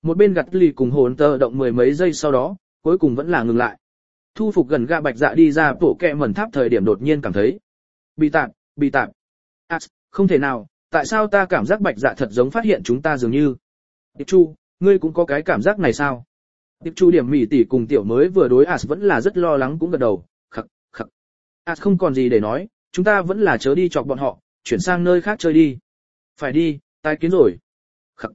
Một bên gặt lì cùng hồn tờ động mười mấy giây sau đó, cuối cùng vẫn là ngừng lại. Thu phục gần gạ Bạch Dạ đi ra bộ kẹ mẩn tháp thời điểm đột nhiên cảm thấy bị tạp. Không thể nào, tại sao ta cảm giác Bạch Dạ thật giống phát hiện chúng ta dường như. Tiệp Chu, ngươi cũng có cái cảm giác này sao? Tiệp Chu điểm mỉ tỉ cùng tiểu mới vừa đối vẫn là rất lo lắng cũng gật đầu, khặc. Không còn gì để nói, chúng ta vẫn là chớ đi chọc bọn họ, chuyển sang nơi khác chơi đi. Phải đi, tai kiến rồi. Khặc.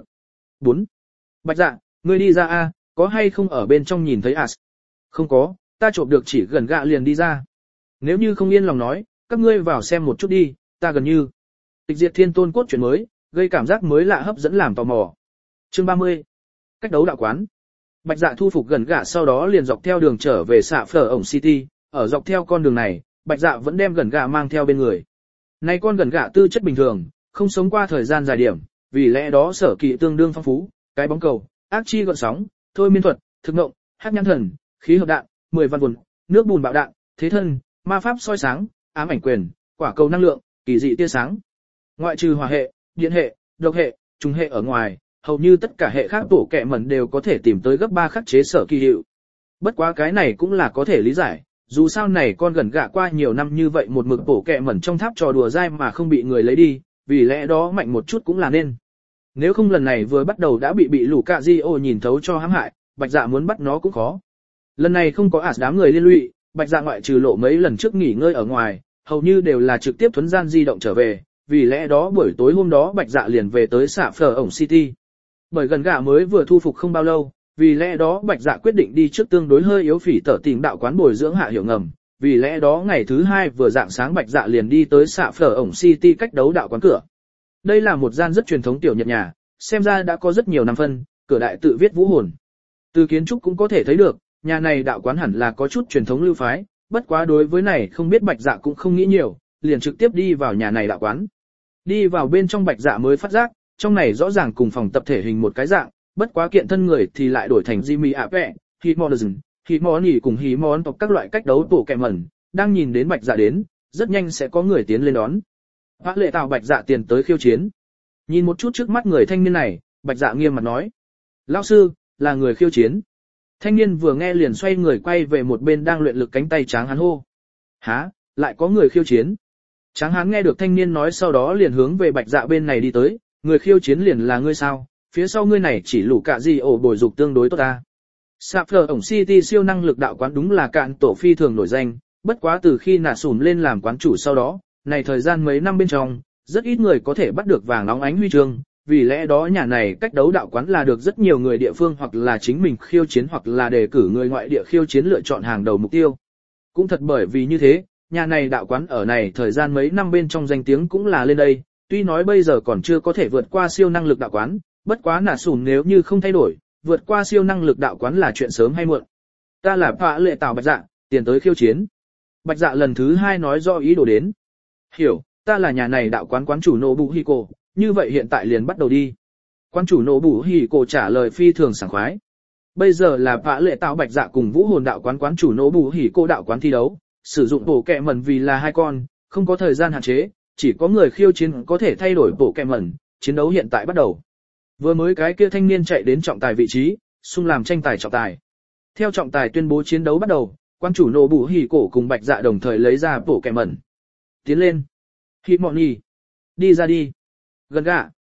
4. Bạch Dạ, ngươi đi ra a, có hay không ở bên trong nhìn thấy Không có, ta trộm được chỉ gần gạ liền đi ra. Nếu như không yên lòng nói, các ngươi vào xem một chút đi, ta gần như. Tịch diệt thiên tôn cốt truyện mới, gây cảm giác mới lạ hấp dẫn làm tò mò. Chương 30. Cách đấu đạo quán. Bạch Dạ thu phục gần gạ sau đó liền dọc theo đường trở về xạ phở ổng City, ở dọc theo con đường này, Bạch Dạ vẫn đem gần gạ mang theo bên người. Này con gần gạ tư chất bình thường, không sống qua thời gian dài điểm, vì lẽ đó sở kỵ tương đương phong phú, cái bóng cầu, ác chi gợn sóng, thôi miên thuật, thực ngộng, hắc nhãn thần, khí hợp đạn, 10 văn buồn, nước bùn bạo đạn, thế thân, ma pháp soi sáng, ám ảnh quyền, quả cầu năng lượng, kỳ dị tia sáng. Ngoại trừ hỏa hệ, điện hệ, độc hệ, trùng hệ ở ngoài, hầu như tất cả hệ khác tổ kẹ mẩn đều có thể tìm tới gấp 3 khắc chế sở kỳ hiệu. Bất quá cái này cũng là có thể lý giải, dù sao này con gần gạ qua nhiều năm như vậy một mực tổ kẹ mẩn trong tháp trò đùa dai mà không bị người lấy đi, vì lẽ đó mạnh một chút cũng là nên. Nếu không lần này vừa bắt đầu đã bị lũ cạ di ô nhìn thấu cho hãm hại, Bạch Dạ muốn bắt nó cũng khó. Lần này không có đám người liên lụy, Bạch Dạ ngoại trừ lộ mấy lần trước nghỉ ngơi ở ngoài, hầu như đều là trực tiếp thuấn gian di động trở về, vì lẽ đó buổi tối hôm đó Bạch Dạ liền về tới xạ phở ổng City. Bởi gần gạ mới vừa thu phục không bao lâu, vì lẽ đó Bạch Dạ quyết định đi trước tương đối hơi yếu phỉ tở tìm đạo quán bồi dưỡng hạ hiểu ngầm, vì lẽ đó ngày thứ 2 vừa rạng sáng Bạch Dạ liền đi tới xạ phở ổng City cách đấu đạo quán cửa. Đây là một gian rất truyền thống tiểu Nhật nhà, xem ra đã có rất nhiều năm phân, cửa đại tự viết Vũ Hồn. Từ kiến trúc cũng có thể thấy được, nhà này đạo quán hẳn là có chút truyền thống lưu phái, bất quá đối với này không biết Bạch Dạ cũng không nghĩ nhiều, liền trực tiếp đi vào nhà này đạo quán. Đi vào bên trong Bạch Dạ mới phát giác, trong này rõ ràng cùng phòng tập thể hình một cái dạng, bất quá kiện thân người thì lại đổi thành Jimmy Ape, Hitmonison, Hitmonỉ cùng Hitmon tộc các loại cách đấu tổ kẹ mẩn, đang nhìn đến Bạch Dạ đến, rất nhanh sẽ có người tiến lên đón. Vã lệ tạo Bạch Dạ tiền tới khiêu chiến. Nhìn một chút trước mắt người thanh niên này, Bạch Dạ nghiêm mặt nói: "Lão sư, là người khiêu chiến." Thanh niên vừa nghe liền xoay người quay về một bên đang luyện lực cánh tay Tráng Hán hô: "Hả, lại có người khiêu chiến?" Tráng Hán nghe được thanh niên nói sau đó liền hướng về Bạch Dạ bên này đi tới: "Người khiêu chiến liền là ngươi sao? Phía sau ngươi này chỉ lũ cạ gì ổ bồi dục tương đối tốt ta." Sapphire ổng City siêu năng lực đạo quán đúng là cạn tổ phi thường nổi danh, bất quá từ khi nạ sủm lên làm quán chủ sau đó, này thời gian mấy năm bên trong, rất ít người có thể bắt được vàng óng ánh huy chương, vì lẽ đó nhà này cách đấu đạo quán là được rất nhiều người địa phương hoặc là chính mình khiêu chiến hoặc là đề cử người ngoại địa khiêu chiến lựa chọn hàng đầu mục tiêu. Cũng thật bởi vì như thế, nhà này đạo quán ở này thời gian mấy năm bên trong danh tiếng cũng là lên đây, tuy nói bây giờ còn chưa có thể vượt qua siêu năng lực đạo quán, bất quá nạ sủm nếu như không thay đổi, vượt qua siêu năng lực đạo quán là chuyện sớm hay muộn. Ta là Vã lệ tạo Bạch Dạ, tiền tới khiêu chiến. Bạch Dạ lần thứ 2 nói rõ ý đồ đến. Hiểu, ta là nhà này đạo quán quán chủ Nobuhiko, như vậy hiện tại liền bắt đầu đi. Quán chủ Nobuhiko trả lời phi thường sảng khoái. Bây giờ là Vã lệ tạo Bạch Dạ cùng Vũ Hồn đạo quán quán chủ Nobuhiko đạo quán thi đấu, sử dụng bộ kẹ mẩn vì là 2 con, không có thời gian hạn chế, chỉ có người khiêu chiến có thể thay đổi bộ kẹ mẩn, chiến đấu hiện tại bắt đầu. Vừa mới cái kia thanh niên chạy đến trọng tài vị trí, xung làm tranh tài trọng tài. Theo trọng tài tuyên bố chiến đấu bắt đầu, quan chủ Nobuhiko cùng Bạch Dạ đồng thời lấy ra bộ kẹ mẩn. Tiến lên. Hitmonỉ. Đi ra đi. Gần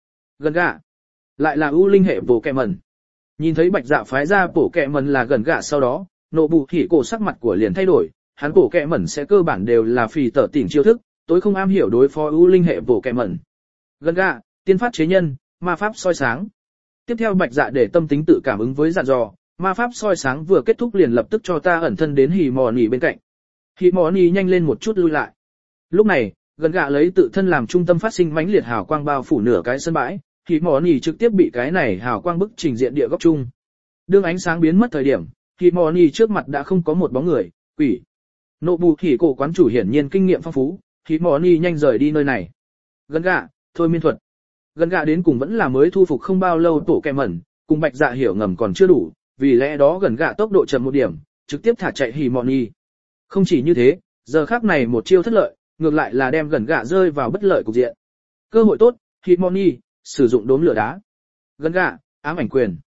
gạ. Lại là ưu linh hệ bộ kẹ mẩn. Nhìn thấy Bạch Dạ phái ra bộ kẹ mẩn là gần gạ sau đó, Nobuhiko sắc mặt của liền thay đổi, hắn bộ kẹ mẩn sẽ cơ bản đều là phì tở tỉnh chiêu thức, tối không am hiểu đối phó ưu linh hệ bộ kẹ mẩn. Gần gạ, tiên phát chế nhân, ma pháp soi sáng. Tiếp theo Bạch Dạ để tâm tính tự cảm ứng với dặn dò, ma pháp soi sáng vừa kết thúc liền lập tức cho ta ẩn thân đến Hitmonỉ bên cạnh. Hitmonỉ nhanh lên một chút lui lại. Lúc này, gần gạ lấy tự thân làm trung tâm phát sinh mãnh liệt hào quang bao phủ nửa cái sân bãi, Hitmonỉ trực tiếp bị cái này hào quang bức trình diện địa góc chung. Đương ánh sáng biến mất thời điểm, Hitmonỉ trước mặt đã không có một bóng người, quỷ. Nobuhiko quán chủ hiển nhiên kinh nghiệm phong phú, Hitmonỉ nhanh rời đi nơi này. Gần gạ, thôi miên thuật. Gần gạ đến cùng vẫn là mới thu phục không bao lâu tổ kẹ mẩn, cùng Bạch Dạ hiểu ngầm còn chưa đủ, vì lẽ đó gần gạ tốc độ chậm một điểm, trực tiếp thả chạy Hitmonỉ. Không chỉ như thế, giờ khắc này một chiêu thất lợi, ngược lại là đem gần gạ rơi vào bất lợi cục diện. Cơ hội tốt, Hitmonỉ sử dụng đốm lửa đá. Gần gạ, ám ảnh quyền,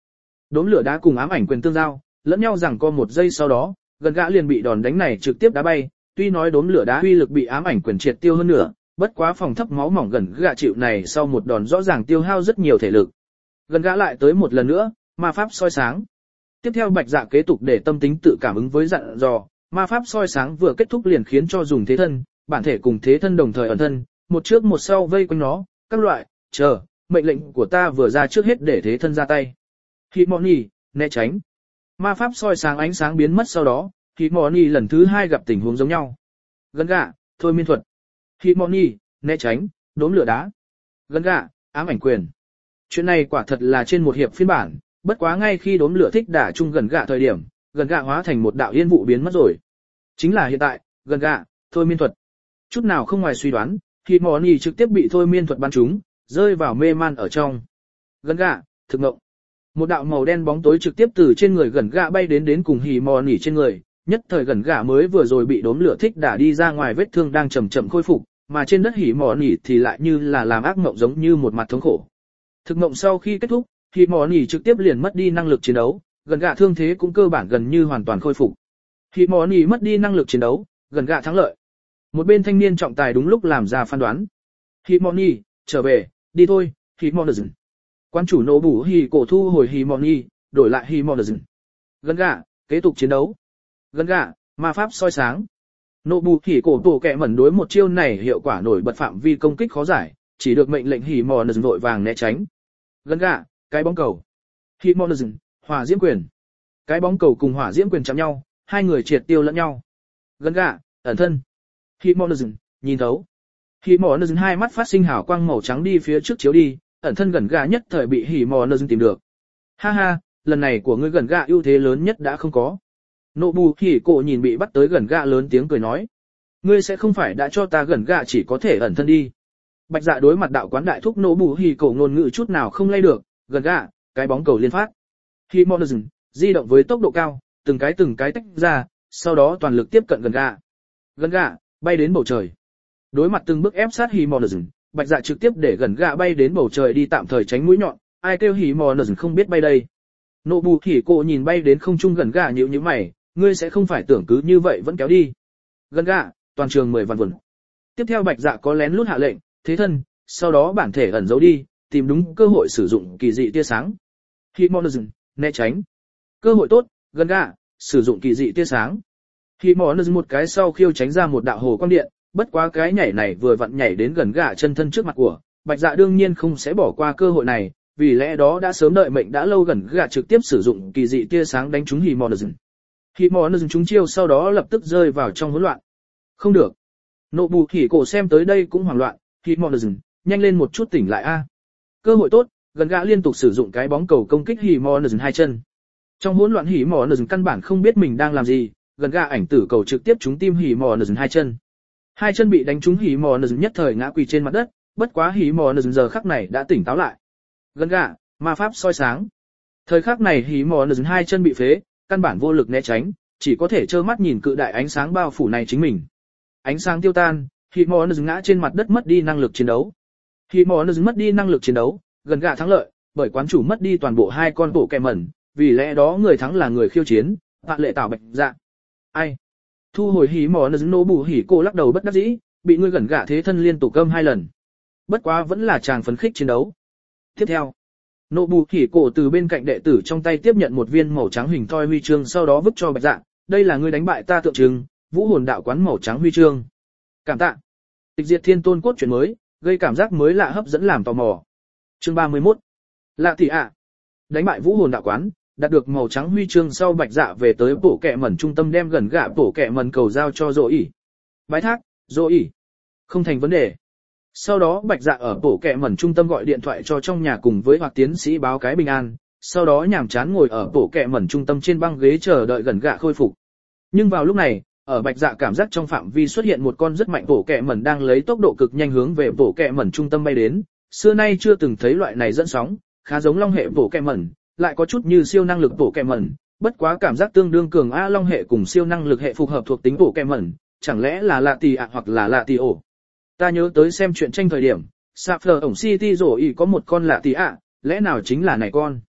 Đốm lửa đá cùng ám ảnh quyền tương giao, lẫn nhau rằng co một giây sau đó, gần gã liền bị đòn đánh này trực tiếp đá bay, tuy nói đốm lửa đá uy lực bị ám ảnh quyền triệt tiêu hơn nữa, bất quá phòng thấp máu mỏng gần gã chịu này sau một đòn rõ ràng tiêu hao rất nhiều thể lực. Gần gã lại tới một lần nữa, ma pháp soi sáng. Tiếp theo Bạch Dạ kế tục để tâm tính tự cảm ứng với dặn dò, ma pháp soi sáng vừa kết thúc liền khiến cho dùng thế thân, bản thể cùng thế thân đồng thời ẩn thân, một trước một sau vây quanh nó, các loại, chờ, mệnh lệnh của ta vừa ra trước hết để thế thân ra tay. Hitmonlee, né tránh. Ma pháp soi sáng ánh sáng biến mất sau đó, Hitmonlee lần thứ 2 gặp tình huống giống nhau. Gần gã, thôi miên thuật. Hitmonlee, né tránh, đốm lửa đá. Gần gã, ám ảnh quyền. Chuyện này quả thật là trên một hiệp phiên bản, bất quá ngay khi đốm lửa thích đả chung gần gã thời điểm, gần gã hóa thành một đạo yên vụ biến mất rồi. Chính là hiện tại, gần gã, thôi miên thuật. Chút nào không ngoài suy đoán, Hitmonlee trực tiếp bị thôi miên thuật bắn trúng, rơi vào mê man ở trong. Gần gã, thực ngộng. Một đạo màu đen bóng tối trực tiếp từ trên người gần gã bay đến cùng Hitmonlee trên người, nhất thời gần gã mới vừa rồi bị đốm lửa thích đả đi ra ngoài vết thương đang chậm chậm khôi phục, mà trên đất Hitmonlee thì lại như là làm ác mộng giống như một mặt thống khổ. Thực mộng sau khi kết thúc, Hitmonlee trực tiếp liền mất đi năng lực chiến đấu, gần gã thương thế cũng cơ bản gần như hoàn toàn khôi phục. Hitmonlee mất đi năng lực chiến đấu, gần gã thắng lợi. Một bên thanh niên trọng tài đúng lúc làm ra phán đoán. Hitmonlee, trở về, đi thôi, Hitmonlee. Quan chủ nổ bù cổ thu hồi Hitmonlee, đổi lại Hitmonlee. Gần gã, kế tục chiến đấu. Gần gã, ma pháp soi sáng. Nổ bù cổ tổ kẹ mẩn đối một chiêu này hiệu quả nổi bật phạm vi công kích khó giải, chỉ được mệnh lệnh Hitmonlee vội vàng né tránh. Gần gã, cái bóng cầu. Hitmonlee, hỏa diễm quyền. Cái bóng cầu cùng hỏa diễm quyền chạm nhau, hai người triệt tiêu lẫn nhau. Gần gã, ẩn thân. Hitmonlee, nhìn thấu. Hitmonlee hai mắt phát sinh hào quang màu trắng đi phía trước chiếu đi, ẩn thân gần gã nhất thời bị Hitmonlee tìm được. Ha ha, lần này của ngươi gần gã ưu thế lớn nhất đã không có. Nộ bù cổ nhìn bị bắt tới gần gã lớn tiếng cười nói. Ngươi sẽ không phải đã cho ta gần gã chỉ có thể ẩn thân đi. Bạch Dạ đối mặt đạo quán đại thúc nổ bù cổ ngôn ngữ chút nào không lay được, gần gã, cái bóng cầu liên phát. Hitmonlee di động với tốc độ cao, từng cái tách ra, sau đó toàn lực tiếp cận gần gã. Gần gã, bay đến bầu trời. Đối mặt từng bước ép sát Hitmonlee, Bạch Dạ trực tiếp để gần gã bay đến bầu trời đi tạm thời tránh mũi nhọn, ai kêu Hitmonlee không biết bay đây. Nộ bù cổ nhìn bay đến không trung gần gã nhíu mày, ngươi sẽ không phải tưởng cứ như vậy vẫn kéo đi. Gần gã, toàn trường 10 vạn vườn. Tiếp theo Bạch Dạ có lén lút hạ lệnh, thế thân, sau đó bản thể ẩn giấu đi, tìm đúng cơ hội sử dụng kỳ dị tia sáng. Hitmonlee, né tránh. Cơ hội tốt, gần gã, sử dụng kỳ dị tia sáng. Hitmonlee một cái sau khiêu tránh ra một đạo hồ quang điện, bất quá cái nhảy này vừa vặn nhảy đến gần gã chân thân trước mặt của, Bạch Dạ đương nhiên không sẽ bỏ qua cơ hội này, vì lẽ đó đã sớm đợi mệnh đã lâu gần gã trực tiếp sử dụng kỳ dị tia sáng đánh trúng Hitmonlee. Hitmonlee trúng chiêu sau đó lập tức rơi vào trong hỗn loạn. Không được. Nộ bù cổ xem tới đây cũng hoảng loạn, Hitmonlee, nhanh lên một chút tỉnh lại a. Cơ hội tốt, gần gã liên tục sử dụng cái bóng cầu công kích Hitmonlee hai chân. Trong hỗn loạn Hitmonlee căn bản không biết mình đang làm gì, gần gã ảnh tử cầu trực tiếp trúng tim Hitmonlee hai chân. Hai chân bị đánh trúng Hitmonlee nhất thời ngã quỳ trên mặt đất, bất quá Hitmonlee giờ khắc này đã tỉnh táo lại. Gần gã, ma pháp soi sáng. Thời khắc này Hitmonlee hai chân bị phế, căn bản vô lực né tránh, chỉ có thể trơ mắt nhìn cự đại ánh sáng bao phủ này chính mình. Ánh sáng tiêu tan, Hitmonlee ngã trên mặt đất mất đi năng lực chiến đấu. Hitmonlee mất đi năng lực chiến đấu, gần gã thắng lợi, bởi quán chủ mất đi toàn bộ hai con bộ kẹ mẩn, vì lẽ đó người thắng là người khiêu chiến, Vạn Lệ Tảo Bạch Dạ. Ai? Thu hồi Hitmonlee nổ bù cổ lắc đầu bất đắc dĩ, bị người gần gã thế thân liên tục gâm 2 lần. Bất quá vẫn là chàng phấn khích chiến đấu. Tiếp theo, nổ bù cổ từ bên cạnh đệ tử trong tay tiếp nhận một viên màu trắng hình thoi huy chương sau đó vứt cho Bạch Dạ, đây là ngươi đánh bại ta tượng trưng, Vũ Hồn Đạo Quán màu trắng huy chương. Cảm tạ. Tịch diệt thiên tôn cốt truyện mới, gây cảm giác mới lạ hấp dẫn làm tò mò. Chương 31. Lạ tỷ ạ. Đánh bại Vũ Hồn Đạo Quán, đạt được màu trắng huy chương sau Bạch Dạ về tới bộ kẹ mẩn trung tâm đem gần gã bộ kẹ mẩn cầu giao cho Dỗ ỉ. Bái thác, Dỗ ỉ. Không thành vấn đề. Sau đó Bạch Dạ ở bộ kẹ mẩn trung tâm gọi điện thoại cho trong nhà cùng với Hoặc tiến sĩ báo cái bình an, sau đó nhàm chán ngồi ở bộ kẹ mẩn trung tâm trên băng ghế chờ đợi gần gã khôi phục. Nhưng vào lúc này, ở Bạch Dạ cảm giác trong phạm vi xuất hiện một con rất mạnh bộ kẹ mẩn đang lấy tốc độ cực nhanh hướng về bộ kẹ mẩn trung tâm bay đến, xưa nay chưa từng thấy loại này dẫn sóng, khá giống long hệ bộ kẹ mẩn, lại có chút như siêu năng lực bộ kẹ mẩn, bất quá cảm giác tương đương cường a long hệ cùng siêu năng lực hệ phục hợp thuộc tính bộ kẹ mẩn, chẳng lẽ là lạ tỷ ạ hoặc là lạ tỷ ổ. Ta nhớ tới xem chuyện tranh thời điểm, Sapphire ổng City rồi có một con lạ tỷ ạ, lẽ nào chính là này con.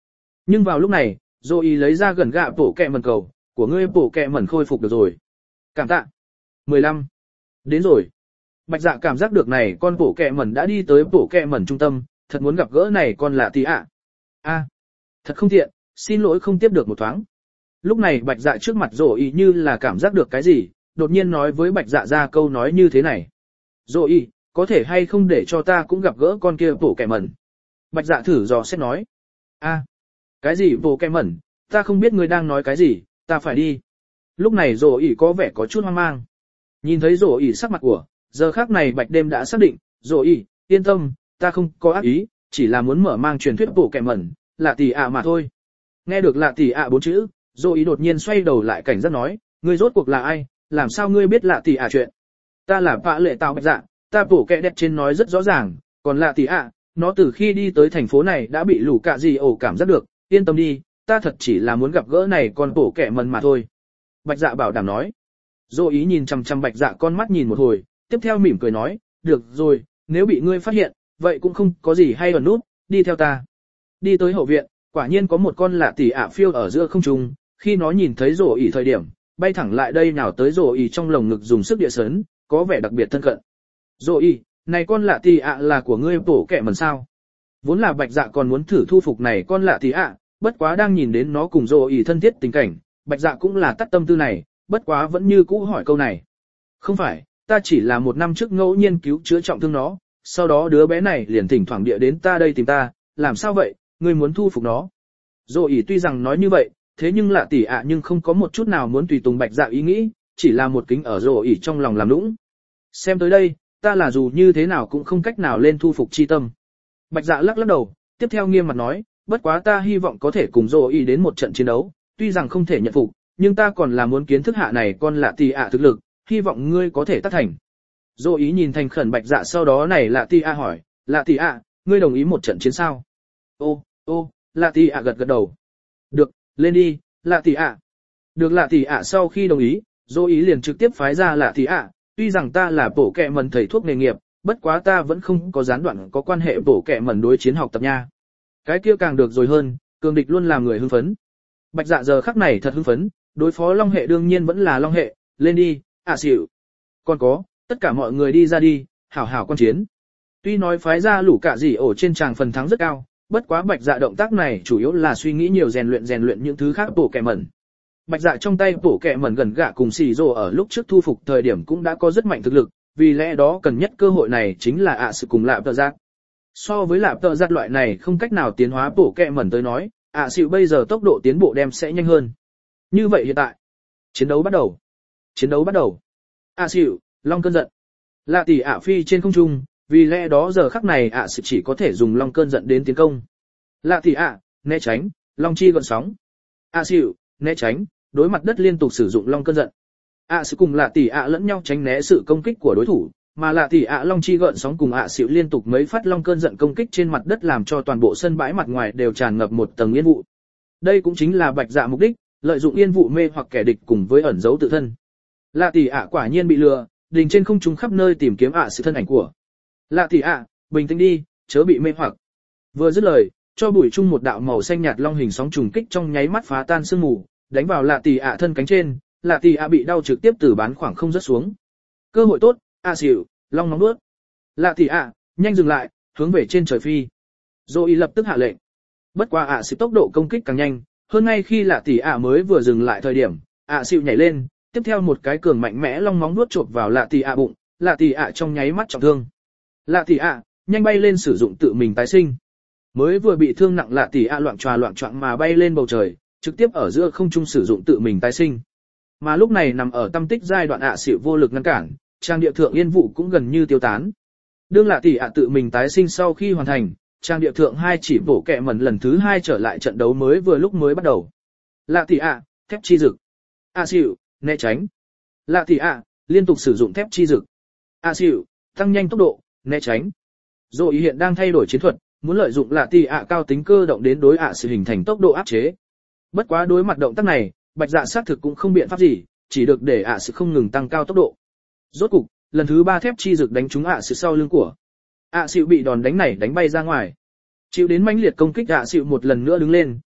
Nhưng vào lúc này, Zoe lấy ra gần gạ bổ kẹ mẩn cầu, của ngươi bổ kẹ mẩn khôi phục được rồi. Cảm tạ. 15. Đến rồi. Bạch Dạ cảm giác được này con bổ kẹ mẩn đã đi tới bổ kẹ mẩn trung tâm, thật muốn gặp gỡ này con lạ tí ạ. Thật không tiện, xin lỗi không tiếp được một thoáng. Lúc này Bạch Dạ trước mặt Zoe như là cảm giác được cái gì, đột nhiên nói với Bạch Dạ ra câu nói như thế này. Zoe, có thể hay không để cho ta cũng gặp gỡ con kia bổ kẹ mẩn. Bạch Dạ thử dò xét nói. Cái gì bổ kẹ mẩn, ta không biết ngươi đang nói cái gì, ta phải đi. Lúc này Zoe có vẻ có chút hoang mang. Nhìn thấy Zoe sắc mặt của, giờ khác này Bạch Đêm đã xác định, Zoe, yên tâm, ta không có ác ý, chỉ là muốn mở mang truyền thuyết bổ kẹ mẩn, lạ tỷ ạ mà thôi. Nghe được lạ tỷ ạ 4 chữ, Zoe đột nhiên xoay đầu lại cảnh giác nói, ngươi rốt cuộc là ai, làm sao ngươi biết lạ tỷ ạ chuyện? Ta là Pạ Lệ Tào Bạch Dạ, ta bổ kẹ đẹp trên nói rất rõ ràng, còn lạ tỷ ạ, nó từ khi đi tới thành phố này đã bị lũ cạ gì ổ cảm giác được, yên tâm đi, ta thật chỉ là muốn gặp gỡ này con bổ kẹ mẩn mà thôi. Bạch Dạ bảo đảm nói. Zoe nhìn chằm chằm Bạch Dạ con mắt nhìn một hồi, tiếp theo mỉm cười nói, được rồi, nếu bị ngươi phát hiện, vậy cũng không có gì hay ẩn nút, đi theo ta. Đi tới hậu viện, quả nhiên có một con lạ tỷ ạ phiêu ở giữa không trung, khi nó nhìn thấy Zoe thời điểm, bay thẳng lại đây nào tới Zoe trong lồng ngực dùng sức địa sấn, có vẻ đặc biệt thân cận. Zoe, này con lạ tỷ ạ là của ngươi bổ kẹ mẩn sao? Vốn là Bạch Dạ còn muốn thử thu phục này con lạ tỷ ạ, bất quá đang nhìn đến nó cùng Zoe thân thiết tình cảnh, Bạch Dạ cũng là tắt tâm tư này, bất quá vẫn như cũ hỏi câu này. Không phải, ta chỉ là một năm trước ngẫu nhiên cứu chữa trọng thương nó, sau đó đứa bé này liền thỉnh thoảng địa đến ta đây tìm ta, làm sao vậy, ngươi muốn thu phục nó? Zoe tuy rằng nói như vậy, thế nhưng lạ tỷ ạ nhưng không có một chút nào muốn tùy tùng Bạch Dạ ý nghĩ, chỉ là một kính ở Zoe trong lòng làm nũng. Xem tới đây, ta là dù như thế nào cũng không cách nào lên thu phục chi tâm. Bạch Dạ lắc lắc đầu, tiếp theo nghiêm mặt nói, bất quá ta hy vọng có thể cùng Zoe đến một trận chiến đấu, tuy rằng không thể nhận phục, nhưng ta còn là muốn kiến thức hạ này con lạ tỷ ạ thực lực, hy vọng ngươi có thể tác thành. Zoe nhìn thành khẩn Bạch Dạ sau đó này lạ tỷ ạ hỏi, lạ tỷ ạ, ngươi đồng ý một trận chiến sao? Lạ tỷ ạ gật gật đầu. Được, lên đi, lạ tỷ ạ. Được lạ tỷ ạ sau khi đồng ý, Zoe liền trực tiếp phái ra lạ tỷ ạ, tuy rằng ta là bổ kẹ mẩn thầy thuốc nghề nghiệp, bất quá ta vẫn không có gián đoạn có quan hệ bổ kẹ mẩn đối chiến học tập nha. Cái kia càng được rồi hơn, cường địch luôn làm người hưng phấn. Bạch Dạ giờ khắc này thật hưng phấn, đối phó long hệ đương nhiên vẫn là long hệ, lên đi, xỉu. Còn có, tất cả mọi người đi ra đi, hảo hảo quan chiến. Tuy nói phái ra lũ cạ gì ổ trên tràng phần thắng rất cao, bất quá Bạch Dạ động tác này chủ yếu là suy nghĩ nhiều rèn luyện những thứ khác bổ kẹ mẩn. Bạch Dạ trong tay bổ kẹ mẩn gần gạ cùng xì rồ ở lúc trước thu phục thời điểm cũng đã có rất mạnh thực lực, vì lẽ đó cần nhất cơ hội này chính là sự cùng lạp tợ giác. So với lạp tợ giác loại này không cách nào tiến hóa bổ kẹ mẩn tới nói, xịu bây giờ tốc độ tiến bộ đem sẽ nhanh hơn. Như vậy hiện tại, chiến đấu bắt đầu. Xịu, long cơn giận. Lạ tỷ ạ phi trên không trung, vì lẽ đó giờ khắc này xịu chỉ có thể dùng long cơn giận đến tiến công. Lạ tỷ ạ, né tránh, long chi gợn sóng. Xịu, né tránh, đối mặt đất liên tục sử dụng long cơn giận. Xịu cùng lạ tỷ ạ lẫn nhau tránh né sự công kích của đối thủ, mà lạ tỷ ạ long chi gợn sóng cùng xịu liên tục mấy phát long cơn giận công kích trên mặt đất làm cho toàn bộ sân bãi mặt ngoài đều tràn ngập một tầng yên vụ. Đây cũng chính là Bạch Dạ mục đích, lợi dụng yên vụ mê hoặc kẻ địch cùng với ẩn giấu tự thân. Lạ tỷ ạ quả nhiên bị lừa, đình trên không trung khắp nơi tìm kiếm sự thân ảnh của. Lạ tỷ ạ, bình tĩnh đi, chớ bị mê hoặc. Vừa dứt lời, cho bụi chung một đạo màu xanh nhạt long hình sóng trùng kích trong nháy mắt phá tan sương mù, đánh vào lạ tỷ ạ thân cánh trên, lạ tỷ ạ bị đau trực tiếp từ bán khoảng không rớt xuống. Cơ hội tốt, xỉu, long nóng nuốt. Lạ tỷ ạ, nhanh dừng lại, hướng về trên trời phi. Zoe lập tức hạ lệnh. Bất quá xỉu tốc độ công kích càng nhanh, hơn ngay khi lạ tỷ ạ mới vừa dừng lại thời điểm, xỉu nhảy lên, tiếp theo một cái cường mạnh mẽ long móng nuốt chộp vào lạ tỷ ạ bụng, lạ tỷ ạ trong nháy mắt trọng thương. Lạ tỷ ạ, nhanh bay lên sử dụng tự mình tái sinh. Mới vừa bị thương nặng lạ tỷ ạ loạng choạng mà bay lên bầu trời, trực tiếp ở giữa không trung sử dụng tự mình tái sinh. Mà lúc này nằm ở tâm tích giai đoạn xỉu vô lực ngăn cản, trang địa thượng yên vụ cũng gần như tiêu tán. Đương lạ tỷ ạ tự mình tái sinh sau khi hoàn thành, trang địa thượng hai chỉ bổ kẹ mẩn lần thứ 2 trở lại trận đấu mới vừa lúc mới bắt đầu. Lạ tỷ ạ, thép chi dực. Xỉu, né tránh. Lạ tỷ ạ, liên tục sử dụng thép chi dực. Xỉu, tăng nhanh tốc độ, né tránh. Zoe hiện đang thay đổi chiến thuật, muốn lợi dụng lạ tỷ ạ cao tính cơ động đến đối sự hình thành tốc độ áp chế. Bất quá đối mặt động tác này, Bạch Dạ xác thực cũng không biện pháp gì, chỉ được để sự không ngừng tăng cao tốc độ. Rốt cục, lần thứ 3 thép chi dực đánh trúng sự sau lưng của. Xỉu bị đòn đánh này đánh bay ra ngoài. Chịu đến mãnh liệt công kích xỉu một lần nữa đứng lên,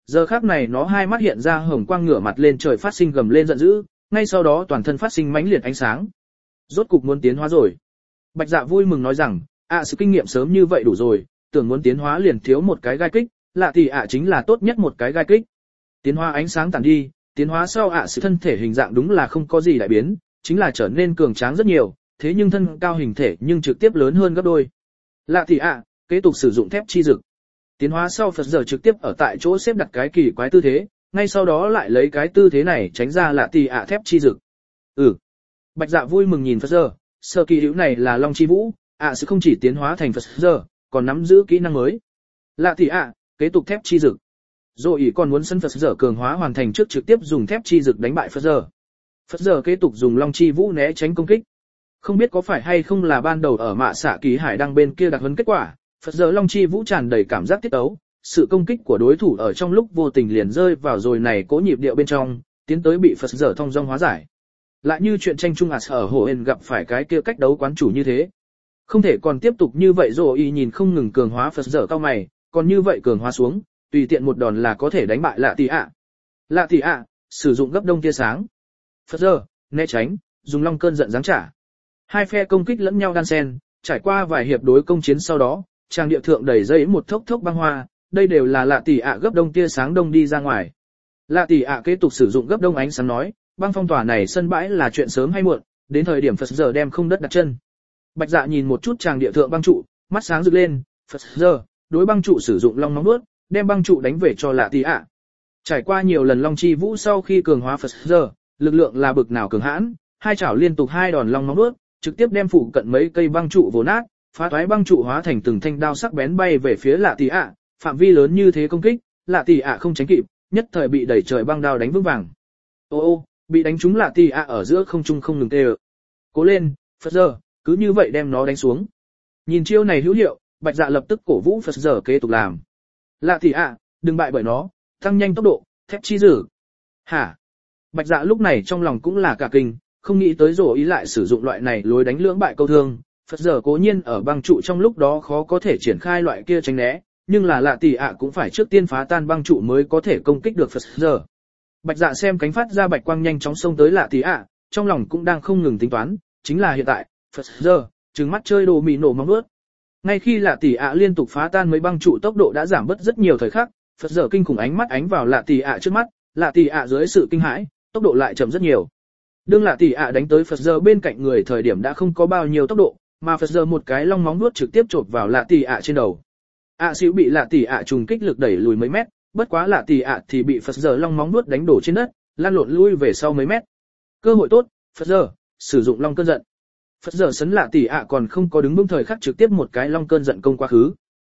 Giờ khắc này nó hai mắt hiện ra hồng quang ngửa mặt lên trời phát sinh gầm lên giận dữ, ngay sau đó toàn thân phát sinh mãnh liệt ánh sáng. Rốt cục muốn tiến hóa rồi. Bạch Dạ vui mừng nói rằng, sự kinh nghiệm sớm như vậy đủ rồi, tưởng muốn tiến hóa liền thiếu một cái gai kích, lạ thì chính là tốt nhất một cái gai kích. Tiến hóa ánh sáng tản đi, tiến hóa sau sự thân thể hình dạng đúng là không có gì đại biến, chính là trở nên cường tráng rất nhiều, thế nhưng thân cao hình thể nhưng trực tiếp lớn hơn gấp đôi. Lạ thì kế tục sử dụng thép chi dực. Tiến hóa sau Phật giờ trực tiếp ở tại chỗ xếp đặt cái kỳ quái tư thế, ngay sau đó lại lấy cái tư thế này tránh ra lạ thì thép chi dực. Bạch Dạ vui mừng nhìn Phật giờ, sơ kỳ hữu này là Long Chi Vũ, sẽ không chỉ tiến hóa thành Phật giờ, còn nắm giữ kỹ năng mới. Lạ thì kế tục thép chi dực. Rồi ý còn muốn sân Phật giờ cường hóa hoàn thành trước trực tiếp dùng thép chi dực đánh bại Phật giờ. Phật giờ kế tục dùng Long Chi Vũ né tránh công kích. Không biết có phải hay không là ban đầu ở mạ xạ kỳ hải đăng bên kia đặc huấn kết quả, Phật giờ Long Chi Vũ tràn đầy cảm giác tiết tấu, sự công kích của đối thủ ở trong lúc vô tình liền rơi vào rồi này cố nhịp điệu bên trong, tiến tới bị Phật giờ thông dong hóa giải. Lại như chuyện tranh chung ở Hồ Hên gặp phải cái kia cách đấu quán chủ như thế. Không thể còn tiếp tục như vậy rồi y nhìn không ngừng cường hóa Phật giờ cao mày, còn như vậy cường hóa xuống, tùy tiện một đòn là có thể đánh bại lạ tỷ Lạ tỷ sử dụng gấp đông tia sáng. Phật giờ, né tránh, dùng long cơn giận giáng trả. Hai phe công kích lẫn nhau đan xen, trải qua vài hiệp đối công chiến sau đó, trang địa thượng đẩy dây một thốc thốc băng hoa, đây đều là lạ tỷ gấp đông tia sáng đông đi ra ngoài. Lạ tỷ kế tục sử dụng gấp đông ánh sáng nói, băng phong tỏa này sân bãi là chuyện sớm hay muộn, đến thời điểm Phật giờ đem không đất đặt chân. Bạch Dạ nhìn một chút tràng địa thượng băng trụ, mắt sáng rực lên, Phật giờ, đối băng trụ sử dụng long nóng nuốt, đem băng trụ đánh về cho lạ tỷ Trải qua nhiều lần Long Chi Vũ sau khi cường hóa Phật giờ, lực lượng là bực nào cường hãn, hai chảo liên tục hai đòn long nóng nuốt, trực tiếp đem phụ cận mấy cây băng trụ vồ nát, phá toái băng trụ hóa thành từng thanh đao sắc bén bay về phía lạ tỷ phạm vi lớn như thế công kích, lạ tỷ không tránh kịp, nhất thời bị đẩy trời băng đao đánh vững vàng. Ô, bị đánh trúng lạ tỷ ở giữa không trung không ngừng tê ợ. Cố lên, Phật giờ, cứ như vậy đem nó đánh xuống. Nhìn chiêu này hữu hiệu, Bạch Dạ lập tức cổ vũ Phật giờ kế tục làm. Lạ tỷ đừng bại bởi nó, tăng nhanh tốc độ, thép chi dử. Hả? Bạch Dạ lúc này trong lòng cũng là cả kinh, không nghĩ tới rồi ý lại sử dụng loại này lối đánh lưỡng bại câu thương. Phật giờ cố nhiên ở băng trụ trong lúc đó khó có thể triển khai loại kia tránh né, nhưng là lạ tỷ cũng phải trước tiên phá tan băng trụ mới có thể công kích được Phật giờ. Bạch Dạ xem cánh phát ra bạch quang nhanh chóng xông tới lạ tỷ trong lòng cũng đang không ngừng tính toán, chính là hiện tại, Phật giờ, trừng mắt chơi đồ mì nổ móng nuốt. Ngay khi lạ tỷ liên tục phá tan mấy băng trụ tốc độ đã giảm bớt rất nhiều thời khắc, Phật giờ kinh khủng ánh mắt ánh vào lạ tỷ trước mắt, lạ tỷ dưới sự kinh hãi, tốc độ lại chậm rất nhiều. Đương lạ tỷ đánh tới Phật giờ bên cạnh người thời điểm đã không có bao nhiêu tốc độ, mà Phật giờ một cái long móng nuốt trực tiếp chộp vào lạ tỷ trên đầu. Xíu bị lạ tỷ trùng kích lực đẩy lùi mấy mét, bất quá lạ tỷ thì bị Phật giờ long móng nuốt đánh đổ trên đất, lăn lộn lui về sau mấy mét. Cơ hội tốt, Phật giờ, sử dụng long cơn giận. Phật giờ sấn lạ tỷ còn không có đứng vững thời khắc trực tiếp một cái long cơn giận công quá khứ.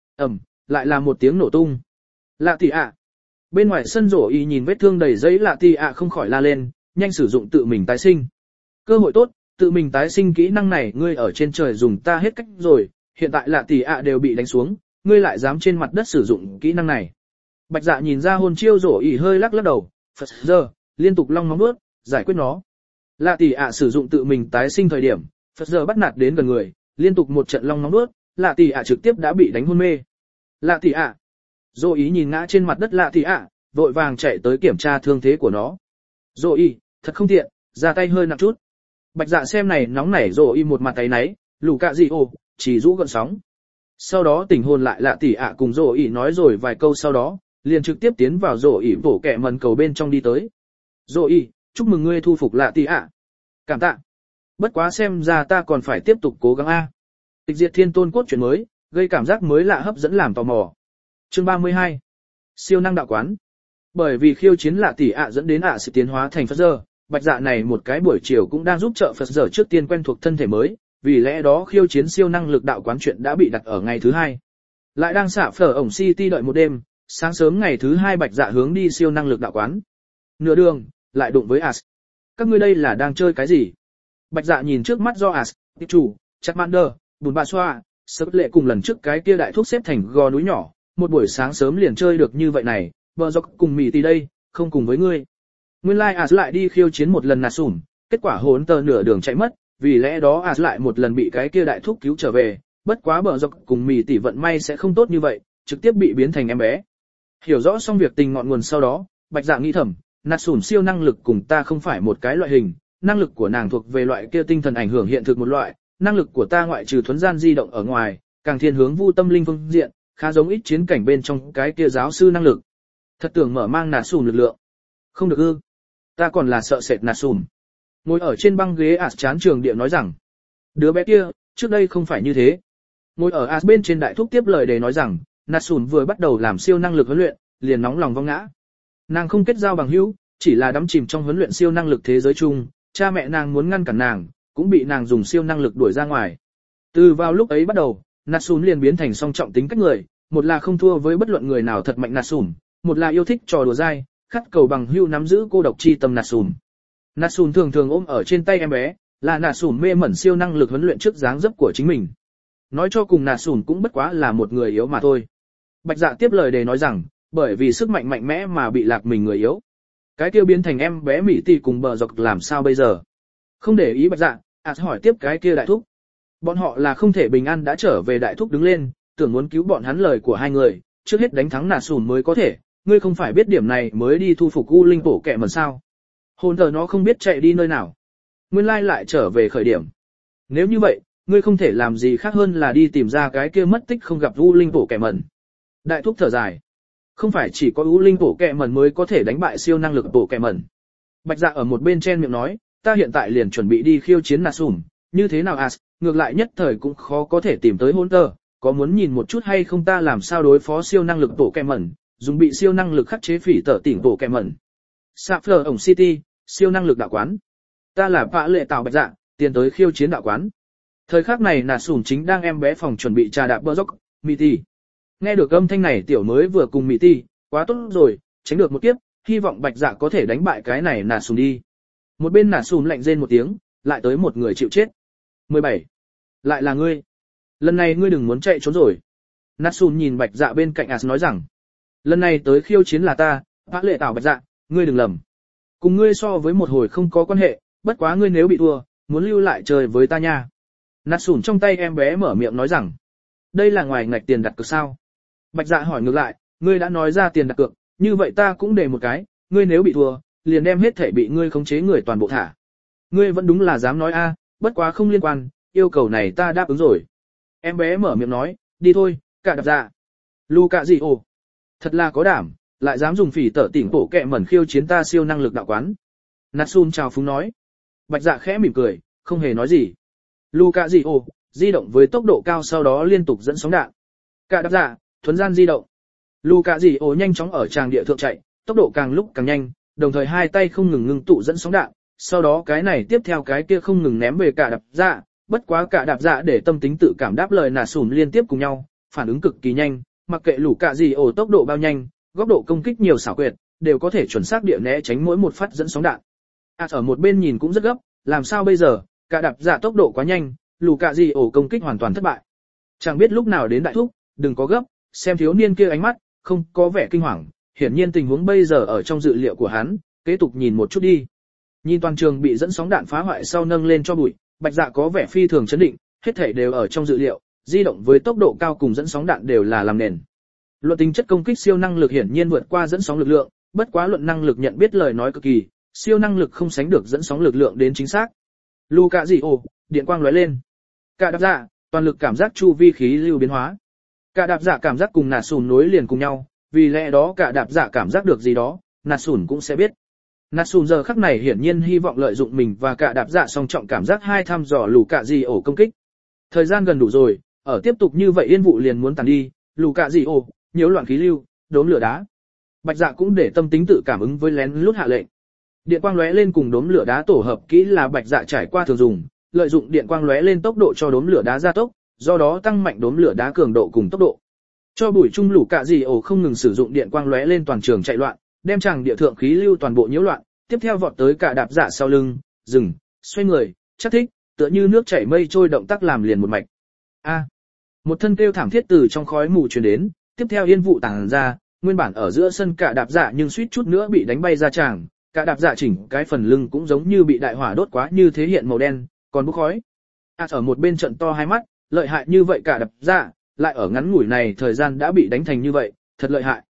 Lại là một tiếng nổ tung. Lạ tỷ Bên ngoài sân rổ y nhìn vết thương đầy giấy lạ tỷ không khỏi la lên, nhanh sử dụng tự mình tái sinh. Cơ hội tốt, tự mình tái sinh kỹ năng này ngươi ở trên trời dùng ta hết cách rồi, hiện tại lạ tỷ đều bị đánh xuống, ngươi lại dám trên mặt đất sử dụng kỹ năng này. Bạch Dạ nhìn ra hồn chiêu rổ y hơi lắc lắc đầu, Phật giờ, liên tục long móng vuốt, giải quyết nó. Lạ tỷ sử dụng tự mình tái sinh thời điểm, Phật giờ bắt nạt đến gần người, liên tục một trận long móng vuốt, lạ tỷ trực tiếp đã bị đánh hôn mê. Lạ tỷ Dô ý nhìn ngã trên mặt đất lạ tỷ vội vàng chạy tới kiểm tra thương thế của nó. Dô ý, thật không tiện, ra tay hơi nặng chút. Bạch Dạ xem này nóng nảy Dô ý một mặt tay náy, lù cạ gì ô, chỉ rũ gợn sóng. Sau đó tỉnh hồn lại lạ tỷ cùng Dô ý nói rồi vài câu sau đó, liền trực tiếp tiến vào Dô ý vỗ kẹ mần cầu bên trong đi tới. Dô ý, chúc mừng ngươi thu phục lạ tỷ Cảm tạ. Bất quá xem ra ta còn phải tiếp tục cố gắng Tịch diệt thiên tôn cốt truyện mới, gây cảm giác mới lạ hấp dẫn làm tò mò. Chương 32. Siêu năng đạo quán. Bởi vì khiêu chiến lạ tỷ dẫn đến sự tiến hóa thành Phật giờ, Bạch Dạ này một cái buổi chiều cũng đang giúp trợ Phật giờ trước tiên quen thuộc thân thể mới, vì lẽ đó khiêu chiến siêu năng lực đạo quán chuyện đã bị đặt ở ngày thứ hai. Lại đang xả phở ổng City đợi một đêm, sáng sớm ngày thứ hai Bạch Dạ hướng đi siêu năng lực đạo quán. Nửa đường, lại đụng với Các ngươi đây là đang chơi cái gì? Bạch Dạ nhìn trước mắt do tiếp chủ, Charmander, Bùn Bà Xoa, Sớt Lệ cùng lần trước cái kia đại thuốc xếp thành gò núi nhỏ, một buổi sáng sớm liền chơi được như vậy này, bờ dọc cùng mì tì đây, không cùng với ngươi. Nguyên lai lại đi khiêu chiến một lần nạt sủn, kết quả hốn tờ nửa đường chạy mất, vì lẽ đó lại một lần bị cái kia đại thuốc cứu trở về, bất quá bờ dọc cùng mì tì vận may sẽ không tốt như vậy, trực tiếp bị biến thành em bé. Hiểu rõ xong việc tình ngọn nguồn sau đó, Bạch Dạ nghĩ thầm, nạt sủn siêu năng lực cùng ta không phải một cái loại hình, năng lực của nàng thuộc về loại kia tinh thần ảnh hưởng hiện thực một loại, năng lực của ta ngoại trừ thuấn gian di động ở ngoài, càng thiên hướng vu tâm linh phương diện, khá giống ít chiến cảnh bên trong cái kia giáo sư năng lực. Thật tưởng mở mang nạt sủn lực lượng. Không được ư? Ta còn là sợ sệt nạt sủn. Ngồi ở trên băng ghế chán trường địa nói rằng, đứa bé kia, trước đây không phải như thế. Ngồi ở bên trên đại thúc tiếp lời để nói rằng, nạt sủn vừa bắt đầu làm siêu năng lực huấn luyện, liền nóng lòng vong ngã. Nàng không kết giao bằng hữu, chỉ là đắm chìm trong huấn luyện siêu năng lực thế giới chung, cha mẹ nàng muốn ngăn cản nàng, cũng bị nàng dùng siêu năng lực đuổi ra ngoài. Từ vào lúc ấy bắt đầu, nạt sủn liền biến thành song trọng tính cách người, một là không thua với bất luận người nào thật mạnh nạt sủn, một là yêu thích trò đùa dai, khát cầu bằng hữu nắm giữ cô độc chi tâm nạt sủn. Nạt sủn thường thường ôm ở trên tay em bé, là nạt sủn mê mẩn siêu năng lực huấn luyện trước dáng dấp của chính mình. Nói cho cùng nạt sủn cũng bất quá là một người yếu mà thôi. Bạch Dạ tiếp lời để nói rằng, bởi vì sức mạnh mạnh mẽ mà bị lạc mình người yếu. Cái kia biến thành em bé Mỹ Tỷ cùng bờ dọc làm sao bây giờ? Không để ý Bạch Dạ, hỏi tiếp cái kia đại thúc. Bọn họ là không thể bình an đã trở về, đại thúc đứng lên, tưởng muốn cứu bọn hắn, lời của hai người, trước hết đánh thắng nạt sủn mới có thể, ngươi không phải biết điểm này mới đi thu phục U Linh bổ kẹ mần sao? Hồn thờ nó không biết chạy đi nơi nào. Nguyên lai lại trở về khởi điểm. Nếu như vậy, ngươi không thể làm gì khác hơn là đi tìm ra cái kia mất tích không gặp U Linh bổ kẹ mần. Đại thúc thở dài. Không phải chỉ có U Linh bổ kẹ mần mới có thể đánh bại siêu năng lực bổ kẹ mần. Bạch Dạ ở một bên chen miệng nói, ta hiện tại liền chuẩn bị đi khiêu chiến nạt sủn, như thế nào ngược lại nhất thời cũng khó có thể tìm tới hôn tờ, có muốn nhìn một chút hay không ta làm sao đối phó siêu năng lực bổ kẹ mần, dùng bị siêu năng lực khắc chế phỉ tở tỉnh bổ kẹ mần. Sapphire ổng City, siêu năng lực đạo quán. Ta là Vạ Lệ Tào Bạch Dạ, tiến tới khiêu chiến đạo quán. Thời khắc này nạt sủn chính đang em bé phòng chuẩn bị trà đạp bơ dốc, Mỹ Tỷ. Nghe được âm thanh này tiểu mới vừa cùng Mỹ Tỷ, quá tốt rồi, tránh được một kiếp, hy vọng Bạch Dạ có thể đánh bại cái này nạt sủn đi. Một bên nạt sủn lạnh rên một tiếng, lại tới một người chịu chết. 17. Lại là ngươi. Lần này ngươi đừng muốn chạy trốn rồi. Nạt sủn nhìn Bạch Dạ bên cạnh nói rằng, lần này tới khiêu chiến là ta, Vạ Lệ Tào Bạch Dạ, ngươi đừng lầm. Cùng ngươi so với một hồi không có quan hệ, bất quá ngươi nếu bị thua, muốn lưu lại chơi với ta nha. Nạt sủn trong tay em bé mở miệng nói rằng, đây là ngoài ngạch tiền đặt cược sao? Bạch Dạ hỏi ngược lại, ngươi đã nói ra tiền đặt cược, như vậy ta cũng để một cái, ngươi nếu bị thua, liền đem hết thể bị ngươi khống chế người toàn bộ thả. Ngươi vẫn đúng là dám nói bất quá không liên quan, yêu cầu này ta đáp ứng rồi. Em bé mở miệng nói, đi thôi, cả đạp dạ. Luca gì ồ, thật là có đảm, lại dám dùng phỉ tở tỉnh bổ kẹ mẩn khiêu chiến ta siêu năng lực đạo quán. Natsun chào phúng nói. Bạch Dạ khẽ mỉm cười, không hề nói gì. Luca gì ồ, di động với tốc độ cao sau đó liên tục dẫn sóng đạn. Cả đạp dạ, thuấn gian di động. Luca gì ồ nhanh chóng ở tràng địa thượng chạy, tốc độ càng lúc càng nhanh, đồng thời hai tay không ngừng ngưng tụ dẫn sóng đạn, sau đó cái này tiếp theo cái kia không ngừng ném về cả đạp dạ, bất quá cả đạp dạ để tâm tính tự cảm đáp lời nà sùn liên tiếp cùng nhau, phản ứng cực kỳ nhanh, mặc kệ lũ cả gì ồ tốc độ bao nhanh, góc độ công kích nhiều xảo quyệt, đều có thể chuẩn xác địa né tránh mỗi một phát dẫn sóng đạn. Ở một bên nhìn cũng rất gấp, làm sao bây giờ, cả đạp dạ tốc độ quá nhanh, lũ cả gì ồ công kích hoàn toàn thất bại. Chẳng biết lúc nào đến đại thúc, đừng có gấp, xem thiếu niên kia ánh mắt, không có vẻ kinh hoàng, hiển nhiên tình huống bây giờ ở trong dự liệu của hắn, kế tục nhìn một chút đi. Nhìn toàn trường bị dẫn sóng đạn phá hoại sau nâng lên cho bụi, Bạch Dạ có vẻ phi thường chấn định, hết thảy đều ở trong dự liệu, di động với tốc độ cao cùng dẫn sóng đạn đều là làm nền. Luận tính chất công kích siêu năng lực hiển nhiên vượt qua dẫn sóng lực lượng, bất quá luận năng lực nhận biết lời nói cực kỳ, siêu năng lực không sánh được dẫn sóng lực lượng đến chính xác. Luca gì ồ, điện quang lóe lên. Cả đạp dạ, toàn lực cảm giác chu vi khí lưu biến hóa. Cả đạp dạ cảm giác cùng nạt sùn nối liền cùng nhau, vì lẽ đó cả đạp dạ cảm giác được gì đó, nạt sùn cũng sẽ biết. Nạt sùn giờ khắc này hiển nhiên hy vọng lợi dụng mình và cả đạp dạ song trọng cảm giác hai thăm dò lù cạ gì ổ công kích. Thời gian gần đủ rồi, ở tiếp tục như vậy yên vụ liền muốn tàn đi, lù cạ gì ổ, nhiễu loạn khí lưu, đốm lửa đá. Bạch Dạ cũng để tâm tính tự cảm ứng với lén lút hạ lệnh. Điện quang lóe lên cùng đốm lửa đá tổ hợp kỹ là Bạch Dạ trải qua thường dùng, lợi dụng điện quang lóe lên tốc độ cho đốm lửa đá gia tốc, do đó tăng mạnh đốm lửa đá cường độ cùng tốc độ. Cho bụi chung lù cạ gì ổ không ngừng sử dụng điện quang lóe lên toàn trường chạy loạn, đem chàng địa thượng khí lưu toàn bộ nhiễu loạn, tiếp theo vọt tới cả đạp dạ sau lưng, dừng, xoay người, chắc thích, tựa như nước chảy mây trôi động tác làm liền một mạch. Một thân kêu thảm thiết từ trong khói mù truyền đến, tiếp theo yên vụ tàng ra, nguyên bản ở giữa sân cả đạp dạ nhưng suýt chút nữa bị đánh bay ra tràng, cả đạp dạ chỉnh cái phần lưng cũng giống như bị đại hỏa đốt quá như thế hiện màu đen, còn bốc khói. Ở một bên trận to hai mắt, lợi hại như vậy cả đạp dạ, lại ở ngắn ngủi này thời gian đã bị đánh thành như vậy, thật lợi hại.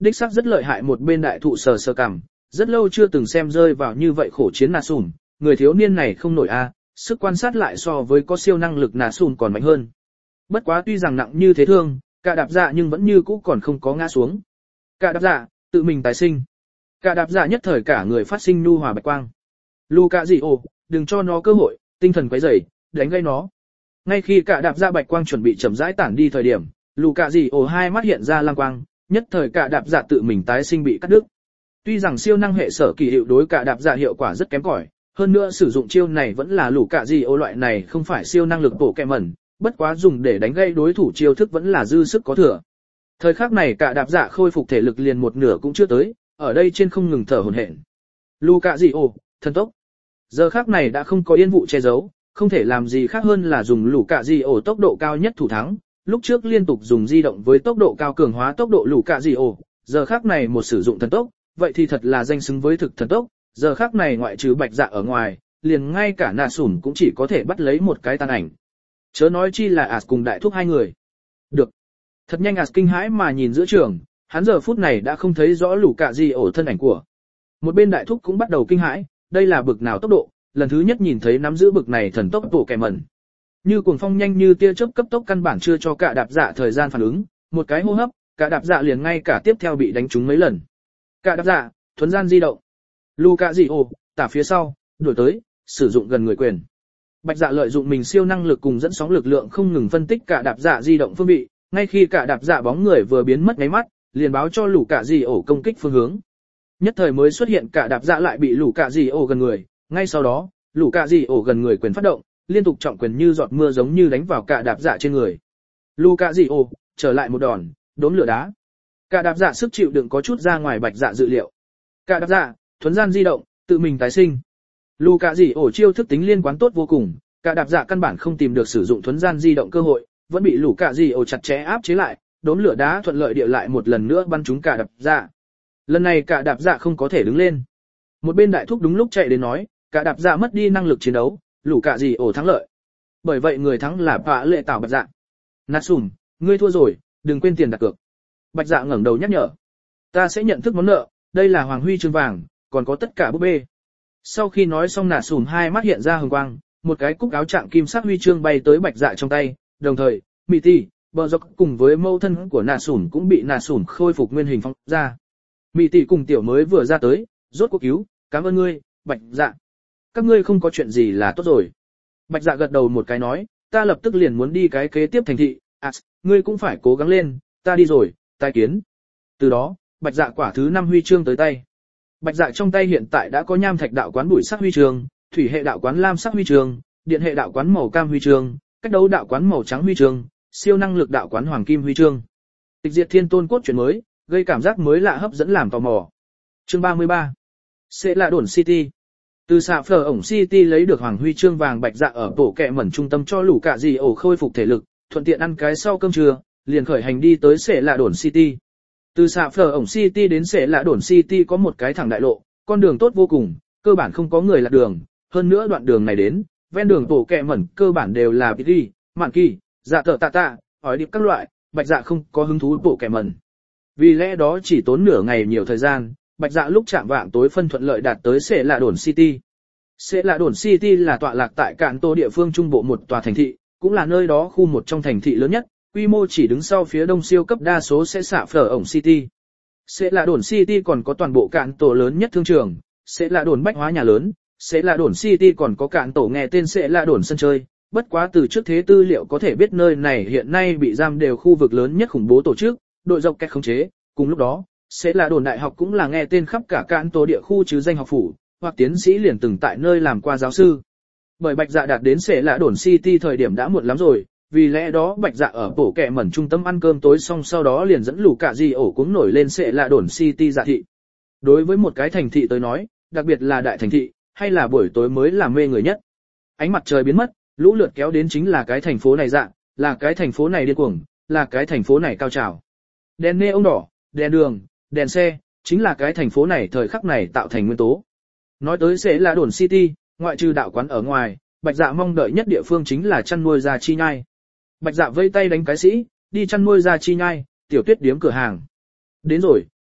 đích xác rất lợi hại. Một bên đại thụ sờ sờ cằm, rất lâu chưa từng xem rơi vào như vậy khổ chiến nà sùn, người thiếu niên này không nổi a, sức quan sát lại so với có siêu năng lực nà sùn còn mạnh hơn. Bất quá tuy rằng nặng như thế thương, cả đạp dạ nhưng vẫn như cũ còn không có ngã xuống. Cả đạp dạ, tự mình tái sinh. Cả đạp dạ nhất thời cả người phát sinh nhu hòa bạch quang. Luca gì ồ, đừng cho nó cơ hội, tinh thần quấy rầy, đánh gây nó. Ngay khi cả đạp dạ bạch quang chuẩn bị chậm rãi tản đi thời điểm, Luca gì ồ hai mắt hiện ra lang quang, nhất thời cả đạp dạ tự mình tái sinh bị cắt đứt. Tuy rằng siêu năng hệ sở kỳ hiệu đối cả đạp dạ hiệu quả rất kém cỏi, hơn nữa sử dụng chiêu này vẫn là Luca gì ồ loại này không phải siêu năng lực bổ kẹ mẩn, bất quá dùng để đánh gây đối thủ chiêu thức vẫn là dư sức có thừa. Thời khắc này cả đạp dạ khôi phục thể lực liền một nửa cũng chưa tới, ở đây trên không ngừng thở hổn hển. Luca gì ồ, thần tốc. Giờ khắc này đã không có yên vụ che giấu, không thể làm gì khác hơn là dùng Luca gì ồ tốc độ cao nhất thủ thắng. Lúc trước liên tục dùng di động với tốc độ cao cường hóa tốc độ Luca gì ồ, giờ khắc này một sử dụng thần tốc, vậy thì thật là danh xứng với thực thần tốc. Giờ khắc này ngoại trừ bạch dạ ở ngoài, liền ngay cả nà sủn cũng chỉ có thể bắt lấy một cái tàn ảnh. Chớ nói chi là As cùng đại thúc hai người. Được. Thật nhanh As kinh hãi mà nhìn giữa trường, hắn giờ phút này đã không thấy rõ Luca gì ồ thân ảnh của. Một bên đại thúc cũng bắt đầu kinh hãi, đây là bực nào tốc độ, lần thứ nhất nhìn thấy nắm giữ bực này thần tốc bộ kẻ mẩn. Như cuồng phong nhanh như tia chớp cấp tốc căn bản chưa cho cả đạp dạ thời gian phản ứng, một cái hô hấp, cả đạp dạ liền ngay cả tiếp theo bị đánh trúng mấy lần. Cả đạp dạ, thuấn gian di động. Luca gì ồ, tả phía sau, đuổi tới, sử dụng gần người quyền. Bạch dạ lợi dụng mình siêu năng lực cùng dẫn sóng lực lượng không ngừng phân tích cả đạp dạ di động phương vị, ngay khi cả đạp dạ bóng người vừa biến mất nháy mắt, liền báo cho Luca gì ồ công kích phương hướng. Nhất thời mới xuất hiện cả đạp dạ lại bị Luca gì ồ gần người, ngay sau đó, Luca gì ồ gần người quyền phát động, liên tục trọng quyền như giọt mưa giống như đánh vào cả đạp dạ trên người. Luca gì ồ, trở lại một đòn, đốn lửa đá. Cả đạp dạ sức chịu đựng có chút ra ngoài bạch dạ dự liệu. Cả đạp dạ, thuấn gian di động, tự mình tái sinh. Luca gì ồ chiêu thức tính liên quan tốt vô cùng, cả đạp dạ căn bản không tìm được sử dụng thuấn gian di động cơ hội, vẫn bị Luca gì ồ chặt chẽ áp chế lại, đốn lửa đá thuận lợi địa lại một lần nữa bắn trúng cả đạp dạ. Lần này cả đạp dạ không có thể đứng lên. Một bên đại thúc đúng lúc chạy đến nói, cả đạp dạ mất đi năng lực chiến đấu, Luca gì ồ thắng lợi. Bởi vậy người thắng là Phạ Lệ Tảo Bạch Dạ. Natsum, ngươi thua rồi, đừng quên tiền đặt cược. Bạch Dạ ngẩng đầu nhắc nhở. Ta sẽ nhận thức món nợ, đây là hoàng huy chương vàng, còn có tất cả búp bê. Sau khi nói xong Natsum hai mắt hiện ra hừng quang, một cái cúc áo trạng kim sắc huy chương bay tới Bạch Dạ trong tay, đồng thời, Mị Tỷ, Bờ Dọc cùng với mâu thân của Natsum cũng bị Natsum khôi phục nguyên hình phong ra. Mị Tỷ cùng tiểu mới vừa ra tới, rốt cuộc cứu, cảm ơn ngươi, Bạch Dạ. Các ngươi không có chuyện gì là tốt rồi. Bạch Dạ gật đầu một cái nói, ta lập tức liền muốn đi cái kế tiếp thành thị, ngươi cũng phải cố gắng lên, ta đi rồi, tai kiến. Từ đó, Bạch Dạ quả thứ 5 huy chương tới tay. Bạch Dạ trong tay hiện tại đã có nham thạch đạo quán bụi sắc huy chương, thủy hệ đạo quán lam sắc huy chương, điện hệ đạo quán màu cam huy chương, cách đấu đạo quán màu trắng huy chương, siêu năng lực đạo quán hoàng kim huy chương. Tịch diệt thiên tôn cốt truyện mới, gây cảm giác mới lạ hấp dẫn làm tò mò. Chương 33. Sẽ là đồn City. Từ xạ phở ổng City lấy được hoàng huy chương vàng Bạch Dạ ở bộ kẹ mẩn trung tâm cho Luca gì ổ khôi phục thể lực, thuận tiện ăn cái sau cơm trưa, liền khởi hành đi tới Sẽ là đồn City. Từ xạ phở ổng City đến Sẽ là đồn City có một cái thẳng đại lộ, con đường tốt vô cùng, cơ bản không có người lạc đường, hơn nữa đoạn đường này đến, ven đường bộ kẹ mẩn cơ bản đều là Piri, Mạn Kỳ, Dạ Tở Tạ Tạ, hỏi điệp các loại, Bạch Dạ không có hứng thú bộ kẹ mẩn. Vì lẽ đó chỉ tốn nửa ngày nhiều thời gian, Bạch Dạ lúc chạm vạng tối phân thuận lợi đạt tới Sẽ là đồn City. Sẽ là đồn City là tọa lạc tại Cạn Tô địa phương trung bộ một tòa thành thị, cũng là nơi đó khu một trong thành thị lớn nhất, quy mô chỉ đứng sau phía đông siêu cấp đa số sẽ xạ phở ổng City. Sẽ là đồn City còn có toàn bộ Cạn Tô lớn nhất thương trường, sẽ là đồn bách hóa nhà lớn, sẽ là đồn City còn có Cạn Tô nghe tên sẽ là đồn sân chơi. Bất quá từ trước thế tư liệu có thể biết nơi này hiện nay bị giam đều khu vực lớn nhất khủng bố tổ chức, đội dọc kẹt khống chế, cùng lúc đó, sẽ là đồn đại học cũng là nghe tên khắp cả Cạn Tô địa khu chứ danh học phủ, hoặc tiến sĩ liền từng tại nơi làm qua giáo sư. Bởi Bạch Dạ đạt đến sẽ là đồn City thời điểm đã muộn lắm rồi, vì lẽ đó Bạch Dạ ở bộ kẹ mẩn trung tâm ăn cơm tối xong sau đó liền dẫn Luca gì ổ cũng nổi lên sẽ là đồn City dạ thị. Đối với một cái thành thị tới nói, đặc biệt là đại thành thị, hay là buổi tối mới là mê người nhất. Ánh mặt trời biến mất, lũ lượt kéo đến chính là cái thành phố này dạ, là cái thành phố này điên cuồng, là cái thành phố này cao trào. Đèn neon đỏ, đèn đường, đèn xe, chính là cái thành phố này thời khắc này tạo thành nguyên tố. Nói tới sẽ là đồn City, ngoại trừ đạo quán ở ngoài, Bạch Dạ mong đợi nhất địa phương chính là chăn nuôi gia chi nhai. Bạch Dạ vây tay đánh cái sĩ, đi chăn nuôi gia chi nhai, tiểu tuyết điếm cửa hàng. Đến rồi,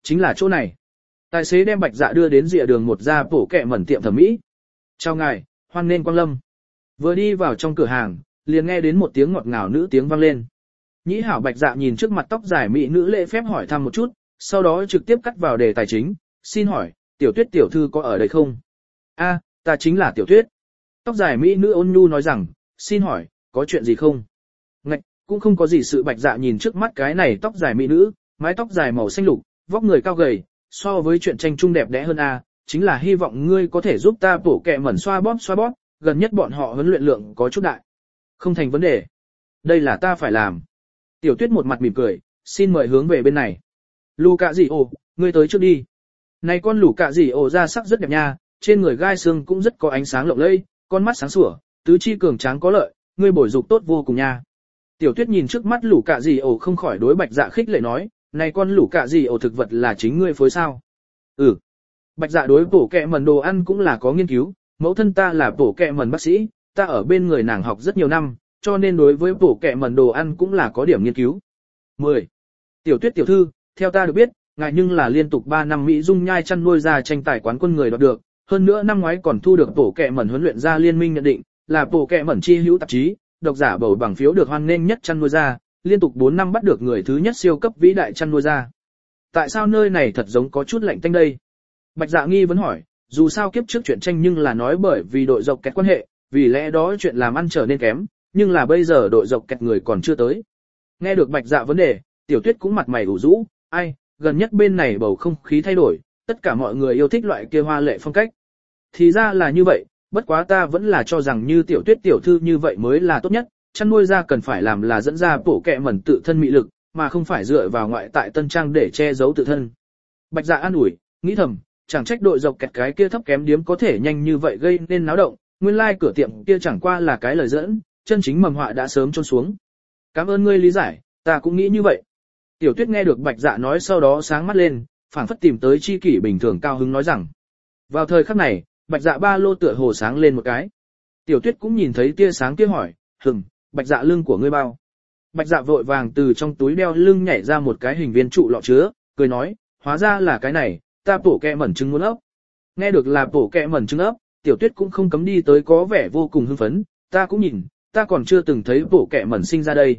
chính là chỗ này. Tài xế đem Bạch Dạ đưa đến rìa đường một gia bổ kẹ mẩn tiệm thẩm mỹ. Chào ngài, hoan nên quang lâm. Vừa đi vào trong cửa hàng, liền nghe đến một tiếng ngọt ngào nữ tiếng vang lên. Nhĩ hảo Bạch Dạ nhìn trước mặt tóc dài mỹ nữ lễ phép hỏi thăm một chút, sau đó trực tiếp cắt vào đề tài chính, xin hỏi, Tiểu Tuyết tiểu thư có ở đây không? A, ta chính là Tiểu Tuyết. Tóc dài mỹ nữ ôn nhu nói rằng, xin hỏi, có chuyện gì không? Ngạch, cũng không có gì sự. Bạch Dạ nhìn trước mắt cái này tóc dài mỹ nữ, mái tóc dài màu xanh lục, vóc người cao gầy, so với chuyện tranh trung đẹp đẽ hơn a, chính là hy vọng ngươi có thể giúp ta bổ kẹ mẩn xoa bóp, gần nhất bọn họ huấn luyện lượng có chút đại. Không thành vấn đề. Đây là ta phải làm. Tiểu Tuyết một mặt mỉm cười, xin mời hướng về bên này. Lù cạ gì ồ, ngươi tới trước đi. Này con lù cạ gì ồ ra sắc rất đẹp nha, trên người gai xương cũng rất có ánh sáng lộng lẫy, con mắt sáng sủa, tứ chi cường tráng có lợi, ngươi bồi dục tốt vô cùng nha. Tiểu Tuyết nhìn trước mắt lù cạ gì ồ không khỏi đối Bạch Dạ khích lệ nói, này con lù cạ gì ồ thực vật là chính ngươi phối sao? Ừ. Bạch Dạ đối bổ kẹ mẩn đồ ăn cũng là có nghiên cứu, mẫu thân ta là bổ kẹ mẩn bác sĩ, ta ở bên người nàng học rất nhiều năm, cho nên đối với bổ kẹ mẩn đồ ăn cũng là có điểm nghiên cứu. 10. Tiểu Tuyết tiểu thư, theo ta được biết, ngài nhưng là liên tục 3 năm Mỹ dung nhai chăn nuôi ra tranh tài quán quân người đoạt được, hơn nữa năm ngoái còn thu được bổ kẹ mẩn huấn luyện ra liên minh nhận định, là bổ kẹ mẩn chi hữu tạp chí, độc giả bầu bằng phiếu được hoan nghênh nhất chăn nuôi ra, liên tục 4 năm bắt được người thứ nhất siêu cấp vĩ đại chăn nuôi ra. Tại sao nơi này thật giống có chút lạnh tanh đây? Bạch Dạ nghi vấn hỏi, dù sao kiếp trước chuyện tranh nhưng là nói bởi vì đội dọc kẹt quan hệ, vì lẽ đó chuyện làm ăn trở nên kém, nhưng là bây giờ đội dọc kẹt người còn chưa tới. Nghe được Bạch Dạ vấn đề, Tiểu Tuyết cũng mặt mày ủ rũ, ai, gần nhất bên này bầu không khí thay đổi, tất cả mọi người yêu thích loại kia hoa lệ phong cách. Thì ra là như vậy, bất quá ta vẫn là cho rằng như Tiểu Tuyết tiểu thư như vậy mới là tốt nhất, chăn nuôi ra cần phải làm là dẫn ra bổ kẹ mẩn tự thân mị lực, mà không phải dựa vào ngoại tại tân trang để che giấu tự thân. Bạch Dạ an ủi, nghĩ thầm, chẳng trách đội dọc kẹt cái kia thấp kém điếm có thể nhanh như vậy gây nên náo động, nguyên lai cửa tiệm kia chẳng qua là cái lời dẫn, chân chính mầm họa đã sớm trôn xuống. Cảm ơn ngươi lý giải, ta cũng nghĩ như vậy. Tiểu Tuyết nghe được Bạch Dạ nói sau đó sáng mắt lên, phảng phất tìm tới chi kỷ bình thường cao hứng nói rằng. Vào thời khắc này, Bạch Dạ ba lô tựa hồ sáng lên một cái. Tiểu Tuyết cũng nhìn thấy tia sáng kia hỏi, Bạch Dạ lưng của ngươi bao? Bạch Dạ vội vàng từ trong túi đeo lưng nhảy ra một cái hình viên trụ lọ chứa, cười nói, hóa ra là cái này, ta bổ kẹ mẩn trứng muốn ấp. Nghe được là bổ kẹ mẩn trứng ấp, Tiểu Tuyết cũng không cấm đi tới có vẻ vô cùng hưng phấn, ta cũng nhìn, ta còn chưa từng thấy bổ kẹ mẩn sinh ra đây.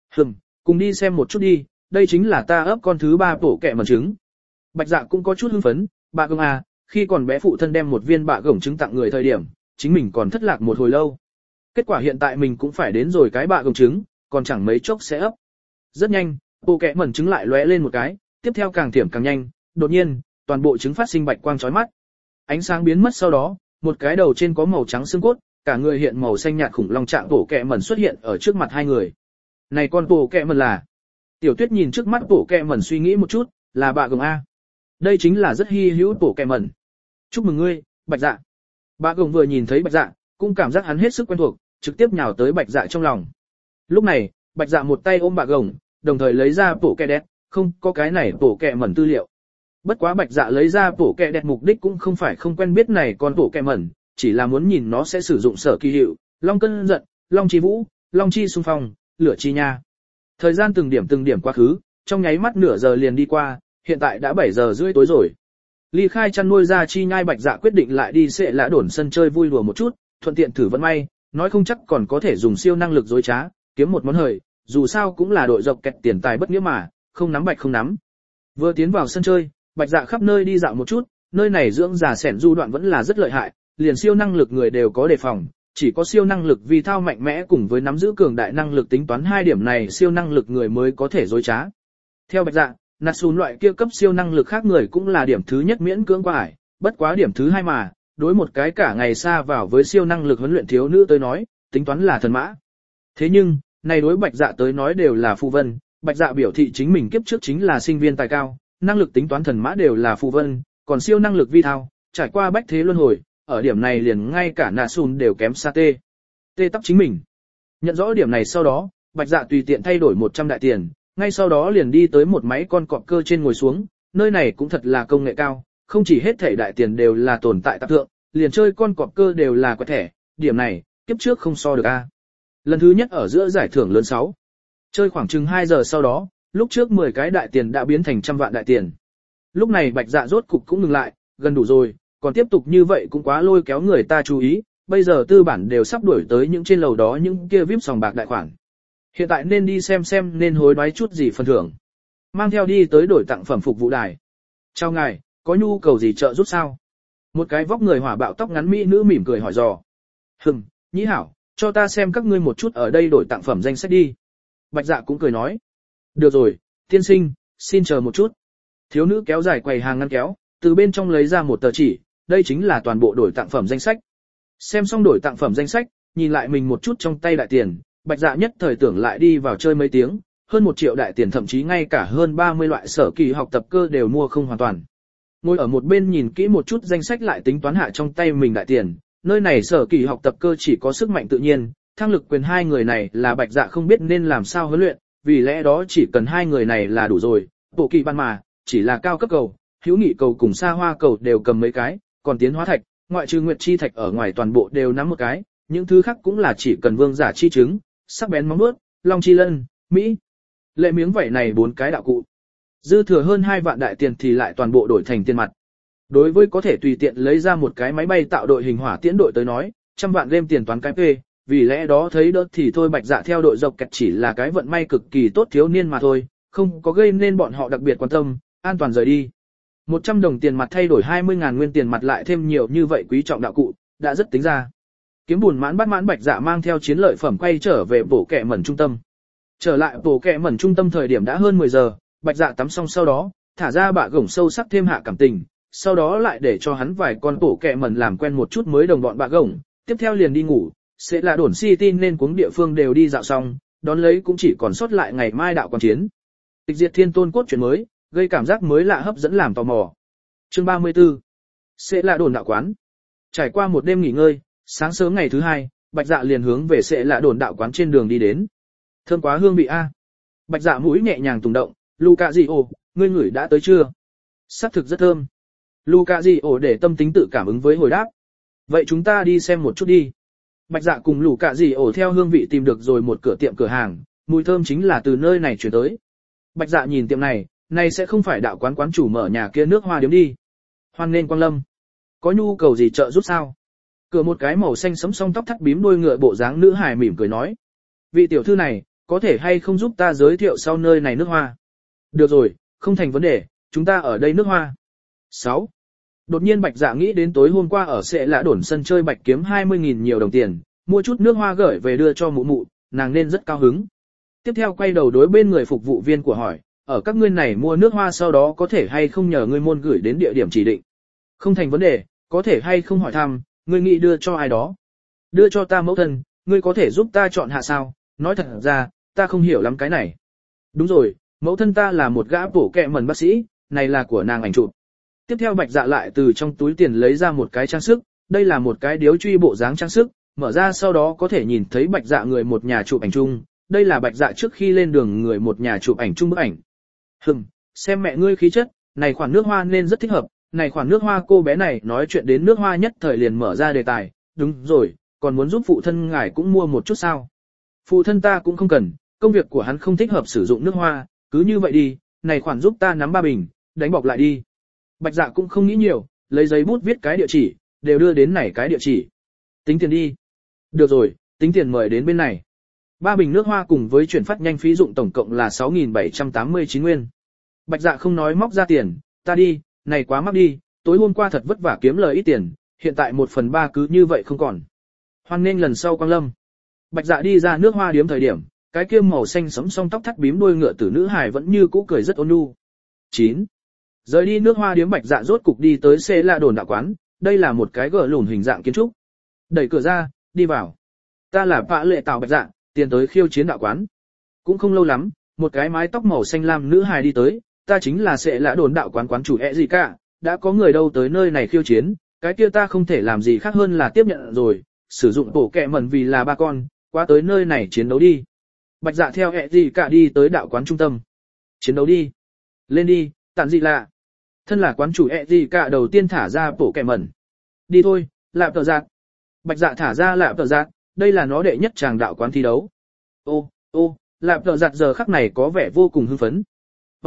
Cùng đi xem một chút đi, đây chính là ta ấp con thứ 3 bổ kẹ mẩn trứng. Bạch Dạ cũng có chút hưng phấn, bà gồng à, khi còn bé phụ thân đem một viên bạ gồng trứng tặng người thời điểm, chính mình còn thất lạc một hồi lâu. Kết quả hiện tại mình cũng phải đến rồi cái bạ gồng trứng, còn chẳng mấy chốc sẽ ấp. Rất nhanh, bổ kẹ mẩn trứng lại lóe lên một cái, tiếp theo càng thiểm càng nhanh, đột nhiên, toàn bộ trứng phát sinh bạch quang chói mắt. Ánh sáng biến mất sau đó, một cái đầu trên có màu trắng xương cốt, cả người hiện màu xanh nhạt khủng long trạng bổ kẹ mẩn xuất hiện ở trước mặt hai người. Này con bổ kẹ mẩn là? Tiểu Tuyết nhìn trước mắt bổ kẹ mẩn suy nghĩ một chút, là bạ gồng a. Đây chính là rất hi hữu bổ kẹ mẩn. Chúc mừng ngươi, Bạch Dạ. Bạ gồng vừa nhìn thấy Bạch Dạ, cũng cảm giác hắn hết sức quen thuộc, trực tiếp nhào tới Bạch Dạ trong lòng. Lúc này, Bạch Dạ một tay ôm bạ gồng, đồng thời lấy ra bổ kẹ đẹp, không có cái này bổ kẹ mẩn tư liệu. Bất quá Bạch Dạ lấy ra bổ kẹ đẹp mục đích cũng không phải không quen biết này con bổ kẹ mẩn, chỉ là muốn nhìn nó sẽ sử dụng sở kỳ hiệu, long cơn giận, long chi vũ, long chi xung phong, lửa chi nha. Thời gian từng điểm quá khứ, trong nháy mắt nửa giờ liền đi qua, hiện tại đã 7 giờ rưỡi tối rồi. Ly khai chăn nuôi ra chi nhai, Bạch Dạ quyết định lại đi Sệ Lã Đồn sân chơi vui đùa một chút, thuận tiện thử vận may, nói không chắc còn có thể dùng siêu năng lực dối trá, kiếm một món hời, dù sao cũng là đội dọc kẹt tiền tài bất nghĩa mà, không nắm bạch không nắm. Vừa tiến vào sân chơi, Bạch Dạ khắp nơi đi dạo một chút, nơi này dưỡng già sẻn du đoạn vẫn là rất lợi hại, liền siêu năng lực người đều có đề phòng, chỉ có siêu năng lực vi thao mạnh mẽ cùng với nắm giữ cường đại năng lực tính toán hai điểm này siêu năng lực người mới có thể dối trá. Theo Bạch Dạ, Natsun loại kia cấp siêu năng lực khác người cũng là điểm thứ nhất miễn cưỡng qua ải, bất quá điểm thứ hai mà, đối một cái cả ngày xa vào với siêu năng lực huấn luyện thiếu nữ tới nói, tính toán là thần mã. Thế nhưng, này đối Bạch Dạ tới nói đều là phù vân, Bạch Dạ biểu thị chính mình kiếp trước chính là sinh viên tài cao, năng lực tính toán thần mã đều là phù vân, còn siêu năng lực vi thao, trải qua bách thế luân hồi, ở điểm này liền ngay cả Natsun đều kém xa tê tắc chính mình. Nhận rõ điểm này sau đó, Bạch Dạ tùy tiện thay đổi 100 đại tiền, ngay sau đó liền đi tới một máy con cọp cơ trên ngồi xuống, nơi này cũng thật là công nghệ cao, không chỉ hết thảy đại tiền đều là tồn tại tạp thượng, liền chơi con cọp cơ đều là quẹt thẻ, điểm này, kiếp trước không so được a. Lần thứ nhất ở giữa giải thưởng lớn 6. Chơi khoảng chừng 2 giờ sau đó, lúc trước 10 cái đại tiền đã biến thành trăm vạn đại tiền. Lúc này Bạch Dạ rốt cục cũng ngừng lại, gần đủ rồi, còn tiếp tục như vậy cũng quá lôi kéo người ta chú ý, bây giờ tư bản đều sắp đuổi tới những trên lầu đó những kia VIP sòng bạc đại khoản. Hiện tại nên đi xem nên hối đoái chút gì phần thưởng. Mang theo đi tới đổi tặng phẩm phục vụ đài. Chào ngài, có nhu cầu gì trợ giúp sao? Một cái vóc người hỏa bạo tóc ngắn mỹ nữ mỉm cười hỏi dò. Nhĩ hảo, cho ta xem các ngươi một chút ở đây đổi tặng phẩm danh sách đi. Bạch Dạ cũng cười nói. Được rồi, tiên sinh, xin chờ một chút. Thiếu nữ kéo dài quầy hàng ngăn kéo, từ bên trong lấy ra một tờ chỉ, đây chính là toàn bộ đổi tặng phẩm danh sách. Xem xong đổi tặng phẩm danh sách, nhìn lại mình một chút trong tay đại tiền, Bạch Dạ nhất thời tưởng lại đi vào chơi mấy tiếng, hơn 1 triệu đại tiền thậm chí ngay cả hơn 30 loại sở kỳ học tập cơ đều mua không hoàn toàn. Ngồi ở một bên nhìn kỹ một chút danh sách lại tính toán hạ trong tay mình đại tiền, nơi này sở kỳ học tập cơ chỉ có sức mạnh tự nhiên, thăng lực quyền hai người này là Bạch Dạ không biết nên làm sao huấn luyện, vì lẽ đó chỉ cần hai người này là đủ rồi, bộ kỳ ban mà, chỉ là cao cấp cầu, hữu nghị cầu cùng xa hoa cầu đều cầm mấy cái, còn tiến hóa thạch, ngoại trừ nguyệt chi thạch ở ngoài toàn bộ đều nắm một cái, những thứ khác cũng là chỉ cần vương giả chi chứng, sắc bén móng vuốt, long chi lân, mỹ. Lệ miếng vảy này 4 cái đạo cụ. Dư thừa hơn 2 vạn đại tiền thì lại toàn bộ đổi thành tiền mặt. Đối với có thể tùy tiện lấy ra một cái máy bay tạo đội hình hỏa tiễn đội tới nói, 100 vạn game tiền toán cái P, vì lẽ đó thấy đỡ thì thôi Bạch Dạ theo đội dọc kẹt chỉ là cái vận may cực kỳ tốt thiếu niên mà thôi, không có gây nên bọn họ đặc biệt quan tâm, an toàn rời đi. 100 đồng tiền mặt thay đổi 20.000 nguyên tiền mặt lại thêm nhiều như vậy quý trọng đạo cụ, đã rất tính ra. Kiếm buồn mãn bắt mãn Bạch Dạ mang theo chiến lợi phẩm quay trở về bộ kệ mẩn trung tâm. Trở lại bộ kệ mẩn trung tâm thời điểm đã hơn 10 giờ, Bạch Dạ tắm xong sau đó, thả ra bạ gổng sâu sắc thêm hạ cảm tình, sau đó lại để cho hắn vài con bộ kệ mẩn làm quen một chút mới đồng bọn bạ gổng, tiếp theo liền đi ngủ, sẽ là đồn City nên cuống địa phương đều đi dạo xong, đón lấy cũng chỉ còn sót lại ngày mai đạo quan chiến. Tịch diệt thiên tôn cốt truyện mới, gây cảm giác mới lạ hấp dẫn làm tò mò. Chương 34. Sẽ là đồn đạo quán. Trải qua một đêm nghỉ ngơi, sáng sớm ngày thứ 2, Bạch Dạ liền hướng về sẽ là đồn đạo quán trên đường đi đến. Thơm quá hương vị a. Bạch Dạ mũi nhẹ nhàng tùng động, Luca Di ồ, ngươi ngửi đã tới chưa? Sắc thực rất thơm. Luca Di ồ để tâm tính tự cảm ứng với hồi đáp. Vậy chúng ta đi xem một chút đi. Bạch Dạ cùng Luca Di ồ theo hương vị tìm được rồi một cửa hàng, mùi thơm chính là từ nơi này chuyển tới. Bạch Dạ nhìn tiệm này sẽ không phải đạo quán chủ mở nhà kia nước hoa điếm đi. Hoan nên quang lâm. Có nhu cầu gì trợ giúp sao? Cửa một cái màu xanh sẫm song tóc thắt bím đuôi ngựa bộ dáng nữ hài mỉm cười nói. Vị tiểu thư này, có thể hay không giúp ta giới thiệu sau nơi này nước hoa? Được rồi, không thành vấn đề, chúng ta ở đây nước hoa. 6. Đột nhiên Bạch Dạ nghĩ đến tối hôm qua ở sẽ lã đồn sân chơi Bạch kiếm 20.000 nhiều đồng tiền, mua chút nước hoa gửi về đưa cho mụ mụ, nàng nên rất cao hứng. Tiếp theo quay đầu đối bên người phục vụ viên của hỏi, ở các ngươi này mua nước hoa sau đó có thể hay không nhờ ngươi môn gửi đến địa điểm chỉ định? Không thành vấn đề, có thể hay không hỏi thăm, ngươi nghĩ đưa cho ai đó? Đưa cho ta mẫu thân, ngươi có thể giúp ta chọn hạ sao? Nói thật ra, ta không hiểu lắm cái này. Đúng rồi, mẫu thân ta là một gã bổ kẹ mẩn bác sĩ, này là của nàng ảnh chụp. Tiếp theo Bạch Dạ lại từ trong túi tiền lấy ra một cái trang sức, đây là một cái điếu truy bộ dáng trang sức, mở ra sau đó có thể nhìn thấy Bạch Dạ người một nhà chụp ảnh chung, đây là Bạch Dạ trước khi lên đường người một nhà chụp ảnh chung bức ảnh. Xem mẹ ngươi khí chất, này khoản nước hoa nên rất thích hợp, này khoản nước hoa cô bé này nói chuyện đến nước hoa nhất thời liền mở ra đề tài, đúng rồi, còn muốn giúp phụ thân ngài cũng mua một chút sao? Phụ thân ta cũng không cần, công việc của hắn không thích hợp sử dụng nước hoa, cứ như vậy đi, này khoản giúp ta nắm 3 bình, đánh bọc lại đi. Bạch Dạ cũng không nghĩ nhiều, lấy giấy bút viết cái địa chỉ, đều đưa đến này cái địa chỉ. Tính tiền đi. Được rồi, tính tiền mời đến bên này. 3 bình nước hoa cùng với chuyển phát nhanh phí dụng tổng cộng là 6.789 nguyên. Bạch Dạ không nói móc ra tiền, ta đi, này quá mắc đi, tối hôm qua thật vất vả kiếm lời ít tiền, hiện tại 1/3 cứ như vậy không còn. Hoan nên lần sau quang lâm. Bạch Dạ đi ra nước hoa điếm thời điểm, cái kia màu xanh sẫm song tóc thắt bím đuôi ngựa tử nữ hài vẫn như cũ cười rất ôn nhu. 9. Rời đi nước hoa điếm Bạch Dạ rốt cục đi tới Xê La Đồn đạo quán, đây là một cái gờ lùn hình dạng kiến trúc. Đẩy cửa ra, đi vào. Ta là Pạ Lệ Tào Bạch Dạ, tiền tới khiêu chiến đạo quán. Cũng không lâu lắm, một cái mái tóc màu xanh lam nữ hài đi tới, ta chính là Xê La Đồn đạo quán quán chủ gì cả, đã có người đâu tới nơi này khiêu chiến, cái kia ta không thể làm gì khác hơn là tiếp nhận rồi, sử dụng tổ kẹ mẩn vì là 3 con, qua tới nơi này chiến đấu đi. Bạch Dạ theo gì cả đi tới đạo quán trung tâm. Chiến đấu đi. Lên đi, tản gì lạ. Thân là quán chủ gì cả đầu tiên thả ra tổ kẹ mẩn. Đi thôi, lạp tờ giạt. Bạch Dạ thả ra lạp tờ giạt, đây là nó đệ nhất tràng đạo quán thi đấu. Ô, lạp tờ giạt giờ khắc này có vẻ vô cùng hưng phấn. Hoa,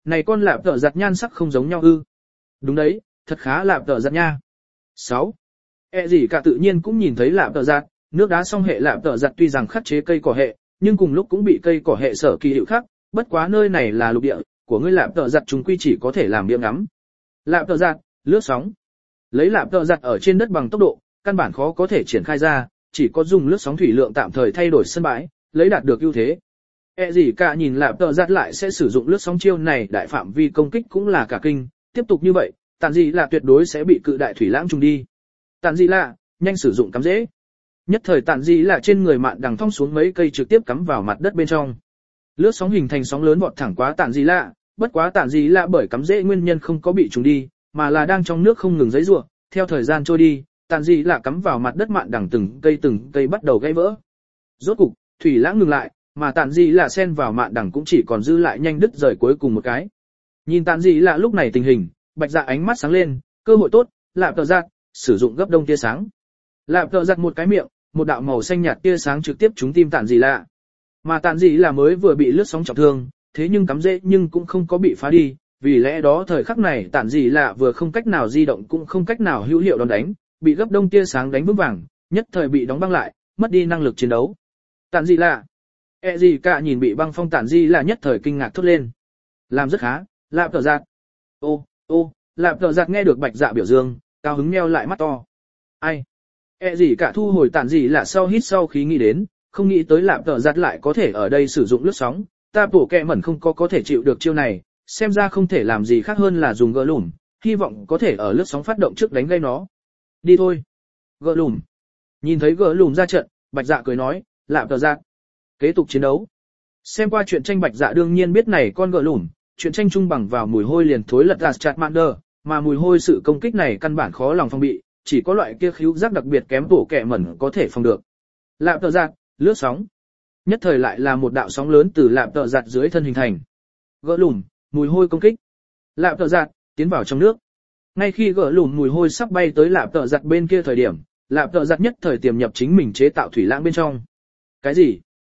này con lạp tợ giặt nhan sắc không giống nhau ư? Đúng đấy, thật khá lạp tợ giặt nha. 6. Gì cả tự nhiên cũng nhìn thấy lạp tợ giặt, nước đá song hệ lạp tợ giặt tuy rằng khắc chế cây cỏ hệ, nhưng cùng lúc cũng bị cây cỏ hệ sở kỳ hiệu khắc, bất quá nơi này là lục địa, của ngươi lạp tợ giặt chúng quy chỉ có thể làm điểm ngắm. Lạp tợ giặt, lướt sóng. Lấy lạp tợ giặt ở trên đất bằng tốc độ, căn bản khó có thể triển khai ra, chỉ có dùng lướt sóng thủy lượng tạm thời thay đổi sân bãi, lấy đạt được ưu thế. Gì cả nhìn lạp tợ giặt lại sẽ sử dụng lướt sóng chiêu này đại phạm vi công kích cũng là cả kinh, tiếp tục như vậy, tàn gì là tuyệt đối sẽ bị cự đại thủy lãng trùng đi. Tàn gì là, nhanh sử dụng cắm rễ. Nhất thời tàn gì là trên người mạn đằng thong xuống mấy cây trực tiếp cắm vào mặt đất bên trong. Lướt sóng hình thành sóng lớn vọt thẳng quá tàn gì lạ, bất quá tàn gì lạ bởi cắm rễ nguyên nhân không có bị trùng đi, mà là đang trong nước không ngừng giãy giụa, theo thời gian trôi đi, tàn gì lạ cắm vào mặt đất mạn đằng từng cây bắt đầu gãy vỡ. Rốt cục, thủy lãng ngừng lại, mà tàn gì lạ xen vào mạn đằng cũng chỉ còn dư lại nhanh đứt rời cuối cùng một cái. Nhìn tàn gì lạ lúc này tình hình, Bạch Dạ ánh mắt sáng lên, cơ hội tốt, lạp tợ giặt, sử dụng gấp đông tia sáng. Lạp tợ giặt một cái miệng, một đạo màu xanh nhạt tia sáng trực tiếp trúng tim tàn gì lạ. Mà tàn gì là mới vừa bị lướt sóng trọng thương, thế nhưng cắm rễ nhưng cũng không có bị phá đi, vì lẽ đó thời khắc này tàn gì lạ vừa không cách nào di động cũng không cách nào hữu hiệu đòn đánh, bị gấp đông tia sáng đánh vững vàng, nhất thời bị đóng băng lại, mất đi năng lực chiến đấu. Tàn gì lạ? Gì cả nhìn bị băng phong tàn gì là nhất thời kinh ngạc thốt lên. Làm rất khá, lạp tợ giặt. Ô, lạp tợ giặt nghe được Bạch Dạ biểu dương, cao hứng nheo lại mắt to. Ai? Gì cả thu hồi tàn gì là sau hít sau khí nghĩ đến, không nghĩ tới lạp tợ giặt lại có thể ở đây sử dụng lướt sóng, ta bổ kẹ mẩn không có thể chịu được chiêu này, xem ra không thể làm gì khác hơn là dùng gỡ lùm, hy vọng có thể ở lướt sóng phát động trước đánh gây nó. Đi thôi. Gỡ lùm. Nhìn thấy gỡ lùm ra trận, Bạch Dạ cười nói, lạp tợ giặt. Kế tục chiến đấu. Xem qua truyện tranh Bạch Dạ đương nhiên biết này con gỡ lùm, truyện tranh trung bằng vào mùi hôi liền thối lật Charmander, mà mùi hôi sự công kích này căn bản khó lòng phòng bị, chỉ có loại kia khứu giác đặc biệt kém bổ kẹ mẩn có thể phòng được. Lạp tợ giặt, lướt sóng. Nhất thời lại là một đạo sóng lớn từ lạp tợ giặt dưới thân hình thành. Gỡ lùm, mùi hôi công kích. Lạp tợ giặt, tiến vào trong nước. Ngay khi gỡ lùm mùi hôi sắp bay tới lạp tợ giặt bên kia thời điểm, lạp tợ giặt nhất thời tiềm nhập chính mình chế tạo thủy lãng bên trong. Cái gì?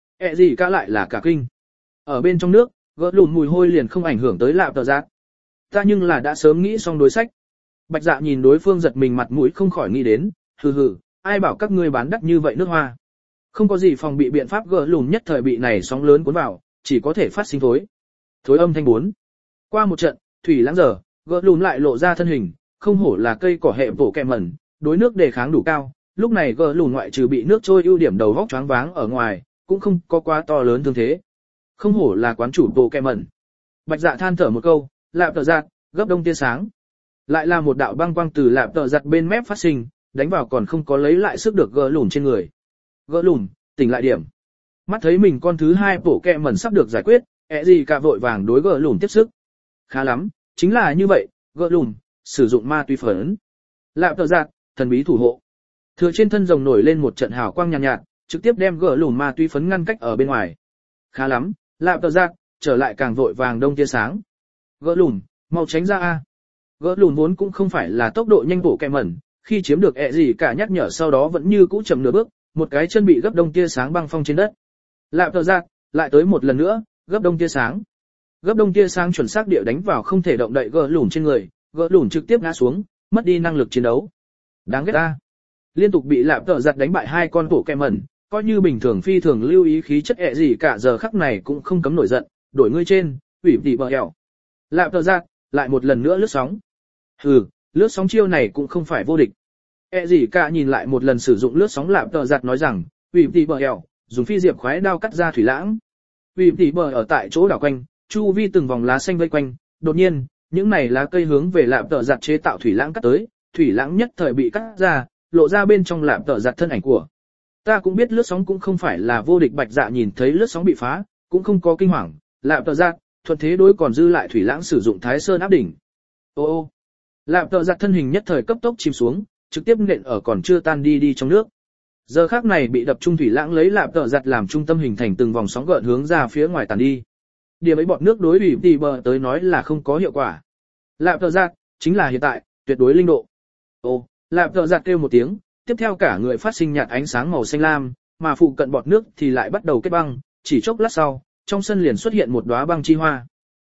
Gì cả lại là cả kinh. Ở bên trong nước, gỡ lùm mùi hôi liền không ảnh hưởng tới lạp tợ giặt. Ta nhưng là đã sớm nghĩ xong đối sách. Bạch Dạ nhìn đối phương giật mình mặt mũi không khỏi nghĩ đến, hừ, ai bảo các ngươi bán đắt như vậy nước hoa. Không có gì phòng bị biện pháp gỡ lùm nhất thời bị này sóng lớn cuốn vào, chỉ có thể phát sinh thối âm thanh 4. Qua một trận, thủy lãng giờ, gỡ lùm lại lộ ra thân hình, không hổ là cây cỏ hệ bổ kẹ mẩn, đối nước đề kháng đủ cao, lúc này gỡ lùm ngoại trừ bị nước trôi ưu điểm đầu vóc choáng váng ở ngoài, cũng không có quá to lớn thương thế. Không hổ là quán chủ bổ kẹ mẩn. Bạch Dạ than thở một câu, lạp tợ giặt, gấp đông tia sáng. Lại là một đạo băng quang từ lạp tợ giặt bên mép phát sinh, đánh vào còn không có lấy lại sức được gỡ lùm trên người. Gỡ lùm, tỉnh lại điểm. Mắt thấy mình con thứ hai bổ kẹ mẩn sắp được giải quyết, gì cả vội vàng đối gỡ lùm tiếp sức. Khá lắm, chính là như vậy, gỡ lùm, sử dụng ma túy phấn. Lạp tợ giặt, thần bí thủ hộ. Thừa trên thân rồng nổi lên một trận hào quang nhàn nhạt, trực tiếp đem gỡ lùm ma túy phấn ngăn cách ở bên ngoài. Khá lắm, lạp tợ giặt, trở lại càng vội vàng đông tia sáng. Gỡ lùm, mau tránh ra a. Gỡ lùm vốn cũng không phải là tốc độ nhanh bổ kẹ mẩn, khi chiếm được gì cả nhắc nhở sau đó vẫn như cũ chậm nửa bước, một cái chân bị gấp đông tia sáng băng phong trên đất. Lạp tợ giặt, lại tới một lần nữa, gấp đông tia sáng. Gấp đông tia sáng chuẩn xác địa đánh vào không thể động đậy gỡ lùm trên người, gỡ lùm trực tiếp ngã xuống, mất đi năng lực chiến đấu. Đáng ghét ta. Liên tục bị lạp tợ giặt đánh bại hai con bổ kẹ mẩn, coi như bình thường phi thường lưu ý khí chất gì cả giờ khắc này cũng không cấm nổi giận, đổi ngươi trên, ủy tỷ bờ hẻo. Lạp tợ giặt, lại một lần nữa lướt sóng. Lướt sóng chiêu này cũng không phải vô địch. Gì cả nhìn lại một lần sử dụng lướt sóng lạp tợ giặt nói rằng, ủy tỷ bờ hẻo, dùng phi diệp khoái đao cắt ra thủy lãng. Ủy tỷ bờ ở tại chỗ đảo quanh, chu vi từng vòng lá xanh vây quanh, đột nhiên, những này lá cây hướng về lạp tợ giặt chế tạo thủy lãng cắt tới, thủy lãng nhất thời bị cắt ra, lộ ra bên trong lạp tợ giặt thân ảnh của. Ta cũng biết lướt sóng cũng không phải là vô địch. Bạch Dạ nhìn thấy lướt sóng bị phá, cũng không có kinh hoàng, lạp tợ giặt, thuận thế đối còn dư lại thủy lãng sử dụng Thái Sơn áp đỉnh. Ô, lạp tợ giặt thân hình nhất thời cấp tốc chìm xuống, trực tiếp nện ở còn chưa tan đi trong nước. Giờ khắc này bị đập trung thủy lãng lấy lạp tợ giặt làm trung tâm hình thành từng vòng sóng gợn hướng ra phía ngoài tàn đi. Điểm ấy bọt nước đối ủy tỷ bờ tới nói là không có hiệu quả. Lạp tợ giặt, chính là hiện tại, tuyệt đối linh độ. Ô, lạp tợ giặt kêu một tiếng, tiếp theo cả người phát sinh nhạt ánh sáng màu xanh lam, mà phụ cận bọt nước thì lại bắt đầu kết băng, chỉ chốc lát sau, trong sân liền xuất hiện một đóa băng chi hoa.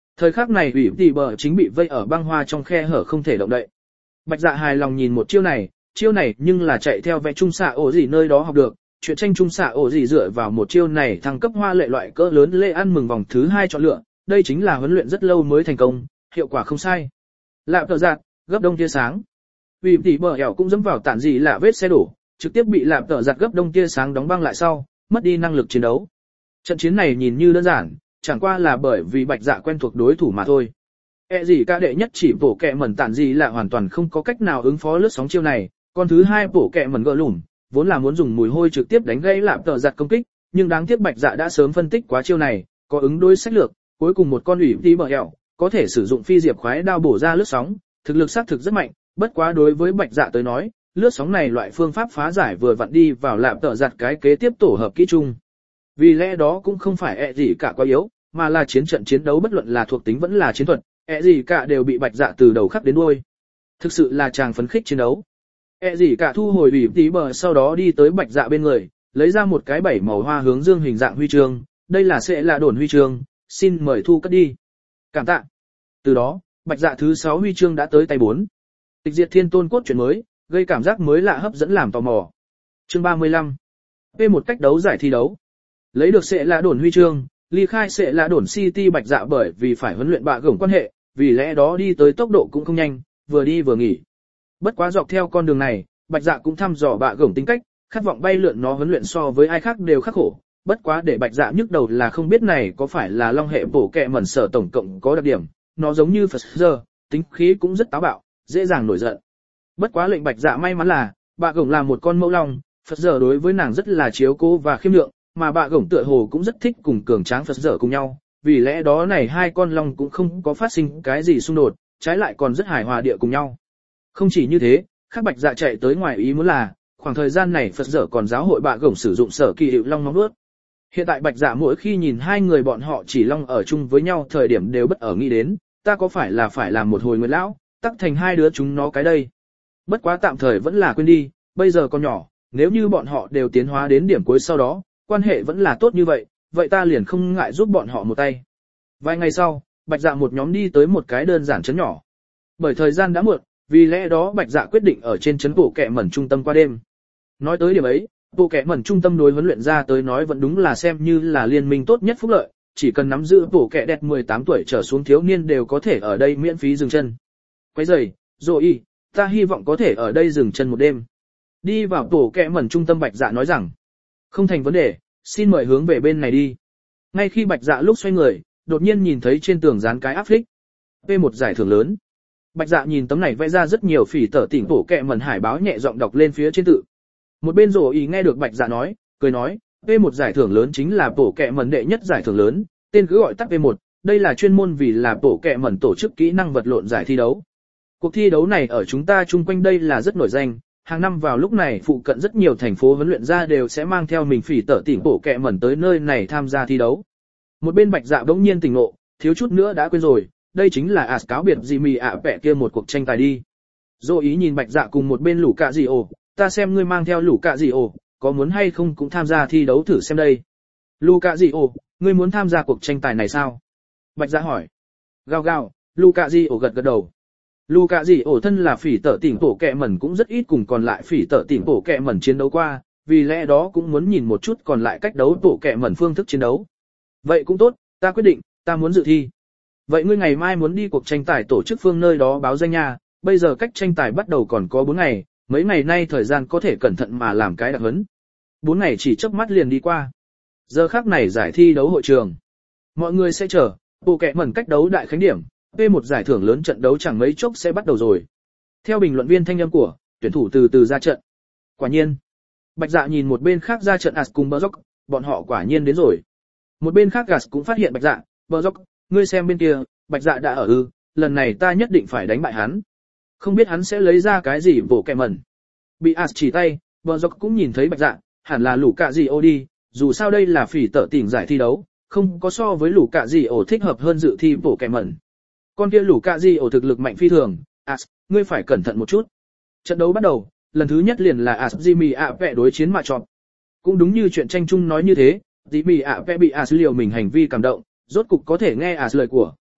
Thời khắc này ủy tỷ bờ chính bị vây ở băng hoa trong khe hở không thể động đậy. Bạch Dạ hài lòng nhìn một chiêu này nhưng là chạy theo vẽ trung xạ ổ gì nơi đó học được, chuyện tranh trung xạ ổ gì dựa vào một chiêu này thăng cấp hoa lệ loại cỡ lớn lễ ăn mừng vòng thứ 2 chọn lựa, đây chính là huấn luyện rất lâu mới thành công, hiệu quả không sai. Lạp tợ giạt, gấp đông tia sáng. Ủy tỷ bờ ẻo cũng dẫm vào tản dị là vết xe đổ, trực tiếp bị lạp tợ giạt gấp đông tia sáng đóng băng lại sau, mất đi năng lực chiến đấu. Trận chiến này nhìn như đơn giản, chẳng qua là bởi vì Bạch Dạ quen thuộc đối thủ mà thôi. Gì ca đệ nhất chỉ bổ kẹ mẩn tản gì là hoàn toàn không có cách nào ứng phó lướt sóng chiêu này, còn thứ hai bổ kẹ mẩn gỡ lủm, vốn là muốn dùng mùi hôi trực tiếp đánh gãy lạp tợ giặt công kích, nhưng đáng tiếc Bạch Dạ đã sớm phân tích quá chiêu này, có ứng đối sách lược, cuối cùng một con ủy tí bờ hẹo, có thể sử dụng phi diệp khoái đao bổ ra lướt sóng, thực lực xác thực rất mạnh, bất quá đối với Bạch Dạ tới nói, lướt sóng này loại phương pháp phá giải vừa vặn đi vào lạp tợ giặt cái kế tiếp tổ hợp kỹ chung. Vì lẽ đó cũng không phải gì cả quá yếu, mà là chiến trận chiến đấu bất luận là thuộc tính vẫn là chiến thuật, gì cả đều bị Bạch Dạ từ đầu khắc đến đuôi. Thực sự là chàng phấn khích chiến đấu. Gì cả thu hồi ủy tí bờ sau đó đi tới Bạch Dạ bên người, lấy ra một cái 7 màu hoa hướng dương hình dạng huy chương, đây là sẽ là đồn huy chương, xin mời thu cất đi. Cảm tạ. Từ đó, Bạch Dạ thứ 6 huy chương đã tới tay 4. Tịch diệt thiên tôn cốt truyện mới, gây cảm giác mới lạ hấp dẫn làm tò mò. Chương 35. Về một cách đấu giải thi đấu. Lấy được sẽ là đồn huy chương, ly khai sẽ là đồn City Bạch Dạ bởi vì phải huấn luyện bạ gổng quan hệ, vì lẽ đó đi tới tốc độ cũng không nhanh, vừa đi vừa nghỉ. Bất quá dọc theo con đường này, Bạch Dạ cũng thăm dò bạ gổng tính cách, khát vọng bay lượn nó huấn luyện so với ai khác đều khắc khổ. Bất quá để Bạch Dạ nhức đầu là không biết này có phải là long hệ bổ kẹ mẩn sở tổng cộng có đặc điểm, nó giống như Phật giờ, tính khí cũng rất táo bạo, dễ dàng nổi giận. Bất quá lệnh Bạch Dạ may mắn là, bạ gổng là một con mẫu long, Phật giờ đối với nàng rất là chiếu cố và khiêm lượng, mà bạ gổng tựa hồ cũng rất thích cùng cường tráng Phật giờ cùng nhau, vì lẽ đó này hai con long cũng không có phát sinh cái gì xung đột, trái lại còn rất hài hòa địa cùng nhau. Không chỉ như thế, khác Bạch Dạ chạy tới ngoài ý muốn là, khoảng thời gian này Phật giờ còn giáo hội bạ gổng sử dụng sở kỳ hiệu long móng vuốt. Hiện tại Bạch Dạ mỗi khi nhìn hai người bọn họ chỉ long ở chung với nhau thời điểm đều bất ở nghĩ đến, ta có phải làm một hồi nguyệt lão, tắc thành hai đứa chúng nó cái đây. Bất quá tạm thời vẫn là quên đi, bây giờ còn nhỏ, nếu như bọn họ đều tiến hóa đến điểm cuối sau đó, quan hệ vẫn là tốt như vậy, vậy ta liền không ngại giúp bọn họ một tay. Vài ngày sau, Bạch Dạ một nhóm đi tới một cái đơn giản trấn nhỏ. Bởi thời gian đã muộn, vì lẽ đó Bạch Dạ quyết định ở trên trấn bộ kẹ mẩn trung tâm qua đêm. Nói tới điểm ấy, bộ kẹ mẩn trung tâm đối huấn luyện ra tới nói vẫn đúng là xem như là liên minh tốt nhất phúc lợi, chỉ cần nắm giữ bộ kẹ đẹp 18 tuổi trở xuống thiếu niên đều có thể ở đây miễn phí dừng chân. Quấy giày, rồi ta hy vọng có thể ở đây dừng chân một đêm. Đi vào bộ kẹ mẩn trung tâm Bạch Dạ nói rằng, không thành vấn đề, xin mời hướng về bên này đi. Ngay khi Bạch Dạ lúc xoay người, đột nhiên nhìn thấy trên tường dán cái áp phích. P1 giải thưởng lớn. Bạch Dạ nhìn tấm này vẽ ra rất nhiều phỉ tở tỉnh bộ kẹ mẩn hải báo nhẹ giọng đọc lên phía trên tự. Một bên rồi nghe được Bạch Dạ nói, cười nói, P1 giải thưởng lớn chính là bộ kẹ mẩn đệ nhất giải thưởng lớn, tên cứ gọi tắt P1, đây là chuyên môn vì là bộ kẹ mẩn tổ chức kỹ năng vật lộn giải thi đấu. Cuộc thi đấu này ở chúng ta chung quanh đây là rất nổi danh, hàng năm vào lúc này phụ cận rất nhiều thành phố huấn luyện ra đều sẽ mang theo mình phỉ tở tỉnh bộ kẹ mẩn tới nơi này tham gia thi đấu. Một bên Bạch Dạ bỗng nhiên tỉnh ngộ, thiếu chút nữa đã quên rồi, đây chính là cáo biệt gì mì bẹ kia một cuộc tranh tài đi. Dô ý nhìn Bạch Dạ cùng một bên lũ cạ gì ồ, ta xem ngươi mang theo lũ cạ gì ồ, có muốn hay không cũng tham gia thi đấu thử xem đây. Lũ cạ gì ồ, ngươi muốn tham gia cuộc tranh tài này sao? Bạch Dạ hỏi. Gào gào, lũ cạ gì ồ gật gật đầu. Lũ cạ gì ồ thân là phỉ tở tỉnh bộ kẹ mẩn cũng rất ít cùng còn lại phỉ tở tỉnh bộ kẹ mẩn chiến đấu qua, vì lẽ đó cũng muốn nhìn một chút còn lại cách đấu bộ kẹ mẩn phương thức chiến đấu. Vậy cũng tốt, ta quyết định, ta muốn dự thi. Vậy ngươi ngày mai muốn đi cuộc tranh tài tổ chức phương nơi đó báo danh nha, bây giờ cách tranh tài bắt đầu còn có 4 ngày, mấy ngày nay thời gian có thể cẩn thận mà làm cái đặc huấn. 4 ngày chỉ chớp mắt liền đi qua. Giờ khắc này giải thi đấu hội trường. Mọi người sẽ chờ, bộ kẹ mẩn cách đấu đại khánh điểm, P1 giải thưởng lớn trận đấu chẳng mấy chốc sẽ bắt đầu rồi. Theo bình luận viên thanh âm của, tuyển thủ từ từ ra trận. Quả nhiên. Bạch Dạ nhìn một bên khác ra trận As cùng Berzoc, bọn họ quả nhiên đến rồi. Một bên khác Gas cũng phát hiện Bạch Dạ, Berzoc, ngươi xem bên kia, Bạch Dạ đã ở lần này ta nhất định phải đánh bại hắn. Không biết hắn sẽ lấy ra cái gì bổ kẹ mẩn. Bị As chỉ tay, Berzoc cũng nhìn thấy Bạch Dạ, hẳn là lũ cạ gì ô đi, dù sao đây là phỉ tở tỉnh giải thi đấu, không có so với lũ cạ gì ổ thích hợp hơn dự thi bổ kẹ mẩn. Con kia lũ cạ gì ổ thực lực mạnh phi thường, As, ngươi phải cẩn thận một chút. Trận đấu bắt đầu, lần thứ nhất liền là As Jimmy vẽ đối chiến mạ trọt. Cũng đúng như chuyện tranh chung nói như thế, Jimmy vẽ bị As liều mình hành vi cảm động, rốt cục có thể nghe As lời của,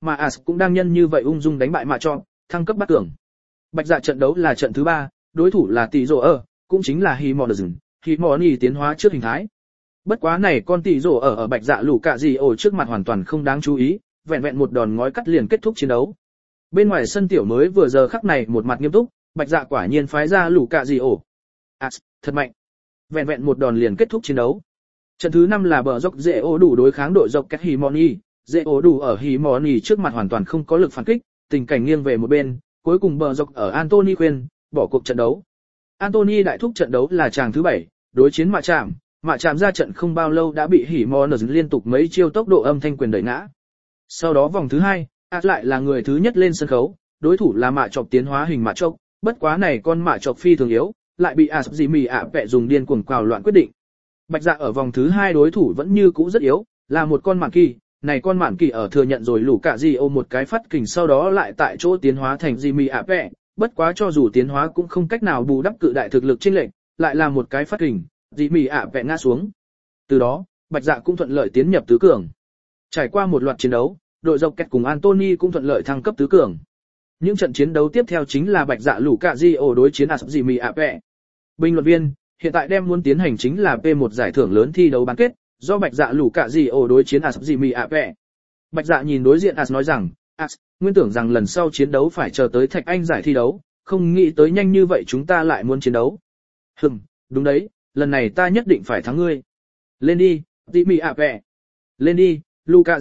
mà As cũng đang nhân như vậy ung dung đánh bại Mạ Chọc, thăng cấp bắt cường. Bạch Dạ trận đấu là trận thứ 3, đối thủ là Tỷ Rồ ở, cũng chính là Himon tiến hóa trước hình thái. Bất quá này con Tỷ Rồ ở Bạch Dạ lũ cả gì ổ trước mặt hoàn toàn không đáng chú ý, vẹn vẹn một đòn ngói cắt liền kết thúc chiến đấu. Bên ngoài sân tiểu mới vừa giờ khắc này một mặt nghiêm túc, Bạch Dạ quả nhiên phái ra lũ cả gì ổ. Thật mạnh. Vẹn vẹn một đòn liền kết thúc chiến đấu. Trận thứ 5 là bờ dốc dễ ổ đủ đối kháng đội dốc cách Himoni, dễ ổ đủ ở Himoni trước mặt hoàn toàn không có lực phản kích, tình cảnh nghiêng về một bên, cuối cùng bờ dốc ở Anthony khuyên, bỏ cuộc trận đấu. Anthony đại thúc trận đấu là chàng thứ 7, đối chiến Mạ Chạm ra trận không bao lâu đã bị Himoni liên tục mấy chiêu tốc độ âm thanh quyền đẩy ngã. Sau đó vòng thứ 2, lại là người thứ nhất lên sân khấu, đối thủ là Mạ Chọc tiến hóa hình Mạ Chọc, bất quá này con Mạ Chọc phi thường yếu, lại bị Jimmy Vẹ dùng điên cuồng quào loạn quyết định. Bạch Dạ ở vòng thứ 2 đối thủ vẫn như cũ rất yếu, là một con mạn kỳ, này con mạn kỳ ở thừa nhận rồi lũ cả gì ôm một cái phát kình sau đó lại tại chỗ tiến hóa thành Jimmy Vẹ, bất quá cho dù tiến hóa cũng không cách nào bù đắp cự đại thực lực chênh lệch, lại là một cái phát kình, Jimmy Vẹ ngã xuống. Từ đó, Bạch Dạ cũng thuận lợi tiến nhập tứ cường. Trải qua một loạt chiến đấu, đội dọc kẹt cùng Anthony cũng thuận lợi thăng cấp tứ cường. Những trận chiến đấu tiếp theo chính là Bạch Dạ lũ cả gì ổ đối chiến Jimmy Vẹ. Bình luận viên, hiện tại đem muốn tiến hành chính là P1 giải thưởng lớn thi đấu bán kết, do Bạch Dạ lũ cả gì ổ đối chiến Jimmy Vẹ. Bạch Dạ nhìn đối diện nói rằng, nguyên tưởng rằng lần sau chiến đấu phải chờ tới Thạch Anh giải thi đấu, không nghĩ tới nhanh như vậy chúng ta lại muốn chiến đấu. Đúng đấy, lần này ta nhất định phải thắng ngươi. Lên đi, Jimmy Vẹ. Lên đi, Luka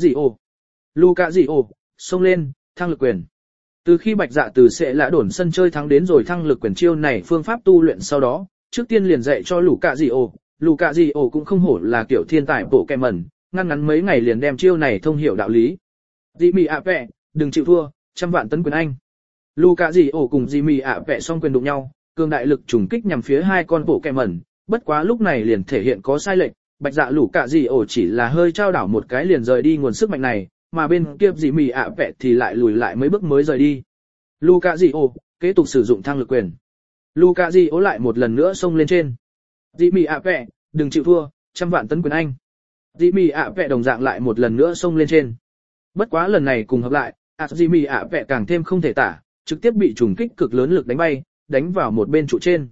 Gio, xông lên, thăng lực quyền. Từ khi Bạch Dạ từ sẽ lã đổn sân chơi thắng đến rồi thăng lực quyền chiêu này phương pháp tu luyện sau đó, trước tiên liền dạy cho Luka Gio cũng không hổ là kiểu thiên tài bộ kẹ mẩn, ngắn mấy ngày liền đem chiêu này thông hiểu đạo lý. Jimmy Vẹ, đừng chịu thua, trăm vạn tấn quyền Anh. Luka Gio cùng Jimmy Vẹ song quyền đụng nhau, cường đại lực trùng kích nhằm phía hai con bộ kẹ mẩn, bất quá lúc này liền thể hiện có sai lệch, Bạch Dạ Luka Gio chỉ là hơi trao đảo một cái liền rời đi nguồn sức mạnh này, mà bên kia Jimmy Vẹ thì lại lùi lại mấy bước mới rời đi. Luka Gio kế tục sử dụng thăng lực quyền. Luka Gio lại một lần nữa xông lên trên. Jimmy Vẹ, đừng chịu thua, trăm vạn tấn quyền Anh. Jimmy Vẹ đồng dạng lại một lần nữa xông lên trên. Bất quá lần này cùng hợp lại, Jimmy Vẹ càng thêm không thể tả, trực tiếp bị trùng kích cực lớn lực đánh bay, đánh vào một bên trụ trên.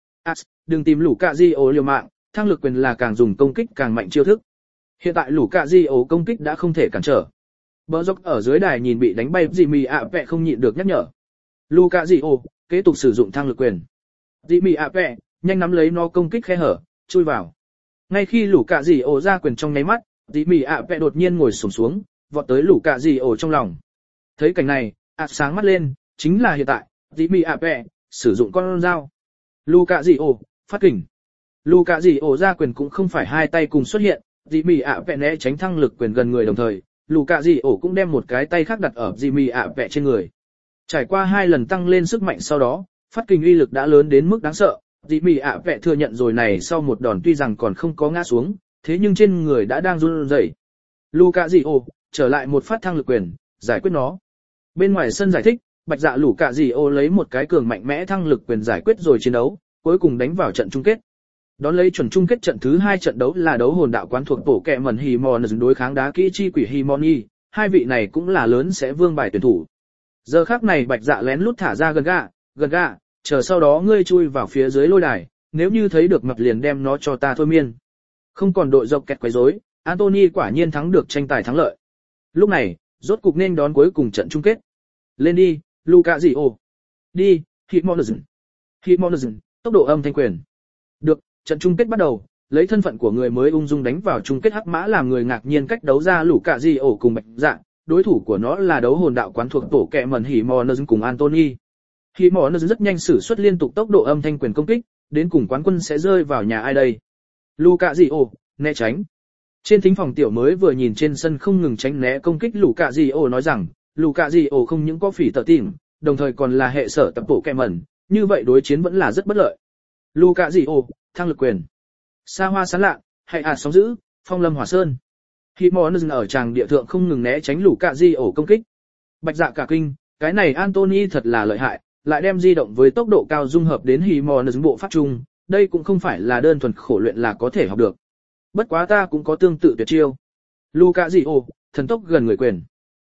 Đừng tìm Luka Gio liều mạng, thăng lực quyền là càng dùng công kích càng mạnh chiêu thức. Hiện tại Luka Gio công kích đã không thể cản trở. Bờ dốc ở dưới đài nhìn bị đánh bay Jimmy Vẹ không nhịn được nhắc nhở. Luka Gio kế tục sử dụng thăng lực quyền. Jimmy Vẹ nhanh nắm lấy nó công kích khe hở, chui vào. Ngay khi Luka Gio ra quyền trong nháy mắt, Jimmy Vẹ đột nhiên ngồi xổm xuống, vọt tới Luka Gio trong lòng. Thấy cảnh này, sáng mắt lên, chính là hiện tại, Jimmy Vẹ sử dụng con dao. Luka Gio phát kình. Luka Gio ra quyền cũng không phải hai tay cùng xuất hiện, Jimmy Vẹ né tránh thăng lực quyền gần người đồng thời, Luka Gio cũng đem một cái tay khác đặt ở Jimmy Vẹ trên người. Trải qua 2 lần tăng lên sức mạnh sau đó, phát kình uy lực đã lớn đến mức đáng sợ, Jimmy Vẹ thừa nhận rồi này sau một đòn tuy rằng còn không có ngã xuống, thế nhưng trên người đã đang run rẩy. Luka Gio trở lại một phát thăng lực quyền, giải quyết nó. Bên ngoài sân giải thích, Bạch Dạ Luka Gio lấy một cái cường mạnh mẽ thăng lực quyền giải quyết rồi chiến đấu, cuối cùng đánh vào trận chung kết. Đón lấy chuẩn chung kết trận thứ 2 trận đấu là đấu hồn đạo quán thuộc bộ kẹ mẩn Himon đối kháng đá kỹ chi quỷ Himoni, hai vị này cũng là lớn sẽ vương bài tuyển thủ. Giờ khắc này Bạch Dạ lén lút thả ra gần gà, chờ sau đó ngươi chui vào phía dưới lôi đài, nếu như thấy được mập liền đem nó cho ta thôi miên. Không còn đội dọc kẹt quấy rối, Anthony quả nhiên thắng được tranh tài thắng lợi. Lúc này, rốt cục nên đón cuối cùng trận chung kết. Lên đi, Luka Gio. Đi, Himon, tốc độ âm thanh quyền. Được, trận chung kết bắt đầu, lấy thân phận của người mới ung dung đánh vào chung kết hắc mã làm người ngạc nhiên cách đấu ra Luka Gio cùng Bạch Dạ, đối thủ của nó là đấu hồn đạo quán thuộc tổ kẹ mẩn Himon cùng Anthony. Himon rất nhanh sử xuất liên tục tốc độ âm thanh quyền công kích, đến cùng quán quân sẽ rơi vào nhà ai đây? Luka Gio, né tránh. Trên thính phòng tiểu mới vừa nhìn trên sân không ngừng tránh né công kích Luka Gio nói rằng, Luka Gio không những có phỉ tờ tìm, đồng thời còn là hệ sở tập bộ kẹ mẩn, như vậy đối chiến vẫn là rất bất lợi. Luka Gio, thăng lực quyền. Xa hoa sán lạ, hay sóng dữ, phong lâm hỏa sơn. Himon ở tràng địa thượng không ngừng né tránh Luka Gio công kích. Bạch Dạ cả kinh, cái này Anthony thật là lợi hại, lại đem di động với tốc độ cao dung hợp đến Himon bộ pháp chung, đây cũng không phải là đơn thuần khổ luyện là có thể học được. Bất quá ta cũng có tương tự tuyệt chiêu. Luka Gio, thần tốc gần người quyền.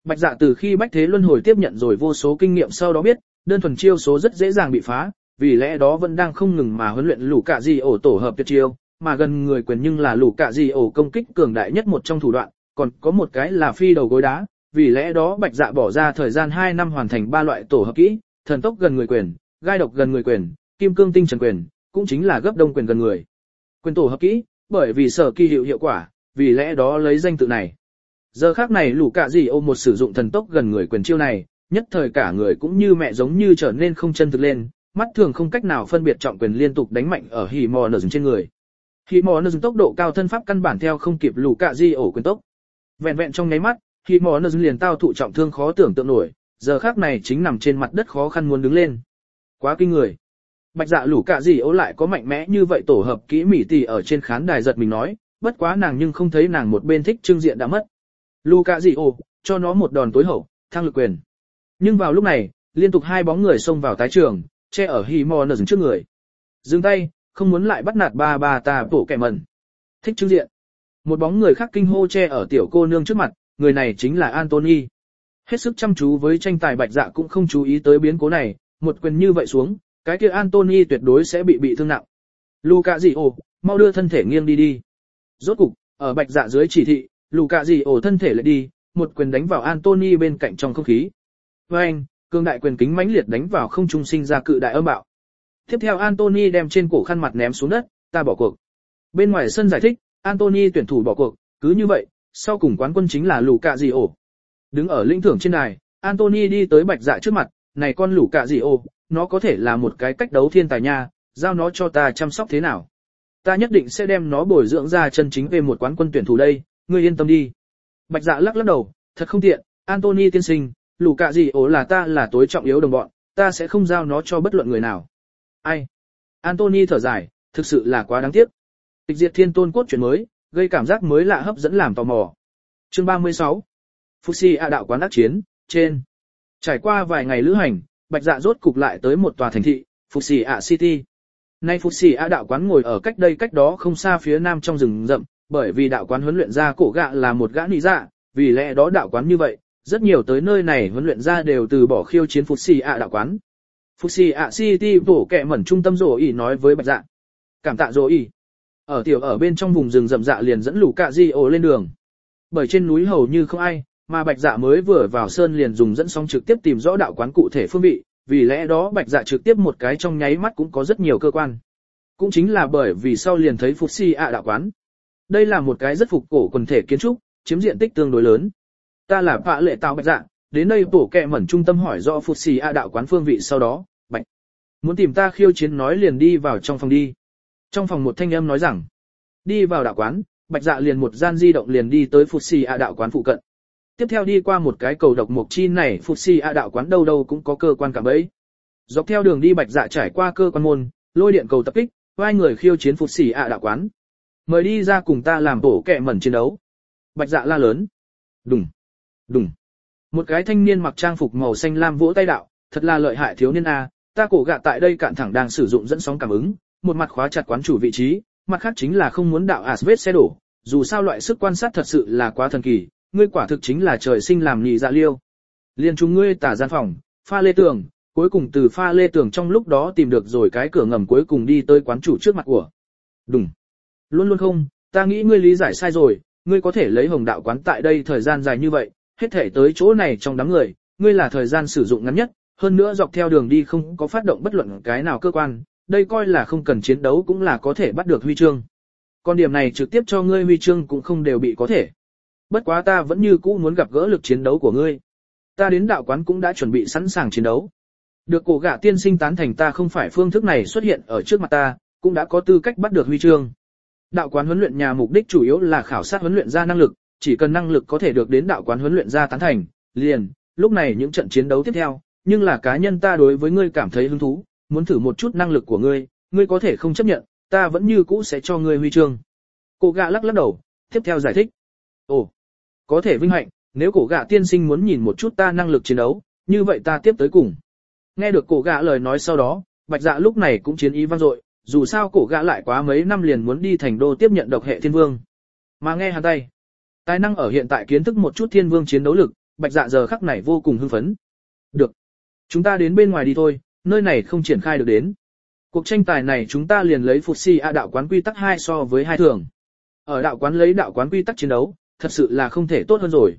Bạch Dạ từ khi Bách Thế Luân Hồi tiếp nhận rồi vô số kinh nghiệm sau đó biết, đơn thuần chiêu số rất dễ dàng bị phá, vì lẽ đó vẫn đang không ngừng mà huấn luyện lũ cạ di ổ tổ hợp tuyệt chiêu, mà gần người quyền nhưng là lũ cạ di ổ công kích cường đại nhất một trong thủ đoạn, còn có một cái là phi đầu gối đá, vì lẽ đó Bạch Dạ bỏ ra thời gian 2 năm hoàn thành 3 loại tổ hợp kỹ, thần tốc gần người quyền, gai độc gần người quyền, kim cương tinh trần quyền, cũng chính là gấp đông quyền gần người. Quyền tổ hợp kỹ, bởi vì sở kỳ hiệu quả, vì lẽ đó lấy danh tự này. Giờ khác này lũ cạ di ôm một sử dụng thần tốc gần người quyền chiêu này, nhất thời cả người cũng như mẹ giống như trở nên không chân thực lên, mắt thường không cách nào phân biệt trọng quyền liên tục đánh mạnh ở hỉ mò nở trên người. Hỉ mò nở tốc độ cao thân pháp căn bản theo không kịp lũ cạ di ổ quyền tốc. Vẹn vẹn trong nháy mắt, hỉ mò nở liền tao thụ trọng thương khó tưởng tượng nổi, giờ khác này chính nằm trên mặt đất khó khăn muốn đứng lên. Quá kinh người. Bạch Dạ lũ cạ di ổ lại có mạnh mẽ như vậy tổ hợp kỹ mỉ tỉ ở trên khán đài giật mình nói, bất quá nàng nhưng không thấy nàng một bên thích trưng diện đã mất. Lũ cạ di ổ, cho nó một đòn tối hậu, thăng lực quyền. Nhưng vào lúc này, liên tục 2 bóng người xông vào tái trường, che ở Himon trước người. Dừng tay, không muốn lại bắt nạt ba ta bổ kẻ mẩn. Thích trưng diện. Một bóng người khác kinh hô che ở tiểu cô nương trước mặt, người này chính là Anthony. Hết sức chăm chú với tranh tài Bạch Dạ cũng không chú ý tới biến cố này, một quyền như vậy xuống, cái kia Anthony tuyệt đối sẽ bị thương nặng. Luca Di ồ, mau đưa thân thể nghiêng đi. Rốt cục, ở Bạch Dạ dưới chỉ thị, Luca Di ồ thân thể lại đi, một quyền đánh vào Anthony bên cạnh trong không khí. Với anh, cường đại quyền kính mãnh liệt đánh vào không trung sinh ra cự đại âm bạo. Tiếp theo Anthony đem trên cổ khăn mặt ném xuống đất, ta bỏ cuộc. Bên ngoài sân giải thích, Anthony tuyển thủ bỏ cuộc, cứ như vậy, sau cùng quán quân chính là Luca Di ồ. Đứng ở lĩnh thưởng trên đài, Anthony đi tới Bạch Dạ trước mặt, này con Luca Di ồ, nó có thể là một cái cách đấu thiên tài nha, giao nó cho ta chăm sóc thế nào. Ta nhất định sẽ đem nó bồi dưỡng ra chân chính về một quán quân tuyển thủ đây, ngươi yên tâm đi. Bạch Dạ lắc đầu, thật không tiện, Anthony tiên sinh, Luca Di ồ là ta là tối trọng yếu đồng bọn, ta sẽ không giao nó cho bất luận người nào. Ai? Anthony thở dài, thực sự là quá đáng tiếc. Tịch diệt thiên tôn cốt truyện mới, gây cảm giác mới lạ hấp dẫn làm tò mò. Chương 36. Fuxi đạo quán đắc chiến, trên. Trải qua vài ngày lữ hành, Bạch Dạ rốt cục lại tới một tòa thành thị, Fuxi City. Nay Fuxi đạo quán ngồi ở cách đó không xa phía nam trong rừng rậm, bởi vì đạo quán huấn luyện ra cổ gạ là một gã nị dạ, vì lẽ đó đạo quán như vậy, rất nhiều tới nơi này huấn luyện ra đều từ bỏ khiêu chiến Fuxi đạo quán. Fuxi City bổ kẹ mẩn trung tâm rồ ỉ nói với Bạch Dạ. Cảm tạ rồ ỉ. Ở bên trong vùng rừng rậm dạ liền dẫn lũ cạ di ổ lên đường. Bởi trên núi hầu như không ai, mà Bạch Dạ mới vừa vào sơn liền dùng dẫn sóng trực tiếp tìm rõ đạo quán cụ thể phương vị, vì lẽ đó Bạch Dạ trực tiếp một cái trong nháy mắt cũng có rất nhiều cơ quan. Cũng chính là bởi vì sau liền thấy Fuxi đạo quán. Đây là một cái rất phục cổ quần thể kiến trúc, chiếm diện tích tương đối lớn. Ta là Phạ Lệ Tào Bạch Dạ, đến đây bổ kẹ mẩn trung tâm hỏi rõ Fuxi đạo quán phương vị sau đó, Bạch. Muốn tìm ta khiêu chiến nói liền đi vào trong phòng đi. Trong phòng một thanh âm nói rằng, đi vào đạo quán, Bạch Dạ liền một gian di động liền đi tới Fuxi đạo quán phụ cận. Tiếp theo đi qua một cái cầu độc mộc chi này Fuxi đạo quán đâu đâu cũng có cơ quan cảm bẫy. Dọc theo đường đi Bạch Dạ trải qua cơ quan môn, lôi điện cầu tập kích, vai người khiêu chiến Fuxi đạo quán. Mời đi ra cùng ta làm bổ kẹ mẩn chiến đấu. Bạch Dạ la lớn. Đùng, đùng. Một cái thanh niên mặc trang phục màu xanh lam vỗ tay đạo, thật là lợi hại thiếu niên a, ta cổ gạ tại đây cạn thẳng đang sử dụng dẫn sóng cảm ứng, một mặt khóa chặt quán chủ vị trí, mặt khác chính là không muốn đạo vết xe đổ, dù sao loại sức quan sát thật sự là quá thần kỳ, ngươi quả thực chính là trời sinh làm nhị dạ liêu. Liên chúng ngươi tả gian phòng, pha lê tường, cuối cùng từ pha lê tường trong lúc đó tìm được rồi cái cửa ngầm cuối cùng đi tới quán chủ trước mặt của. Đùng. Luôn luôn không, ta nghĩ ngươi lý giải sai rồi, ngươi có thể lấy hồng đạo quán tại đây thời gian dài như vậy, hết thể tới chỗ này trong đám người, ngươi là thời gian sử dụng ngắn nhất, hơn nữa dọc theo đường đi không có phát động bất luận cái nào cơ quan, đây coi là không cần chiến đấu cũng là có thể bắt được huy chương. Còn điểm này trực tiếp cho ngươi huy chương cũng không đều bị có thể. Bất quá ta vẫn như cũ muốn gặp gỡ lực chiến đấu của ngươi. Ta đến đạo quán cũng đã chuẩn bị sẵn sàng chiến đấu. Được cổ gạ tiên sinh tán thành ta không phải phương thức này xuất hiện ở trước mặt ta, cũng đã có tư cách bắt được huy chương. Đạo quán huấn luyện nhà mục đích chủ yếu là khảo sát huấn luyện ra năng lực, chỉ cần năng lực có thể được đến đạo quán huấn luyện ra tán thành, liền, lúc này những trận chiến đấu tiếp theo, nhưng là cá nhân ta đối với ngươi cảm thấy hứng thú, muốn thử một chút năng lực của ngươi, ngươi có thể không chấp nhận, ta vẫn như cũ sẽ cho ngươi huy chương. Cổ gạ lắc đầu, tiếp theo giải thích. Ồ, có thể vinh hạnh, nếu cổ gạ tiên sinh muốn nhìn một chút ta năng lực chiến đấu, như vậy ta tiếp tới cùng. Nghe được cổ gạ lời nói sau đó, Bạch Dạ lúc này cũng chiến ý vang dội, dù sao cổ gạ lại quá mấy năm liền muốn đi thành đô tiếp nhận độc hệ thiên vương. Mà nghe hắn tay, tài năng ở hiện tại kiến thức một chút thiên vương chiến đấu lực, Bạch Dạ giờ khắc này vô cùng hưng phấn. Được, chúng ta đến bên ngoài đi thôi, nơi này không triển khai được đến. Cuộc tranh tài này chúng ta liền lấy Phục Si A đạo quán quy tắc 2 so với 2 thường. Ở đạo quán lấy đạo quán quy tắc chiến đấu, thật sự là không thể tốt hơn rồi.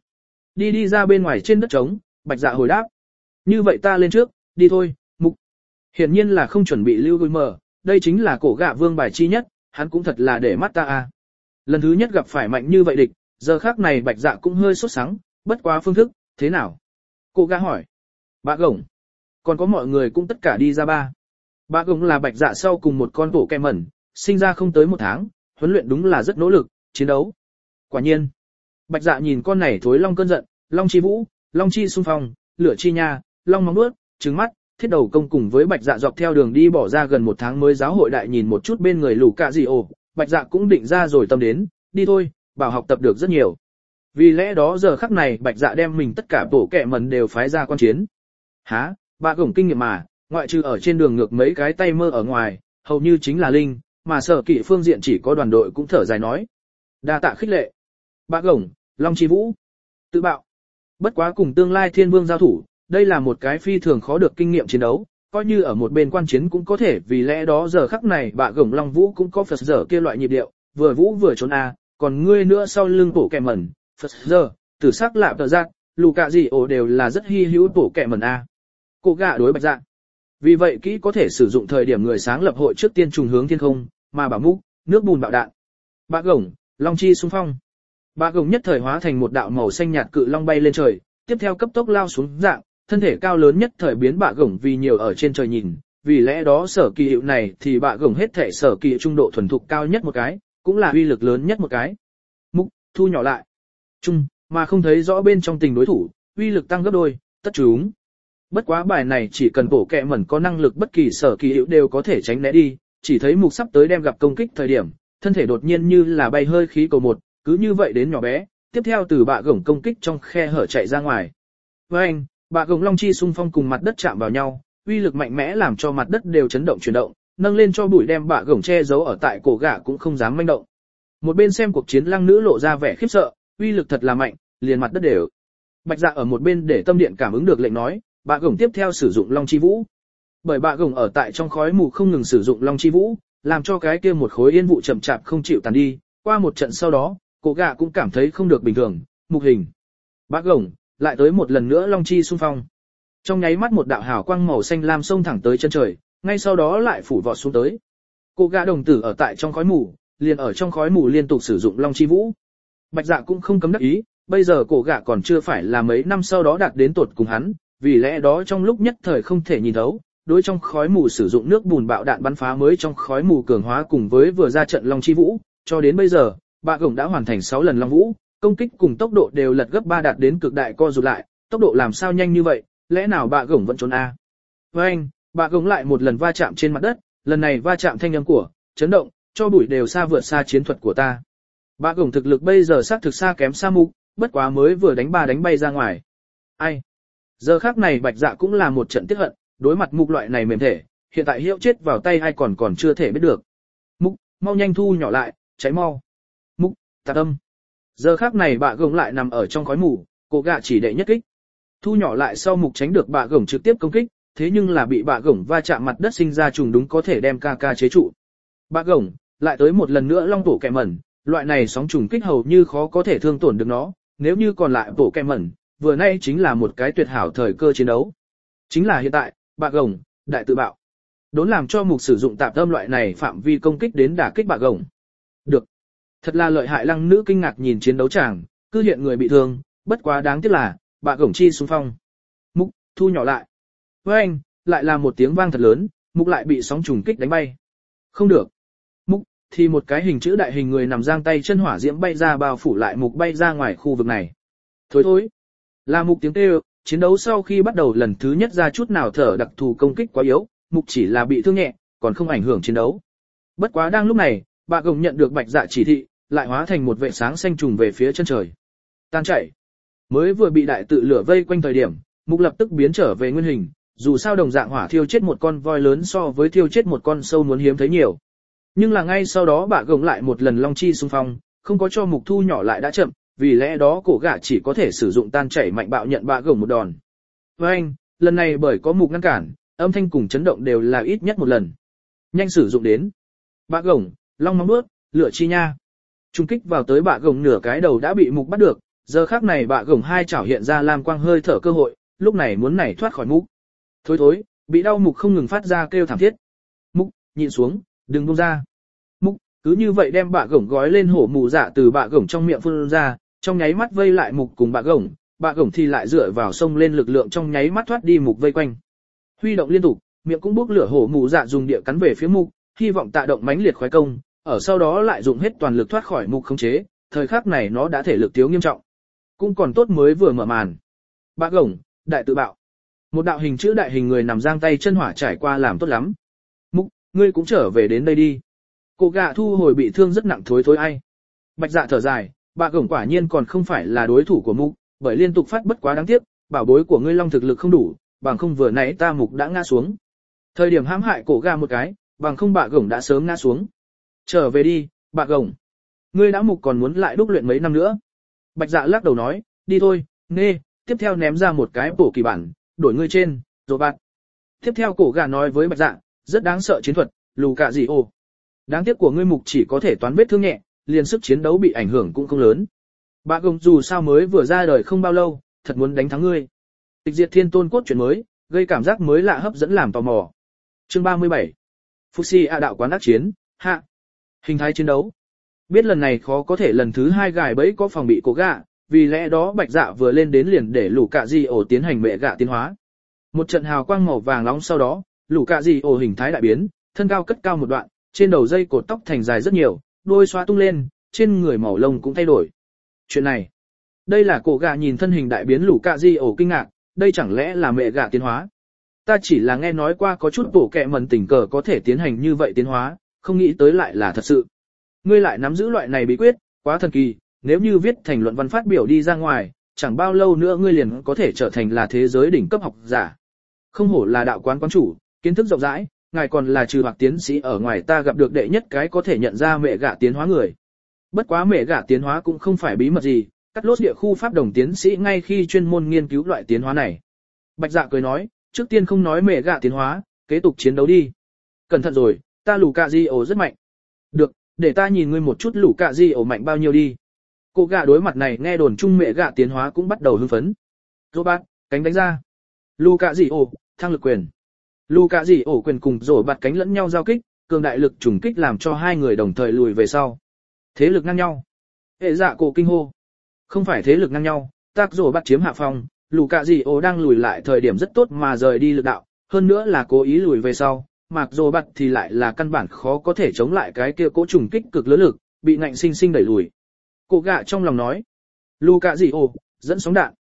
Đi ra bên ngoài trên đất trống, Bạch Dạ hồi đáp. Như vậy ta lên trước, đi thôi, Mục. Hiển nhiên là không chuẩn bị lưu vui mờ, đây chính là cổ gạ vương bài chi nhất, hắn cũng thật là để mắt ta a. Lần thứ nhất gặp phải mạnh như vậy địch, giờ khắc này Bạch Dạ cũng hơi sốt sắng, bất quá phương thức, thế nào? Cổ gạ hỏi. Bạ gổng. Còn có mọi người cũng tất cả đi ra ba. Bạ gổng là Bạch Dạ sau cùng một con tổ kem mẩn, sinh ra không tới 1 tháng, huấn luyện đúng là rất nỗ lực, chiến đấu. Quả nhiên. Bạch Dạ nhìn con này thối long cơn giận, long chi vũ, long chi xung phong, lửa chi nha, long móng nuốt, trứng mắt, thiết đầu công cùng với Bạch Dạ dọc theo đường đi bỏ ra gần 1 tháng mới giáo hội đại nhìn một chút bên người lù cạ gì ồ, Bạch Dạ cũng định ra rồi tâm đến, đi thôi, bảo học tập được rất nhiều. Vì lẽ đó giờ khắc này Bạch Dạ đem mình tất cả tổ kẹ mần đều phái ra quan chiến. Hả, bà gổng kinh nghiệm mà, ngoại trừ ở trên đường ngược mấy cái tay mơ ở ngoài, hầu như chính là linh, mà sở kỵ phương diện chỉ có đoàn đội cũng thở dài nói. Đa tạ khích lệ. Bà gổng, long chi vũ, tự bạo. Bất quá cùng tương lai thiên vương giao thủ, đây là một cái phi thường khó được kinh nghiệm chiến đấu, coi như ở một bên quan chiến cũng có thể, vì lẽ đó giờ khắc này bà gổng long vũ cũng có phật giờ kia loại nhịp điệu, vừa vũ vừa trốn a, còn ngươi nữa sau lưng tổ kẹ mẩn, phật giờ, tử sắc lạ tờ giác, lù cạ gì ổ đều là rất hy hữu tổ kẹ mẩn a. Cô gạ đối Bạch Dạ. Vì vậy kỹ có thể sử dụng thời điểm người sáng lập hội trước tiên trùng hướng thiên không, mà bảo múc, nước bùn bạo đạn. Bà gổng, long chi xung phong. Bà gổng nhất thời hóa thành một đạo màu xanh nhạt cự long bay lên trời, tiếp theo cấp tốc lao xuống dạng, thân thể cao lớn nhất thời biến bà gổng vì nhiều ở trên trời nhìn, vì lẽ đó sở kỳ hiệu này thì bà gổng hết thể sở kỳ trung độ thuần thục cao nhất một cái, cũng là uy lực lớn nhất một cái. Múc, thu nhỏ lại. Trung, mà không thấy rõ bên trong tình đối thủ, uy lực tăng gấp đôi, tất chúng. Bất quá bài này chỉ cần bổ kẹ mẩn có năng lực bất kỳ sở kỳ hiệu đều có thể tránh né đi, chỉ thấy Mục sắp tới đem gặp công kích thời điểm, thân thể đột nhiên như là bay hơi khí cầu một, cứ như vậy đến nhỏ bé, tiếp theo từ bạ gổng công kích trong khe hở chạy ra ngoài. Với anh, bạ gổng long chi xung phong cùng mặt đất chạm vào nhau, uy lực mạnh mẽ làm cho mặt đất đều chấn động chuyển động, nâng lên cho bụi đem bạ gổng che giấu ở tại cổ gã cũng không dám manh động. Một bên xem cuộc chiến lăng nữ lộ ra vẻ khiếp sợ, uy lực thật là mạnh, liền mặt đất đều. Bạch Dạ ở một bên để tâm điện cảm ứng được lệnh nói, bạ gổng tiếp theo sử dụng long chi vũ. Bởi bạ gổng ở tại trong khói mù không ngừng sử dụng long chi vũ, làm cho cái kia một khối yên vụ chậm chạp không chịu tàn đi, qua một trận sau đó, cổ gã cũng cảm thấy không được bình thường, mục hình. Bạ gổng, lại tới một lần nữa long chi xung phong. Trong nháy mắt một đạo hào quang màu xanh lam xông thẳng tới chân trời, ngay sau đó lại phủ vọt xuống tới. Cổ gã đồng tử ở tại trong khói mù, liền ở trong khói mù liên tục sử dụng long chi vũ. Bạch Dạ cũng không cấm đắc ý, bây giờ cổ gã còn chưa phải là mấy năm sau đó đạt đến tột cùng hắn, vì lẽ đó trong lúc nhất thời không thể nhìn thấu, đối trong khói mù sử dụng nước bùn bạo đạn bắn phá mới trong khói mù cường hóa cùng với vừa ra trận long chi vũ, cho đến bây giờ, bạ gổng đã hoàn thành 6 lần long vũ, công kích cùng tốc độ đều lật gấp 3 đạt đến cực đại co rụt lại, tốc độ làm sao nhanh như vậy, lẽ nào bạ gổng vẫn trốn a? Với anh, bạ gổng lại một lần va chạm trên mặt đất, lần này va chạm thanh âm của chấn động, cho bụi đều xa vượt xa chiến thuật của ta. Bạ gổng thực lực bây giờ xác thực xa kém xa mục, bất quá mới vừa đánh bay ra ngoài. Ai? Giờ khắc này Bạch Dạ cũng là một trận tiếc hận, đối mặt mục loại này mềm thể, hiện tại hiệu chết vào tay ai còn chưa thể biết được. Mục, mau nhanh thu nhỏ lại, cháy mau. Mục, tạc âm. Giờ khắc này bạ gổng lại nằm ở trong khói mù, cổ gạ chỉ đệ nhất kích. Thu nhỏ lại sau mục tránh được bạ gổng trực tiếp công kích, thế nhưng là bị bạ gổng va chạm mặt đất sinh ra trùng đúng có thể đem ca chế trụ. Bạ gổng, lại tới một lần nữa long tổ kẹ mẩn, loại này sóng trùng kích hầu như khó có thể thương tổn được nó, nếu như còn lại tổ kẹ mẩn, vừa nay chính là một cái tuyệt hảo thời cơ chiến đấu. Chính là hiện tại, bạ gổng, đại tự bạo. Đốn làm cho mục sử dụng tạp âm loại này phạm vi công kích đến đả kích bạ gổng. Được. Thật là lợi hại lăng nữ kinh ngạc nhìn chiến đấu chàng, cứ hiện người bị thương, bất quá đáng tiếc là, bạ gổng chi xung phong. Mục, thu nhỏ lại. Với anh, lại là một tiếng vang thật lớn, mục lại bị sóng trùng kích đánh bay. Không được. Mục, thì một cái hình chữ đại hình người nằm giang tay chân hỏa diễm bay ra bao phủ lại mục bay ra ngoài khu vực này. Thối. Là mục tiếng kêu, chiến đấu sau khi bắt đầu lần thứ nhất ra chút nào thở đặc thù công kích quá yếu, mục chỉ là bị thương nhẹ, còn không ảnh hưởng chiến đấu. Bất quá đang lúc này, bạ gổng nhận được Bạch Dạ chỉ thị, lại hóa thành một vệ sáng xanh trùng về phía chân trời. Tan chạy. Mới vừa bị đại tự lửa vây quanh thời điểm, mục lập tức biến trở về nguyên hình, dù sao đồng dạng hỏa thiêu chết một con voi lớn so với thiêu chết một con sâu muốn hiếm thấy nhiều. Nhưng là ngay sau đó bạ gổng lại một lần long chi xung phong, không có cho mục thu nhỏ lại đã chậm, vì lẽ đó cổ gạ chỉ có thể sử dụng tan chảy mạnh bạo nhận bạ gồng một đòn. Với anh, lần này bởi có mục ngăn cản, âm thanh cùng chấn động đều là ít nhất một lần. Nhanh sử dụng đến. Bạ gồng, long móng vuốt, lửa chi nha. Trung kích vào tới bạ gồng nửa cái đầu đã bị mục bắt được, giờ khắc này bạ gồng hai chảo hiện ra lam quang hơi thở cơ hội, lúc này muốn nảy thoát khỏi mục. Thối, bị đau mục không ngừng phát ra kêu thảm thiết. Mục, nhịn xuống, đừng buông ra. Mục, cứ như vậy đem bạ gồng gói lên hổ mù dạ từ bạ gồng trong miệng phun ra, trong nháy mắt vây lại mục cùng bạ gồng thì lại dựa vào sông lên lực lượng trong nháy mắt thoát đi mục vây quanh. Huy động liên tục, miệng cũng bốc lửa hổ mù dạ dùng địa cắn về phía mục, hy vọng tạ động mãnh liệt khoái công, ở sau đó lại dùng hết toàn lực thoát khỏi mục khống chế, thời khắc này nó đã thể lực thiếu nghiêm trọng. Cũng còn tốt mới vừa mở màn. Bạ gồng, đại tự bạo. Một đạo hình chữ đại hình người nằm giang tay chân hỏa trải qua làm tốt lắm. Mục, ngươi cũng trở về đến đây đi. Cổ gạ thu hồi bị thương rất nặng thối ai. Bạch Dạ thở dài, bạ gồng quả nhiên còn không phải là đối thủ của mục, bởi liên tục phát bất quá đáng tiếc, bảo bối của ngươi long thực lực không đủ, bằng không vừa nãy ta mục đã ngã xuống. Thời điểm hãm hại cổ gạ một cái, bằng không bạ gồng đã sớm ngã xuống. Trở về đi, bạ gồng. Ngươi đã mục còn muốn lại đúc luyện mấy năm nữa. Bạch Dạ lắc đầu nói, đi thôi, nghe, tiếp theo ném ra một cái bổ kỳ bản, đổi ngươi trên, rồi bạn. Tiếp theo cổ gà nói với Bạch Dạ, rất đáng sợ chiến thuật, lù cạ gì ô. Đáng tiếc của ngươi mục chỉ có thể toán vết thương nhẹ, liền sức chiến đấu bị ảnh hưởng cũng không lớn. Bạ gồng dù sao mới vừa ra đời không bao lâu, thật muốn đánh thắng ngươi. Tịch diệt thiên tôn cốt truyện mới, gây cảm giác mới lạ hấp dẫn làm tò mò. Chương 37. Fuxi đạo quán ác chiến, hạ. Hình thái chiến đấu. Biết lần này khó có thể lần thứ 2 gài bẫy có phòng bị cổ gạ, vì lẽ đó Bạch Dạ vừa lên đến liền để lũ cạ di ổ tiến hành mẹ gạ tiến hóa. Một trận hào quang màu vàng nóng sau đó, lũ cạ di ổ hình thái đại biến, thân cao cất cao một đoạn, trên đầu dây cột tóc thành dài rất nhiều, đuôi xóa tung lên, trên người màu lông cũng thay đổi. Chuyện này, đây là cổ gạ nhìn thân hình đại biến lũ cạ di ổ kinh ngạc, đây chẳng lẽ là mẹ gạ tiến hóa? Ta chỉ là nghe nói qua có chút bổ kẹ mần tình cờ có thể tiến hành như vậy tiến hóa, không nghĩ tới lại là thật sự. Ngươi lại nắm giữ loại này bí quyết, quá thần kỳ, nếu như viết thành luận văn phát biểu đi ra ngoài, chẳng bao lâu nữa ngươi liền có thể trở thành là thế giới đỉnh cấp học giả. Không hổ là đạo quán quán chủ, kiến thức rộng rãi, ngài còn là trừ hoặc tiến sĩ ở ngoài ta gặp được đệ nhất cái có thể nhận ra mẹ gạ tiến hóa người. Bất quá mẹ gạ tiến hóa cũng không phải bí mật gì, cắt lốt địa khu pháp đồng tiến sĩ ngay khi chuyên môn nghiên cứu loại tiến hóa này. Bạch Dạ cười nói, trước tiên không nói mẹ gạ tiến hóa, kế tục chiến đấu đi. Cẩn thận rồi, ta lù cạ di ổ rất mạnh. Được, để ta nhìn ngươi một chút lù cạ di ổ mạnh bao nhiêu đi. Cô gạ đối mặt này nghe đồn chung mẹ gạ tiến hóa cũng bắt đầu hưng phấn. Rô bát, cánh đánh ra. Lù cạ di ổ, thăng lực quyền. Lù cạ di ổ quyền cùng rổ bạt cánh lẫn nhau giao kích, cường đại lực trùng kích làm cho hai người đồng thời lùi về sau. Thế lực ngang nhau. Hệ dạ cổ kinh hô. Không phải thế lực ngang nhau, tác rổ bạt chiếm hạ phong, lù cạ di ổ đang lùi lại thời điểm rất tốt mà rời đi lực đạo, hơn nữa là cố ý lùi về sau. Mạc rổ bạt thì lại là căn bản khó có thể chống lại cái kia cỗ trùng kích cực lớn lực, bị ngạnh sinh sinh đẩy lùi. Cổ gạ trong lòng nói, lù cạ gì ồ, dẫn sóng đạn.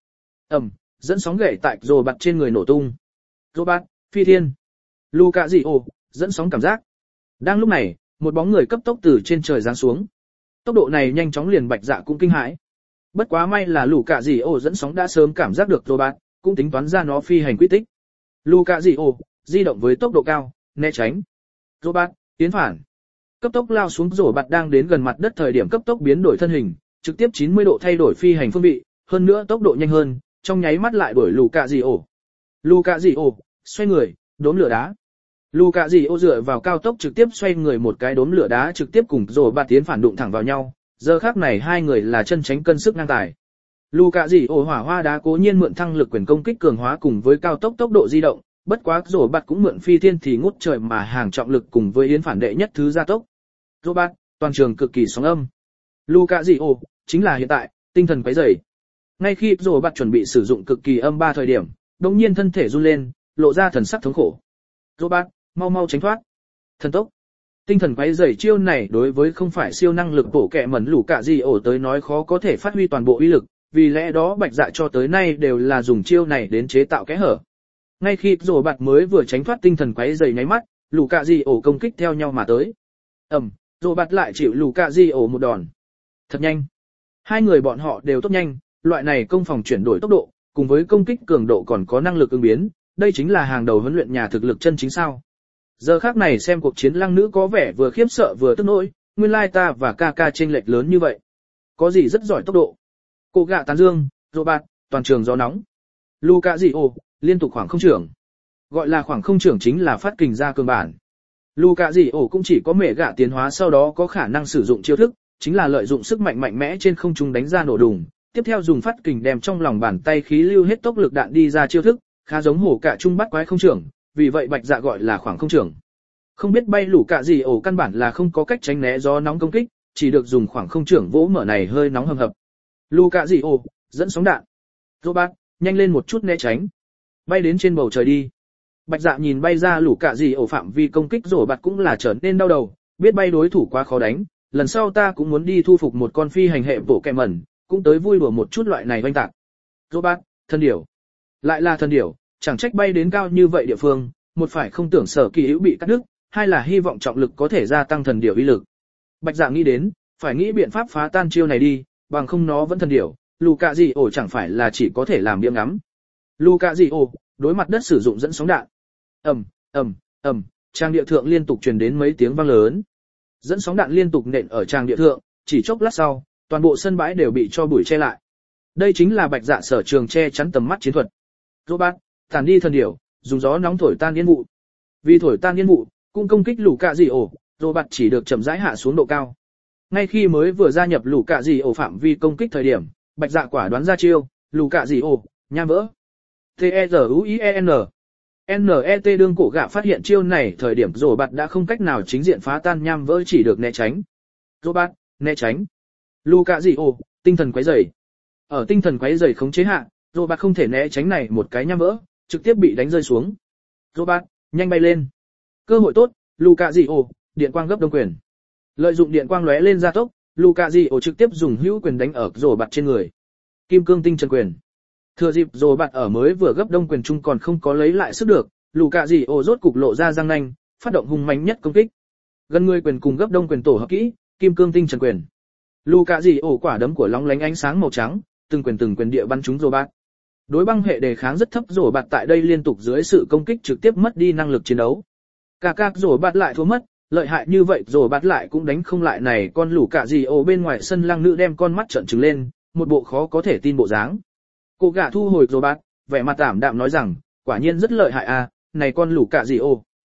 Dẫn sóng gậy tại rồ bạt trên người nổ tung. Rồ bạt, phi thiên. Lù cạ gì ồ, dẫn sóng cảm giác. Đang lúc này, một bóng người cấp tốc từ trên trời giáng xuống. Tốc độ này nhanh chóng liền Bạch Dạ cũng kinh hãi. Bất quá may là lù cạ gì ồ dẫn sóng đã sớm cảm giác được rồ bạt, cũng tính toán ra nó phi hành quy tích. Lù cạ gì ồ, di động với tốc độ cao, né tránh. Rồ bạt, tiến phản. Cấp tốc lao xuống rổ bạt đang đến gần mặt đất thời điểm cấp tốc biến đổi thân hình, trực tiếp 90 độ thay đổi phi hành phương vị, hơn nữa tốc độ nhanh hơn, trong nháy mắt lại đuổi lù cạ gì ổ. Lù cạ gì ổ, xoay người, đốm lửa đá. Lù cạ gì ổ dựa vào cao tốc trực tiếp xoay người một cái đốm lửa đá trực tiếp cùng rổ bạt tiến phản đụng thẳng vào nhau, giờ khắc này hai người là chân tránh cân sức ngang tài. Lù cạ gì ổ hỏa hoa đá cố nhiên mượn thăng lực quyền công kích cường hóa cùng với cao tốc tốc độ di động. Bất quá rổ bạt cũng mượn phi thiên thì ngút trời mà hàng trọng lực cùng với yến phản đệ nhất thứ gia tốc. Rổ bạt, toàn trường cực kỳ sóng âm. Lù cạ gì ồ, chính là hiện tại, tinh thần quấy rầy. Ngay khi rổ bạt chuẩn bị sử dụng cực kỳ âm 3 thời điểm, đột nhiên thân thể run lên, lộ ra thần sắc thống khổ. Rổ bạt, mau mau tránh thoát. Thần tốc. Tinh thần quấy rầy chiêu này đối với không phải siêu năng lực bổ kẹ mẩn lù cạ gì ồ tới nói khó có thể phát huy toàn bộ uy lực, vì lẽ đó Bạch Dạ cho tới nay đều là dùng chiêu này đến chế tạo kẽ hở. Ngay khi rổ bạt mới vừa tránh thoát tinh thần quấy rầy nháy mắt, lù cạ di ổ công kích theo nhau mà tới. Rổ bạt lại chịu lù cạ di ổ một đòn. Thật nhanh. Hai người bọn họ đều tốt nhanh, loại này công phòng chuyển đổi tốc độ, cùng với công kích cường độ còn có năng lực ứng biến, đây chính là hàng đầu huấn luyện nhà thực lực chân chính sao. Giờ khác này xem cuộc chiến lăng nữ có vẻ vừa khiếp sợ vừa tức nỗi, nguyên lai ta và ca ca chênh lệch lớn như vậy. Có gì rất giỏi tốc độ. Cổ gạ tán dương, rồ bạt, toàn trường gió nóng. Luka Dio, liên tục khoảng không trưởng. Gọi là khoảng không trưởng chính là phát kình ra cường bản. Luka Dio cũng chỉ có mẹ gạ tiến hóa sau đó có khả năng sử dụng chiêu thức, chính là lợi dụng sức mạnh mạnh mẽ trên không trung đánh ra nổ đùng, tiếp theo dùng phát kình đem trong lòng bàn tay khí lưu hết tốc lực đạn đi ra chiêu thức, khá giống hổ cả trung bắt quái không trưởng, vì vậy Bạch Dạ gọi là khoảng không trưởng. Không biết bay lũ cả gì ổ căn bản là không có cách tránh né gió nóng công kích, chỉ được dùng khoảng không trưởng vỗ mở này hơi nóng hầm hập. Luka Dio, dẫn sóng đạn. Robert, nhanh lên một chút né tránh. Bay đến trên bầu trời đi. Bạch Dạ nhìn bay ra lũ cả gì ổ phạm vi công kích rồi bạt cũng là trở nên đau đầu, biết bay đối thủ quá khó đánh, lần sau ta cũng muốn đi thu phục một con phi hành hệ bộ kẹ mẩn, cũng tới vui đùa một chút loại này oanh tạc. Robert, thân điểu. Lại là thân điểu, chẳng trách bay đến cao như vậy địa phương, một phải không tưởng sở kỳ hữu bị cắt đứt, hai là hy vọng trọng lực có thể gia tăng thần điểu uy lực. Bạch Dạ nghĩ đến, phải nghĩ biện pháp phá tan chiêu này đi, bằng không nó vẫn thần điểu, Luka gì ổ chẳng phải là chỉ có thể làm biếng ngắm. Luka gì ổ, đối mặt đất sử dụng dẫn sóng đạn. Trang địa thượng liên tục truyền đến mấy tiếng vang lớn. Dẫn sóng đạn liên tục nện ở trang địa thượng, chỉ chốc lát sau, toàn bộ sân bãi đều bị cho bụi che lại. Đây chính là Bạch Dạ sở trường che chắn tầm mắt chiến thuật. Robert, tản đi thần điểu, dùng gió nóng thổi tan yên vụ. Vì thổi tan yên vụ, cũng công kích lũ cạ dị ổ, Robert chỉ được chậm rãi hạ xuống độ cao. Ngay khi mới vừa gia nhập lũ cạ dị ổ phạm vi công kích thời điểm, Bạch Dạ quả đoán ra chiêu, lũ cạ dị ổ, nham vỡ. T-E-Z-U-I-E-N. NET đương cổ gạ phát hiện chiêu này thời điểm Robert đã không cách nào chính diện phá tan nham vỡ chỉ được né tránh. Robert, né tránh. Luka Dio, tinh thần quấy rầy. Ở tinh thần quấy rầy khống chế hạ, Robert không thể né tránh này một cái nham vỡ, trực tiếp bị đánh rơi xuống. Robert, nhanh bay lên. Cơ hội tốt, Luka Dio, điện quang gấp đông quyền. Lợi dụng điện quang lóe lên gia tốc, Luka Dio trực tiếp dùng hữu quyền đánh ở Robert trên người. Kim cương tinh chân quyền. Thừa dịp Robert ở mới vừa gấp đông quyền chung còn không có lấy lại sức được, Luka Dio rốt cục lộ ra răng nanh, phát động hung mãnh nhất công kích. Gần người quyền cùng gấp đông quyền tổ hợp kỹ, kim cương tinh chân quyền. Luka Dio quả đấm của lóng lánh ánh sáng màu trắng, từng quyền địa bắn trúng Robert. Đối băng hệ đề kháng rất thấp Robert tại đây liên tục dưới sự công kích trực tiếp mất đi năng lực chiến đấu. Cả Robert lại thua mất, lợi hại như vậy Robert lại cũng đánh không lại này con Luka Dio bên ngoài sân lăng nữ đem con mắt trợn trừng lên, một bộ khó có thể tin bộ dáng. Cô gã thu hồi Robert, vẻ mặt ảm đạm nói rằng, quả nhiên rất lợi hại à, này con Luka Dio.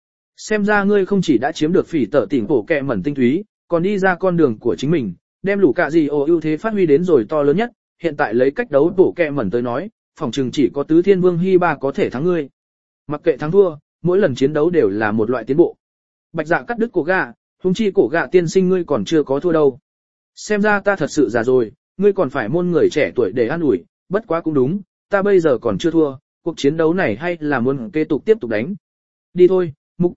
Xem ra ngươi không chỉ đã chiếm được phỉ tở tỉnh bổ kẹ mẩn tinh túy, còn đi ra con đường của chính mình, đem Luka Dio ưu thế phát huy đến rồi to lớn nhất, hiện tại lấy cách đấu bổ kẹ mẩn tới nói, phòng trường chỉ có tứ thiên vương Hy Ba có thể thắng ngươi. Mặc kệ thắng thua, mỗi lần chiến đấu đều là một loại tiến bộ. Bạch Dạ cắt đứt cổ gã, huống chi cổ gã tiên sinh ngươi còn chưa có thua đâu. Xem ra ta thật sự già rồi, ngươi còn phải môn người trẻ tuổi để an ủi, bất quá cũng đúng, ta bây giờ còn chưa thua, cuộc chiến đấu này hay là muốn tiếp tục đánh. Đi thôi,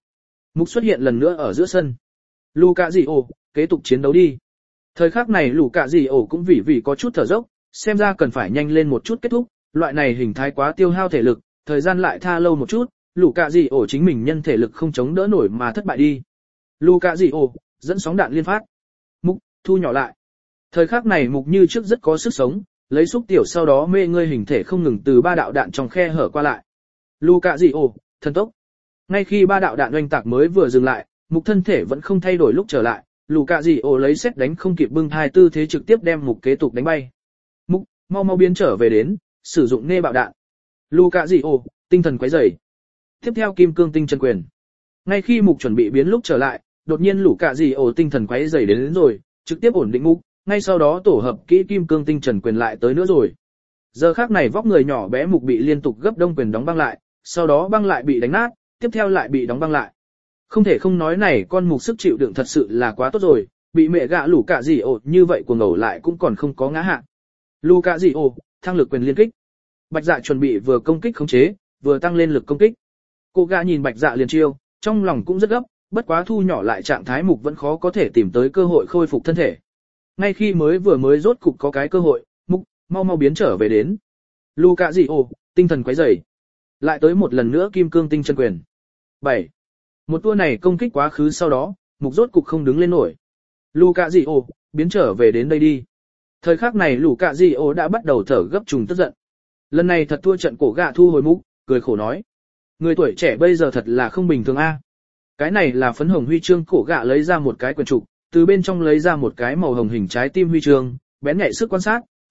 Mục xuất hiện lần nữa ở giữa sân. Luka Dio, kế tục chiến đấu đi. Thời khắc này Luka Dio cũng vì có chút thở dốc, xem ra cần phải nhanh lên một chút kết thúc, loại này hình thái quá tiêu hao thể lực, thời gian lại tha lâu một chút, Luka Dio chính mình nhân thể lực không chống đỡ nổi mà thất bại đi. Luka Dio, dẫn sóng đạn liên phát. Mục, thu nhỏ lại. Thời khắc này Mục như trước rất có sức sống, lấy xúc tiểu sau đó mê ngươi hình thể không ngừng từ ba đạo đạn trong khe hở qua lại. Luka Dio, thần tốc. Ngay khi ba đạo đạn oanh tạc mới vừa dừng lại, Mục thân thể vẫn không thay đổi lúc trở lại, Luka Dio lấy xét đánh không kịp bưng thai tư thế trực tiếp đem Mục kế tục đánh bay. Mục, mau biến trở về đến, sử dụng nê bạo đạn. Luka Dio, tinh thần quấy rầy. Tiếp theo kim cương tinh chân quyền. Ngay khi Mục chuẩn bị biến lúc trở lại, đột nhiên Luka Dio tinh thần quấy rầy đến rồi, trực tiếp ổn định Mục, ngay sau đó tổ hợp kỹ kim cương tinh trần quyền lại tới nữa rồi. Giờ khắc này vóc người nhỏ bé Mục bị liên tục gấp đông quyền đóng băng lại, sau đó băng lại bị đánh nát, tiếp theo lại bị đóng băng lại. Không thể không nói này con Mục sức chịu đựng thật sự là quá tốt rồi, bị mẹ gạ lũ cả gì ổ như vậy của ngầu lại cũng còn không có ngã hạ. Luka Dio, thăng lực quyền liên kích. Bạch Dạ chuẩn bị vừa công kích khống chế, vừa tăng lên lực công kích. Cô gã nhìn Bạch Dạ liền chiêu, trong lòng cũng rất gấp, bất quá thu nhỏ lại trạng thái Mục vẫn khó có thể tìm tới cơ hội khôi phục thân thể. Ngay khi mới rốt cục có cái cơ hội, Mục, mau biến trở về đến. Luka Dio, tinh thần quấy rầy. Lại tới một lần nữa kim cương tinh chân quyền. 7. Một tua này công kích quá khứ sau đó, Mục rốt cục không đứng lên nổi. Luka Dio, biến trở về đến đây đi. Thời khắc này Luka Dio đã bắt đầu thở gấp trùng tức giận. Lần này thật thua trận cổ gạ thu hồi Mục, cười khổ nói. Người tuổi trẻ bây giờ thật là không bình thường a. Cái này là phấn hồng huy chương cổ gạ lấy ra một cái quyển trục, từ bên trong lấy ra một cái màu hồng hình trái tim huy chương, bén nhạy sức quan sát,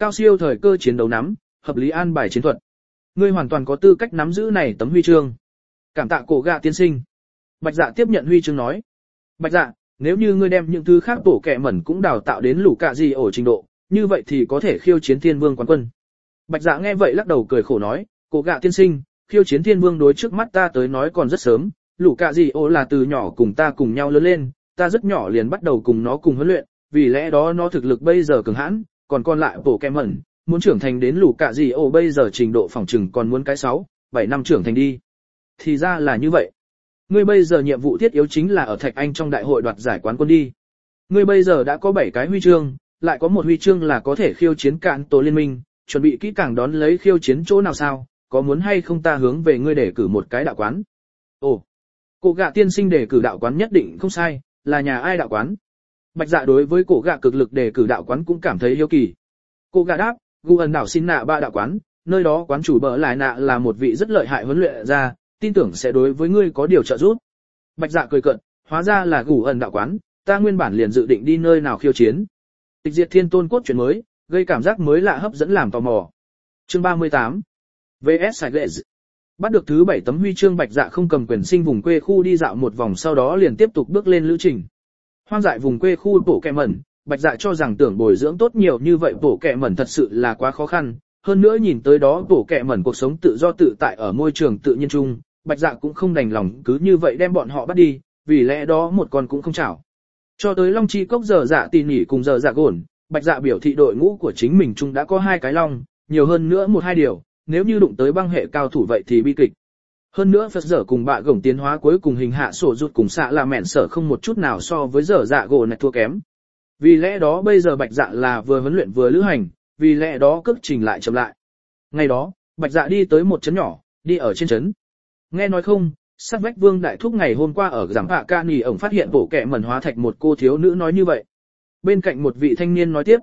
cao siêu thời cơ chiến đấu nắm, hợp lý an bài chiến thuật. Ngươi hoàn toàn có tư cách nắm giữ này tấm huy chương. Cảm tạ cổ gạ tiên sinh. Bạch Dạ tiếp nhận huy chương nói. Bạch Dạ, nếu như ngươi đem những thứ khác bổ kẹ mẩn cũng đào tạo đến lũ cạ gì ổ trình độ, như vậy thì có thể khiêu chiến Thiên Vương quán quân. Bạch Dạ nghe vậy lắc đầu cười khổ nói, cổ gạ tiên sinh, khiêu chiến Thiên Vương đối trước mắt ta tới nói còn rất sớm, lũ cạ gì ổ là từ nhỏ cùng ta cùng nhau lớn lên, ta rất nhỏ liền bắt đầu cùng nó cùng huấn luyện, vì lẽ đó nó thực lực bây giờ cường hãn, còn lại bổ kẹ mẩn, muốn trưởng thành đến lũ cạ gì ổ bây giờ trình độ phòng trừng còn muốn cái 6, 7 năm trưởng thành đi. Thì ra là như vậy. Ngươi bây giờ nhiệm vụ thiết yếu chính là ở Thạch Anh trong đại hội đoạt giải quán quân đi. Ngươi bây giờ đã có 7 cái huy chương, lại có một huy chương là có thể khiêu chiến cạn tổ liên minh, chuẩn bị kỹ càng đón lấy khiêu chiến chỗ nào sao, có muốn hay không ta hướng về ngươi để cử một cái đạo quán. Ồ, cổ gạ tiên sinh đề cử đạo quán nhất định không sai, là nhà ai đạo quán? Bạch Dạ đối với cổ gạ cực lực đề cử đạo quán cũng cảm thấy hiếu kỳ. Cổ gạ đáp, Gu ẩn đảo xin nạ ba đạo quán, nơi đó quán chủ bỡ lại nạ là một vị rất lợi hại huấn luyện ra, tin tưởng sẽ đối với ngươi có điều trợ giúp. Bạch Dạ cười cợt, hóa ra là Gu ẩn đạo quán, ta nguyên bản liền dự định đi nơi nào khiêu chiến. Tịch diệt thiên tôn cốt truyện mới, gây cảm giác mới lạ hấp dẫn làm tò mò. Chương 38 VS Saiglez. Bắt được thứ 7 tấm huy chương Bạch Dạ không cầm quyền sinh vùng quê khu đi dạo một vòng sau đó liền tiếp tục bước lên lữ trình. Hoang dại vùng quê khu bổ kẹ mẩn, Bạch Dạ cho rằng tưởng bồi dưỡng tốt nhiều như vậy bổ kẹ mẩn thật sự là quá khó khăn, hơn nữa nhìn tới đó bổ kẹ mẩn cuộc sống tự do tự tại ở môi trường tự nhiên chung, Bạch Dạ cũng không đành lòng cứ như vậy đem bọn họ bắt đi, vì lẽ đó một con cũng không chảo. Cho tới Long Chi Cốc giờ Dạ tỉ nỉ cùng giờ Dạ gồn, Bạch Dạ biểu thị đội ngũ của chính mình chung đã có 2 cái long, nhiều hơn nữa 1-2 điều, nếu như đụng tới băng hệ cao thủ vậy thì bi kịch. Hơn nữa Phật dở cùng bạ gồng tiến hóa cuối cùng hình hạ sổ rụt cùng xạ là mẹn sở không một chút nào so với giờ Dạ gồn này thua kém. Vì lẽ đó bây giờ Bạch Dạ là vừa huấn luyện vừa lữ hành, vì lẽ đó cước trình lại chậm lại. Ngày đó, Bạch Dạ đi tới một trấn nhỏ, đi ở trên trấn. Nghe nói không, sát vách Vương Đại Thúc ngày hôm qua ở giảng hạ ca nì ổng phát hiện bộ kẹ mẩn hóa thạch một cô thiếu nữ nói như vậy. Bên cạnh một vị thanh niên nói tiếp,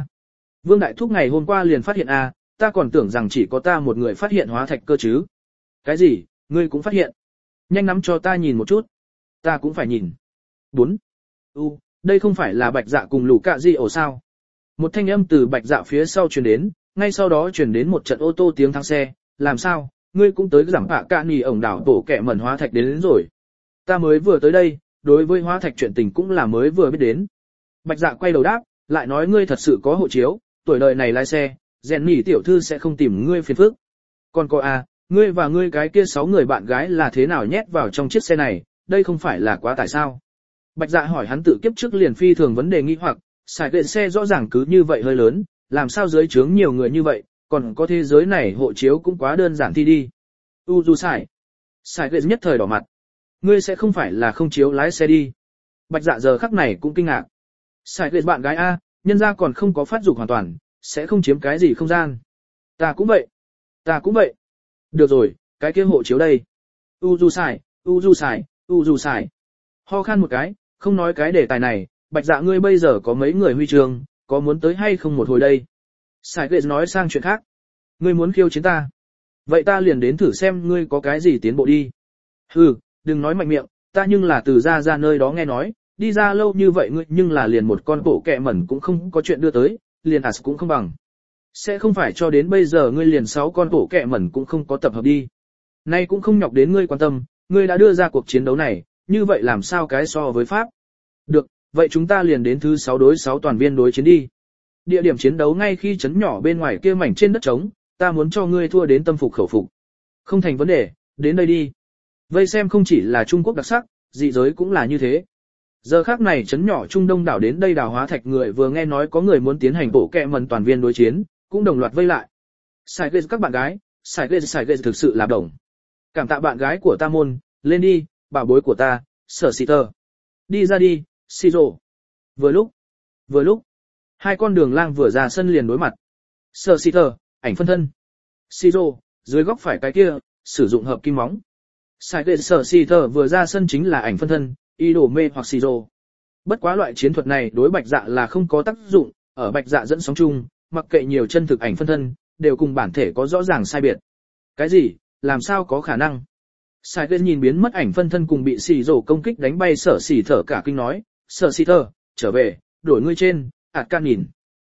Vương Đại Thúc ngày hôm qua liền phát hiện ta còn tưởng rằng chỉ có ta một người phát hiện hóa thạch cơ chứ. Cái gì, ngươi cũng phát hiện? Nhanh nắm cho ta nhìn một chút. Ta cũng phải nhìn. 4. Đây không phải là Bạch Dạ cùng lũ cạ di ổ sao? Một thanh âm từ Bạch Dạ phía sau truyền đến, ngay sau đó truyền đến một trận ô tô tiếng thắng xe, làm sao, ngươi cũng tới giảng hạ ca nì ổng đảo tổ kẹ mẩn hóa thạch đến rồi. Ta mới vừa tới đây, đối với hóa thạch chuyện tình cũng là mới vừa biết đến. Bạch Dạ quay đầu đáp, lại nói ngươi thật sự có hộ chiếu, tuổi đời này lái xe, rèn nỉ tiểu thư sẽ không tìm ngươi phiền phức. Còn có ngươi và ngươi cái kia 6 người bạn gái là thế nào nhét vào trong chiếc xe này, đây không phải là quá tải sao? Bạch Dạ hỏi hắn tự kiếp trước liền phi thường vấn đề nghi hoặc, xài gậy xe rõ ràng cứ như vậy hơi lớn, làm sao dưới trướng nhiều người như vậy, còn có thế giới này hộ chiếu cũng quá đơn giản thi đi. Du xài gậy nhất thời đỏ mặt. Ngươi sẽ không phải là không chiếu lái xe đi. Bạch Dạ giờ khắc này cũng kinh ngạc. Xài gậy bạn gái nhân ra còn không có phát dục hoàn toàn, sẽ không chiếm cái gì không gian. Ta cũng vậy. Được rồi, cái kia hộ chiếu đây. Du xài. Ho khan một cái, không nói cái đề tài này, Bạch Dạ ngươi bây giờ có mấy người huy chương, có muốn tới hay không một hồi đây? Sải Ghệ nói sang chuyện khác. Ngươi muốn khiêu chiến ta? Vậy ta liền đến thử xem ngươi có cái gì tiến bộ đi. Hừ, đừng nói mạnh miệng, ta nhưng là từ ra nơi đó nghe nói, đi ra lâu như vậy ngươi nhưng là liền một con bộ kẹ mẩn cũng không có chuyện đưa tới, liền cũng không bằng. Sẽ không phải cho đến bây giờ ngươi liền 6 con bộ kẹ mẩn cũng không có tập hợp đi. Nay cũng không nhọc đến ngươi quan tâm, ngươi đã đưa ra cuộc chiến đấu này, như vậy làm sao cái so với Pháp? Được, vậy chúng ta liền đến thứ 6 đối 6 toàn viên đối chiến đi. Địa điểm chiến đấu ngay khi trấn nhỏ bên ngoài kia mảnh trên đất trống, ta muốn cho ngươi thua đến tâm phục khẩu phục. Không thành vấn đề, đến đây đi. Vây xem không chỉ là Trung Quốc đặc sắc, dị giới cũng là như thế. Giờ khác này trấn nhỏ Trung Đông đảo đến đây đào hóa thạch người vừa nghe nói có người muốn tiến hành bộ kẹ mẩn toàn viên đối chiến, cũng đồng loạt vây lại. Sải Ghệ các bạn gái, Sải Ghệ thực sự là đồng. Cảm tạ bạn gái của ta môn, lên đi, bảo bối của ta, Sở Sĩ Tơ. Đi ra đi, Siro. Vừa lúc, hai con đường lang vừa ra sân liền đối mặt. Sở Sĩ Tơ, ảnh phân thân. Siro, dưới góc phải cái kia, sử dụng hợp kim móng. Sải Ghệ Sở Sĩ Tơ vừa ra sân chính là ảnh phân thân, y đổ mê hoặc Siro. Bất quá loại chiến thuật này đối Bạch Dạ là không có tác dụng, ở Bạch Dạ dẫn sóng chung, mặc kệ nhiều chân thực ảnh phân thân, đều cùng bản thể có rõ ràng sai biệt. Cái gì, làm sao có khả năng? Sải Ghệ nhìn biến mất ảnh phân thân cùng bị xì rổ công kích đánh bay Sở Xỉ Thở cả kinh nói, Sở Xỉ Thở, trở về, đổi ngươi trên, ạt can nhìn.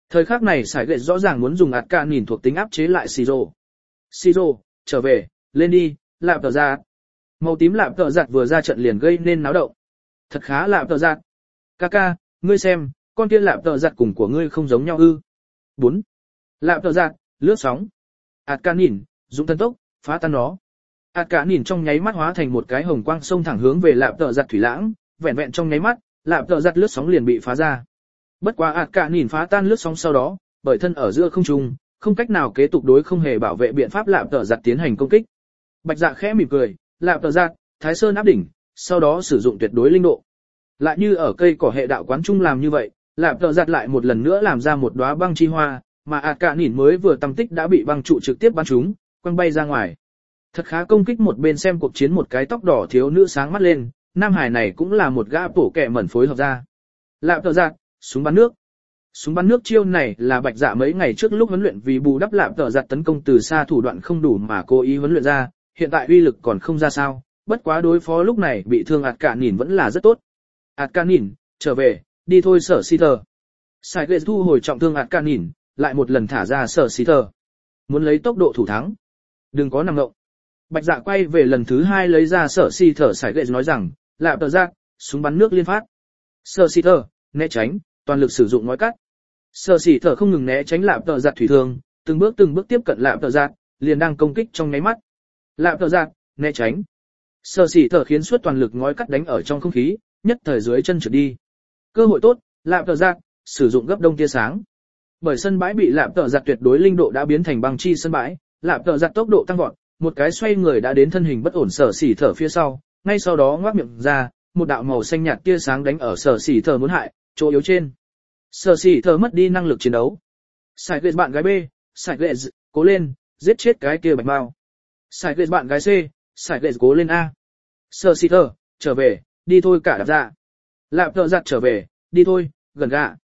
Thời khắc này Sải Gệ rõ ràng muốn dùng ạt cả nhìn thuộc tính áp chế lại Siro. Siro, trở về, lên đi, lạp tờ giạt. Màu tím lạp tờ giạt vừa ra trận liền gây nên náo động. Thật khá lạp tờ giạt. Kaka, ngươi xem, con kia lạp tờ giạt cùng của ngươi không giống nhau ư? 4. Lạp tờ giạt, lướt sóng. ạt cả nhìn, dụng thân tốc, phá tan nó. ạt cả nhìn trong nháy mắt hóa thành một cái hồng quang xông thẳng hướng về lạp tờ giạt thủy lãng, vẹn vẹn trong nháy mắt, lạp tờ giạt lướt sóng liền bị phá ra. Bất quá ạt cả nhìn phá tan lướt sóng sau đó, bởi thân ở giữa không trung, không cách nào kế tục đối không hề bảo vệ biện pháp lạp tờ giạt tiến hành công kích. Bạch Dạ khẽ mỉm cười, lạp tờ giạt, Thái Sơn áp đỉnh, sau đó sử dụng tuyệt đối linh độ. Lại như ở cây cỏ hệ đạo quán trung làm như vậy, lạp tờ giạt lại một lần nữa làm ra một đóa băng chi hoa, mà ạt cả nhìn mới vừa tâm tích đã bị băng trụ trực tiếp bắn trúng, quăng bay ra ngoài. Thật khá công kích. Một bên xem cuộc chiến một cái tóc đỏ thiếu nữ sáng mắt lên, nam hải này cũng là một gã bổ kẹ mẩn phối hợp ra. Lạp tờ giạt, súng bắn nước. Súng bắn nước chiêu này là Bạch Dạ mấy ngày trước lúc huấn luyện vì bù đắp lạp tờ giạt tấn công từ xa thủ đoạn không đủ mà cố ý huấn luyện ra, hiện tại uy lực còn không ra sao, bất quá đối phó lúc này bị thương ạt cả nhìn vẫn là rất tốt. ạt cả nhìn, trở về, đi thôi Sở Si Thờ. Sải Gệ thu hồi trọng thương ạt cả nhìn, lại một lần thả ra Sở Si Thờ. Muốn lấy tốc độ thủ thắng, đừng có nằm ngộng. Bạch Dạ quay về lần thứ 2 lấy ra Sở Si Thờ. Sải Gệ nói rằng, lạp tờ giạt, súng bắn nước liên phát. Sở Si Thờ, né tránh, toàn lực sử dụng ngói cắt. Sở Si Thờ không ngừng né tránh lạp tờ giạt thủy thương, từng bước tiếp cận lạp tờ giạt, liền đang công kích trong nháy mắt. Lạp tờ giạt, né tránh. Sở Si Thờ khiến suốt toàn lực ngói cắt đánh ở trong không khí, nhất thời dưới chân trượt đi. Cơ hội tốt, lạp tờ giạt, sử dụng gấp đông tia sáng. Bởi sân bãi bị lạp tờ giạt tuyệt đối linh độ đã biến thành băng chi sân bãi, lạp tờ giạt tốc độ tăng vọt, một cái xoay người đã đến thân hình bất ổn Sở Si Thờ phía sau, ngay sau đó ngoác miệng ra, một đạo màu xanh nhạt tia sáng đánh ở Sở Si Thờ muốn hại chỗ yếu trên. Sở Si Thờ mất đi năng lực chiến đấu. Sải Gệ bạn gái B, Sải Gệ, cố lên, giết chết cái kia bạch bao. Sải Gệ bạn gái C, Sải Gệ cố lên A. Sở Si Thờ, trở về, đi thôi cả đạp dạ. Lạp tờ giặt trở về, đi thôi, gần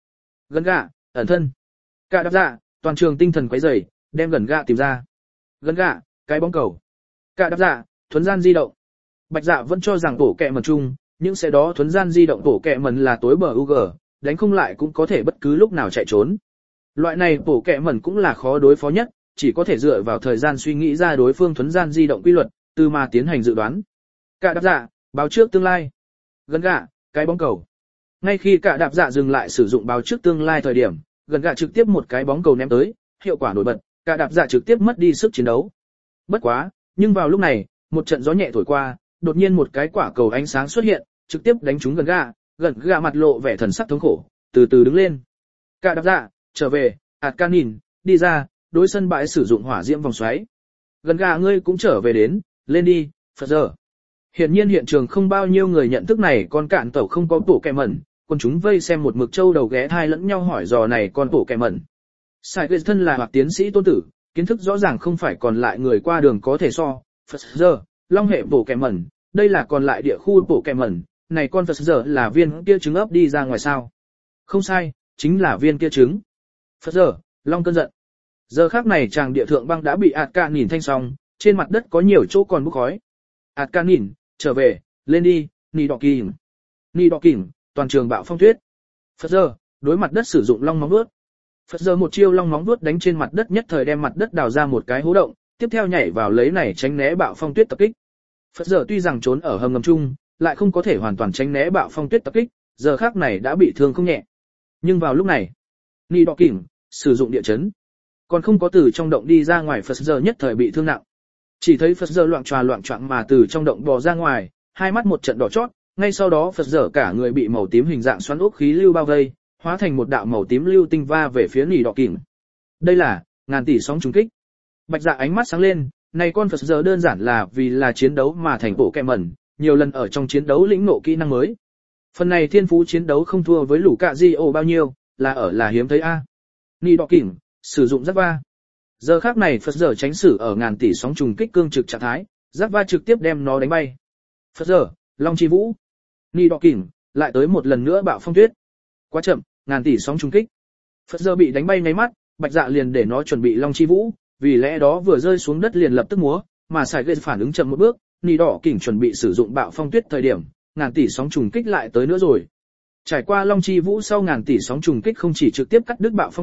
gạ, ẩn thân. Cả đạp dạ, toàn trường tinh thần quấy rầy, đem gần gạ tìm ra. Gần gạ, cái bóng cầu. Cả đạp dạ, thuấn gian di động. Bạch Dạ vẫn cho rằng tổ kẹ mần chung, những xe đó thuấn gian di động tổ kẹ mần là tối bờ UG, đánh không lại cũng có thể bất cứ lúc nào chạy trốn. Loại này tổ kẹ mần cũng là khó đối phó nhất, chỉ có thể dựa vào thời gian suy nghĩ ra đối phương thuấn gian di động quy luật, từ mà tiến hành dự đoán. Cả đạp dạ, báo trước tương lai. Gần gạ, cái bóng cầu. Ngay khi cả đạp dạ dừng lại sử dụng báo trước tương lai thời điểm, gần gạ trực tiếp một cái bóng cầu ném tới, hiệu quả nổi bật, cả đạp dạ trực tiếp mất đi sức chiến đấu. Bất quá, nhưng vào lúc này, một trận gió nhẹ thổi qua, đột nhiên một cái quả cầu ánh sáng xuất hiện, trực tiếp đánh trúng gần gạ mặt lộ vẻ thần sắc thống khổ, từ từ đứng lên. Cả đạp dạ, trở về, ạt ca nhìn, đi ra, đối sân bãi sử dụng hỏa diễm vòng xoáy. Gần gạ ngươi cũng trở về đến, lên đi, Phật giờ. Hiển nhiên hiện trường không bao nhiêu người nhận thức này con cạn tẩu không có tổ kẹ mẩn, còn chúng vây xem một mực châu đầu ghé thai lẫn nhau hỏi dò này con tổ kẹ mẩn. Sải Gệ thân là hoặc tiến sĩ tôn tử, kiến thức rõ ràng không phải còn lại người qua đường có thể so. Phật giờ, long hệ tổ kẹ mẩn, đây là còn lại địa khu tổ kẹ mẩn, này con Phật giờ là viên kia trứng ấp đi ra ngoài sao? Không sai, chính là viên kia trứng. Phật giờ, long cơn giận. Giờ khắc này chàng địa thượng băng đã bị ạt ca nhìn thanh xong, trên mặt đất có nhiều chỗ còn bốc khói. ạt ca nhìn, trở về, lên đi, nì đỏ kìm, toàn trường bạo phong tuyết. Phật giờ, đối mặt đất sử dụng long móng vuốt. Phật giờ một chiêu long móng vuốt đánh trên mặt đất nhất thời đem mặt đất đào ra một cái hố động, tiếp theo nhảy vào lấy này tránh né bạo phong tuyết tập kích. Phật giờ tuy rằng trốn ở hầm ngầm chung, lại không có thể hoàn toàn tránh né bạo phong tuyết tập kích, giờ khắc này đã bị thương không nhẹ. Nhưng vào lúc này, nì đỏ kìm, sử dụng địa chấn. Còn không có từ trong động đi ra ngoài Phật giờ nhất thời bị thương nặng. Chỉ thấy Phật giờ loạng choạng mà từ trong động bò ra ngoài, hai mắt một trận đỏ chót, ngay sau đó Phật giờ cả người bị màu tím hình dạng xoắn ốc khí lưu bao vây, hóa thành một đạo màu tím lưu tinh va về phía nỉ đỏ kìm. Đây là ngàn tỷ sóng trùng kích. Bạch Dạ ánh mắt sáng lên, này con Phật giờ đơn giản là vì là chiến đấu mà thành bộ kẹ mẩn, nhiều lần ở trong chiến đấu lĩnh ngộ kỹ năng mới. Phần này thiên phú chiến đấu không thua với lũ cạ di ổ bao nhiêu, là hiếm thấy a. Nỉ đỏ kìm, sử dụng giáp va. Giờ khác này Phật giờ tránh xử ở ngàn tỷ sóng trùng kích cương trực trạng thái, giáp va trực tiếp đem nó đánh bay. Phật giờ, long chi vũ. Nỉ đỏ kìm, lại tới một lần nữa bạo phong tuyết. Quá chậm, ngàn tỷ sóng trùng kích. Phật giờ bị đánh bay ngay mắt, Bạch Dạ liền để nó chuẩn bị long chi vũ, vì lẽ đó vừa rơi xuống đất liền lập tức múa, mà Sải Gệ phản ứng chậm một bước, nỉ đỏ kìm chuẩn bị sử dụng bạo phong tuyết thời điểm, ngàn tỷ sóng trùng kích lại tới nữa rồi. Trải qua long chi vũ sau ngàn tỷ sóng trùng kích không chỉ trực tiếp cắt đứt bạo phong tuyết,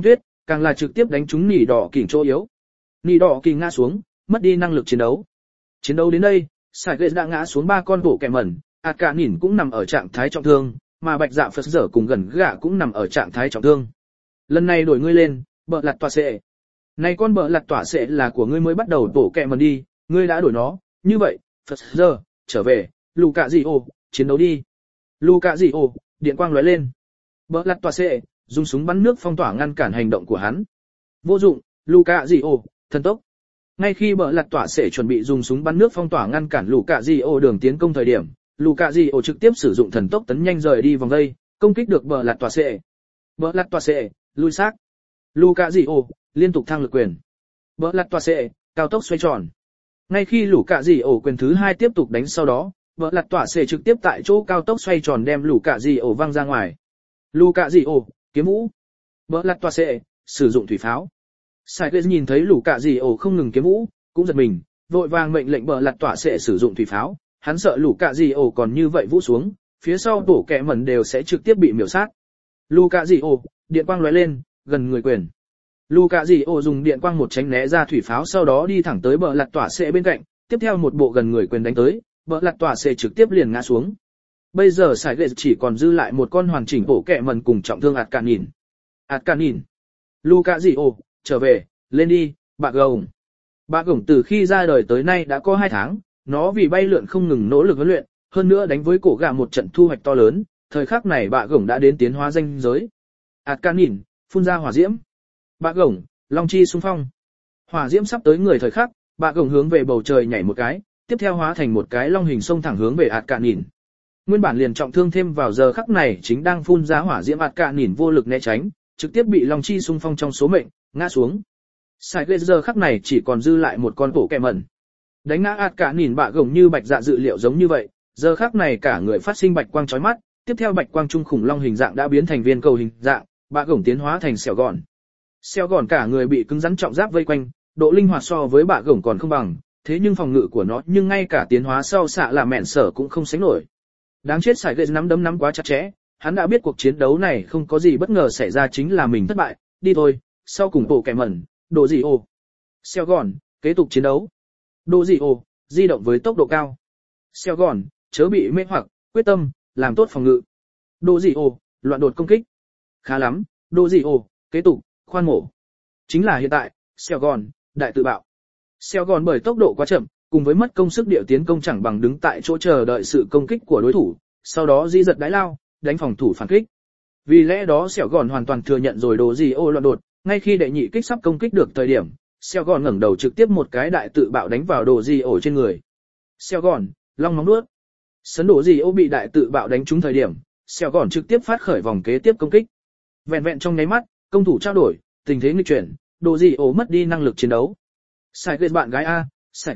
càng là trực tiếp đánh trúng nỉ đỏ kỉnh chỗ yếu. Nỉ đỏ kỉnh ngã xuống, mất đi năng lực chiến đấu. Chiến đấu đến đây, Sải Ghệ đã ngã xuống 3 con bộ kẹ mẩn, ạt cả nỉn cũng nằm ở trạng thái trọng thương, mà Bạch Dạ Phật dở cùng gần gạ cũng nằm ở trạng thái trọng thương. Lần này đổi ngươi lên, bợ lặt tỏa sệ. Này con bợ lặt tỏa sệ là của ngươi mới bắt đầu tổ kẹ mẩn đi, ngươi đã đổi nó, như vậy, Phật dở, trở về, lù cạ gì ồ, chiến đấu đi. Lù cạ gì ồ, điện quang lóe lên. Bợ lặt tỏa sệ, dùng súng bắn nước phong tỏa ngăn cản hành động của hắn. Vô dụng, lù cạ gì ồ, thần tốc. Ngay khi bợ lặt tỏa sẽ chuẩn bị dùng súng bắn nước phong tỏa ngăn cản lũ cạ di ổ đường tiến công thời điểm, lũ cạ di ổ trực tiếp sử dụng thần tốc tấn nhanh rời đi vòng vây, công kích được bợ lặt tỏa sẽ. Bợ lặt tỏa sẽ, lui xác. Lũ cạ di ổ liên tục thăng lực quyền. Bợ lặt tỏa sẽ, cao tốc xoay tròn. Ngay khi lũ cạ di ổ quyền thứ 2 tiếp tục đánh sau đó, bợ lặt tỏa sẽ trực tiếp tại chỗ cao tốc xoay tròn đem lũ cạ di ổ văng ra ngoài. Lũ cạ di ổ, kiếm vũ. Bợ lặt tỏa sẽ, sử dụng thủy pháo. Sải Ghệ nhìn thấy lũ cạ gì ổ không ngừng kiếm vũ, cũng giật mình, vội vàng mệnh lệnh bợ lặt tỏa sẽ sử dụng thủy pháo, hắn sợ lũ cạ gì ổ còn như vậy vũ xuống, phía sau tổ kẹ mẩn đều sẽ trực tiếp bị miểu sát. Lũ cạ gì ổ, điện quang lóe lên, gần người quyền. Lũ cạ gì ổ dùng điện quang một tránh né ra thủy pháo sau đó đi thẳng tới bợ lặt tỏa sẽ bên cạnh, tiếp theo một bộ gần người quyền đánh tới, bợ lặt tỏa sẽ trực tiếp liền ngã xuống. Bây giờ Sải Ghệ chỉ còn dư lại một con hoàn chỉnh bộ kẹ mẩn cùng trọng thương ạt cả nhìn. Ạt cả nhìn. Lũ cạ gì ổ, trở về, lên đi, bạ gồng. Bạ gồng từ khi ra đời tới nay đã có 2 tháng, nó vì bay lượn không ngừng nỗ lực huấn luyện, hơn nữa đánh với cổ gà một trận thu hoạch to lớn, thời khắc này bạ gồng đã đến tiến hóa danh giới. Ạt can nhìn, phun ra hỏa diễm. Bạ gồng, long chi xung phong. Hỏa diễm sắp tới người thời khắc, bạ gồng hướng về bầu trời nhảy một cái, tiếp theo hóa thành một cái long hình sông thẳng hướng về ạt cạn nhìn. Nguyên bản liền trọng thương thêm vào giờ khắc này chính đang phun ra hỏa diễm ạt cạn nhìn vô lực né tránh, trực tiếp bị long chi xung phong trong số mệnh ngã xuống. Sải Ghệ giờ khắc này chỉ còn dư lại một con bộ kẹ mẩn. Đánh ngã ạt cả nhìn bạ gồng như bạch dạ dự liệu giống như vậy, giờ khắc này cả người phát sinh bạch quang chói mắt, tiếp theo bạch quang trung khủng long hình dạng đã biến thành viên cầu hình dạng, bạ gồng tiến hóa thành xẻo gòn. Xẻo gòn cả người bị cứng rắn trọng giáp vây quanh, độ linh hoạt so với bạ gồng còn không bằng, thế nhưng phòng ngự của nó nhưng ngay cả tiến hóa sau xạ là mẹn sở cũng không sánh nổi. Đáng chết Sải Ghệ nắm quá chặt chẽ, hắn đã biết cuộc chiến đấu này không có gì bất ngờ xảy ra chính là mình thất bại, đi thôi, sau cùng bộ kẹ mẩn, đồ gì ồ. Xeo gòn, kế tục chiến đấu. Đồ gì ồ, di động với tốc độ cao. Xeo gòn, chớ bị mê hoặc, quyết tâm, làm tốt phòng ngự. Đồ gì ồ, loạn đột công kích. Khá lắm, đồ gì ồ, kế tục, khoan mổ. Chính là hiện tại, xeo gòn, đại tự bạo. Xeo gòn bởi tốc độ quá chậm, cùng với mất công sức điệu tiến công chẳng bằng đứng tại chỗ chờ đợi sự công kích của đối thủ, sau đó di giật đái lao, đánh phòng thủ phản kích. Vì lẽ đó xẻo gòn hoàn toàn thừa nhận rồi đồ gì ô loạn đột, ngay khi đệ nhị kích sắp công kích được thời điểm, xẻo gòn ngẩng đầu trực tiếp một cái đại tự bạo đánh vào đồ gì ổ trên người. Xẻo gòn, long móng nuốt. Sấn đồ gì ô bị đại tự bạo đánh trúng thời điểm, xẻo gòn trực tiếp phát khởi vòng kế tiếp công kích. Vẹn vẹn trong nháy mắt, công thủ trao đổi, tình thế nghịch chuyển, đồ gì ổ mất đi năng lực chiến đấu. Sải Ghệ bạn gái A, Sải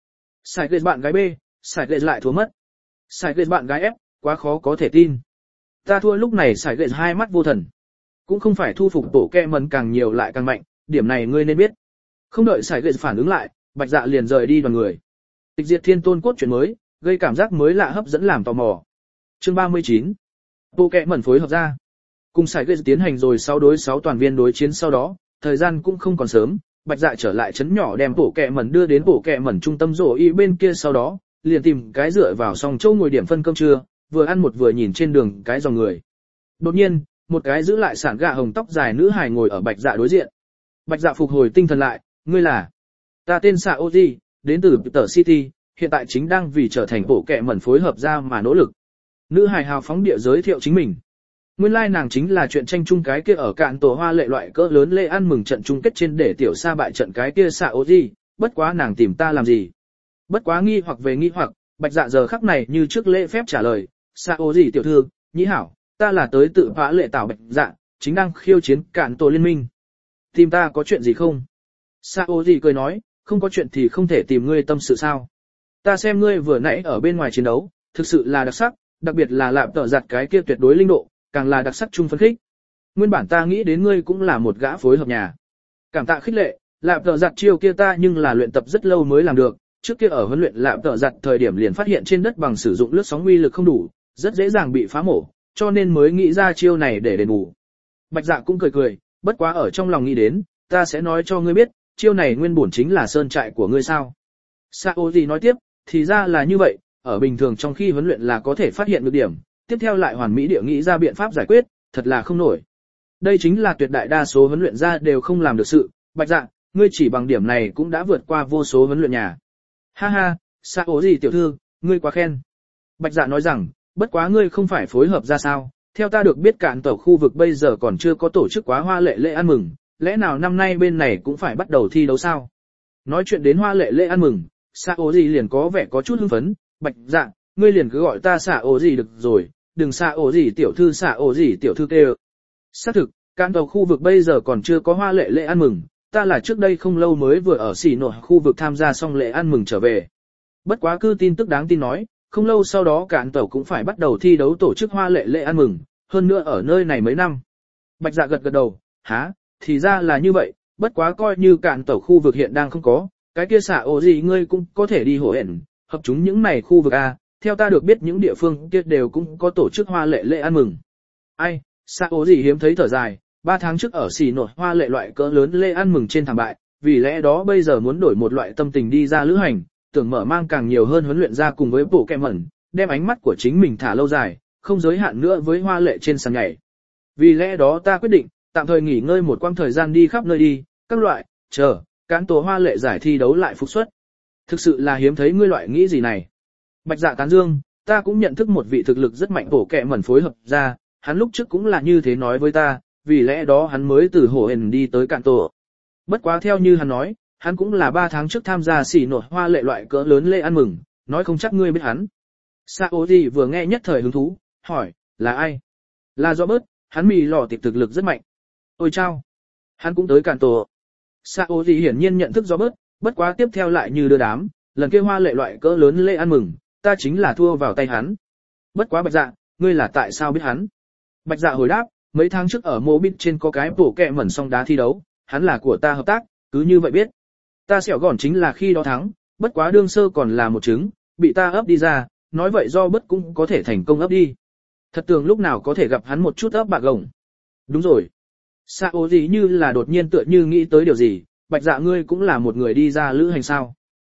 Ghệ bạn gái B, Sải Ghệ lại thua mất. Sải Ghệ bạn gái F, quá khó có thể tin. Ta thua lúc này Sải Ghệ hai mắt vô thần. Cũng không phải thu phục tổ kẹ mẩn càng nhiều lại càng mạnh, điểm này ngươi nên biết. Không đợi Sải Ghệ phản ứng lại, Bạch Dạ liền rời đi đoàn người. Tịch diệt thiên tôn cốt truyện mới, gây cảm giác mới lạ hấp dẫn làm tò mò. Chương 39. Bộ kẹ mẩn phối hợp ra. Cùng Sải Ghệ tiến hành rồi 6 đối 6 toàn viên đối chiến sau đó, thời gian cũng không còn sớm, Bạch Dạ trở lại trấn nhỏ đem bộ kẹ mẩn đưa đến bộ kẹ mẩn trung tâm rổ y bên kia sau đó, liền tìm cái dựa vào song châu ngồi điểm phân cơm trưa, vừa ăn một vừa nhìn trên đường cái dòng người. Đột nhiên, một cái giữ lại sản gà hồng tóc dài nữ hài ngồi ở Bạch Dạ đối diện. Bạch Dạ phục hồi tinh thần lại, ngươi là? Ta tên Sạ Oji, đến từ Tờ City, hiện tại chính đang vì trở thành bộ kẹ mẩn phối hợp ra mà nỗ lực. Nữ hài hào phóng địa giới thiệu chính mình. Nguyên lai nàng chính là chuyện tranh chung cái kia ở cạn tổ hoa lệ loại cỡ lớn lễ ăn mừng trận chung kết trên để tiểu sa bại trận cái kia Sạ Oji, bất quá nàng tìm ta làm gì? Bất quá nghi hoặc về nghi hoặc, Bạch Dạ giờ khắc này như trước lễ phép trả lời, Sạ Oji tiểu thư, nhĩ hảo, ta là tới tự phá lệ tảo Bạch Dạ, chính đang khiêu chiến cạn tổ liên minh. Tìm ta có chuyện gì không? Sạ Oji cười nói, không có chuyện thì không thể tìm ngươi tâm sự sao? Ta xem ngươi vừa nãy ở bên ngoài chiến đấu, thực sự là đặc sắc, đặc biệt là lạm tợ giặt cái kia tuyệt đối linh độ, càng là đặc sắc chung phân khích. Nguyên bản ta nghĩ đến ngươi cũng là một gã phối hợp nhà. Cảm tạ khích lệ, lạm tợ giặt chiêu kia ta nhưng là luyện tập rất lâu mới làm được, trước kia ở huấn luyện lạm tợ giặt thời điểm liền phát hiện trên đất bằng sử dụng lướt sóng uy lực không đủ, rất dễ dàng bị phá mổ, cho nên mới nghĩ ra chiêu này để đền bù. Bạch Dạ cũng cười cười, bất quá ở trong lòng nghĩ đến, ta sẽ nói cho ngươi biết, chiêu này nguyên bổn chính là sơn trại của ngươi sao. Saoji nói tiếp, thì ra là như vậy, ở bình thường trong khi huấn luyện là có thể phát hiện được điểm, tiếp theo lại hoàn mỹ địa nghĩ ra biện pháp giải quyết, thật là không nổi. Đây chính là tuyệt đại đa số huấn luyện ra đều không làm được sự, Bạch Dạ, ngươi chỉ bằng điểm này cũng đã vượt qua vô số huấn luyện nhà. Ha ha, Saoji tiểu thư, ngươi quá khen. Bạch Dạ nói rằng, bất quá ngươi không phải phối hợp ra sao, theo ta được biết cạn tàu khu vực bây giờ còn chưa có tổ chức quá hoa lệ lễ ăn mừng, lẽ nào năm nay bên này cũng phải bắt đầu thi đấu sao? Nói chuyện đến hoa lệ lễ ăn mừng, Saoji liền có vẻ có chút hưng phấn, Bạch Dạ, ngươi liền cứ gọi ta Saoji được rồi, đừng Saoji tiểu thư Saoji tiểu thư kêu. Xác thực, cạn tàu khu vực bây giờ còn chưa có hoa lệ lễ ăn mừng, ta là trước đây không lâu mới vừa ở xỉ nội khu vực tham gia xong lễ ăn mừng trở về. Bất quá cứ tin tức đáng tin nói, không lâu sau đó cạn tàu cũng phải bắt đầu thi đấu tổ chức hoa lệ lễ ăn mừng, hơn nữa ở nơi này mấy năm. Bạch Dạ gật gật đầu, há, thì ra là như vậy, bất quá coi như cạn tàu khu vực hiện đang không có, cái kia xả ổ gì ngươi cũng có thể đi hổ hẹn, hợp chúng những này khu vực A, theo ta được biết những địa phương kia đều cũng có tổ chức hoa lệ lễ ăn mừng. Ai, xả ổ gì hiếm thấy thở dài, 3 tháng trước ở xì nội hoa lệ loại cỡ lớn lễ ăn mừng trên thảm bại, vì lẽ đó bây giờ muốn đổi một loại tâm tình đi ra lữ hành, tưởng mở mang càng nhiều hơn huấn luyện ra cùng với bộ kẹ mẩn, đem ánh mắt của chính mình thả lâu dài, không giới hạn nữa với hoa lệ trên sàn nhảy. Vì lẽ đó ta quyết định, tạm thời nghỉ ngơi một quãng thời gian đi khắp nơi đi, các loại, cán tổ hoa lệ giải thi đấu lại phục xuất. Thực sự là hiếm thấy ngươi loại nghĩ gì này. Bạch Dạ tán dương, ta cũng nhận thức một vị thực lực rất mạnh bổ kẹ mẩn phối hợp ra, hắn lúc trước cũng là như thế nói với ta, vì lẽ đó hắn mới từ hổ hền đi tới cạn tổ. Bất quá theo như hắn nói, hắn cũng là 3 tháng trước tham gia xỉ nội hoa lệ loại cỡ lớn lễ ăn mừng, nói không chắc ngươi biết hắn. Saoji vừa nghe nhất thời hứng thú, hỏi, là ai? Là Robert, hắn mì lò tiệp thực lực rất mạnh. Ôi chao! Hắn cũng tới cạn tổ. Saoji hiển nhiên nhận thức Robert, bất quá tiếp theo lại như đưa đám, lần kia hoa lệ loại cỡ lớn lễ ăn mừng, ta chính là thua vào tay hắn. Bất quá Bạch Dạ, ngươi là tại sao biết hắn? Bạch Dạ hồi đáp, mấy tháng trước ở Mobit trên có cái bổ kẹ mẩn song đá thi đấu, hắn là của ta hợp tác, cứ như vậy biết. Ta xẻo gòn chính là khi đó thắng, bất quá đương sơ còn là một trứng, bị ta ấp đi ra, nói vậy do bất cũng có thể thành công ấp đi. Thật tưởng lúc nào có thể gặp hắn một chút ấp bạc gồng. Đúng rồi. Sao gì như là đột nhiên tựa như nghĩ tới điều gì, Bạch Dạ ngươi cũng là một người đi ra lữ hành sao?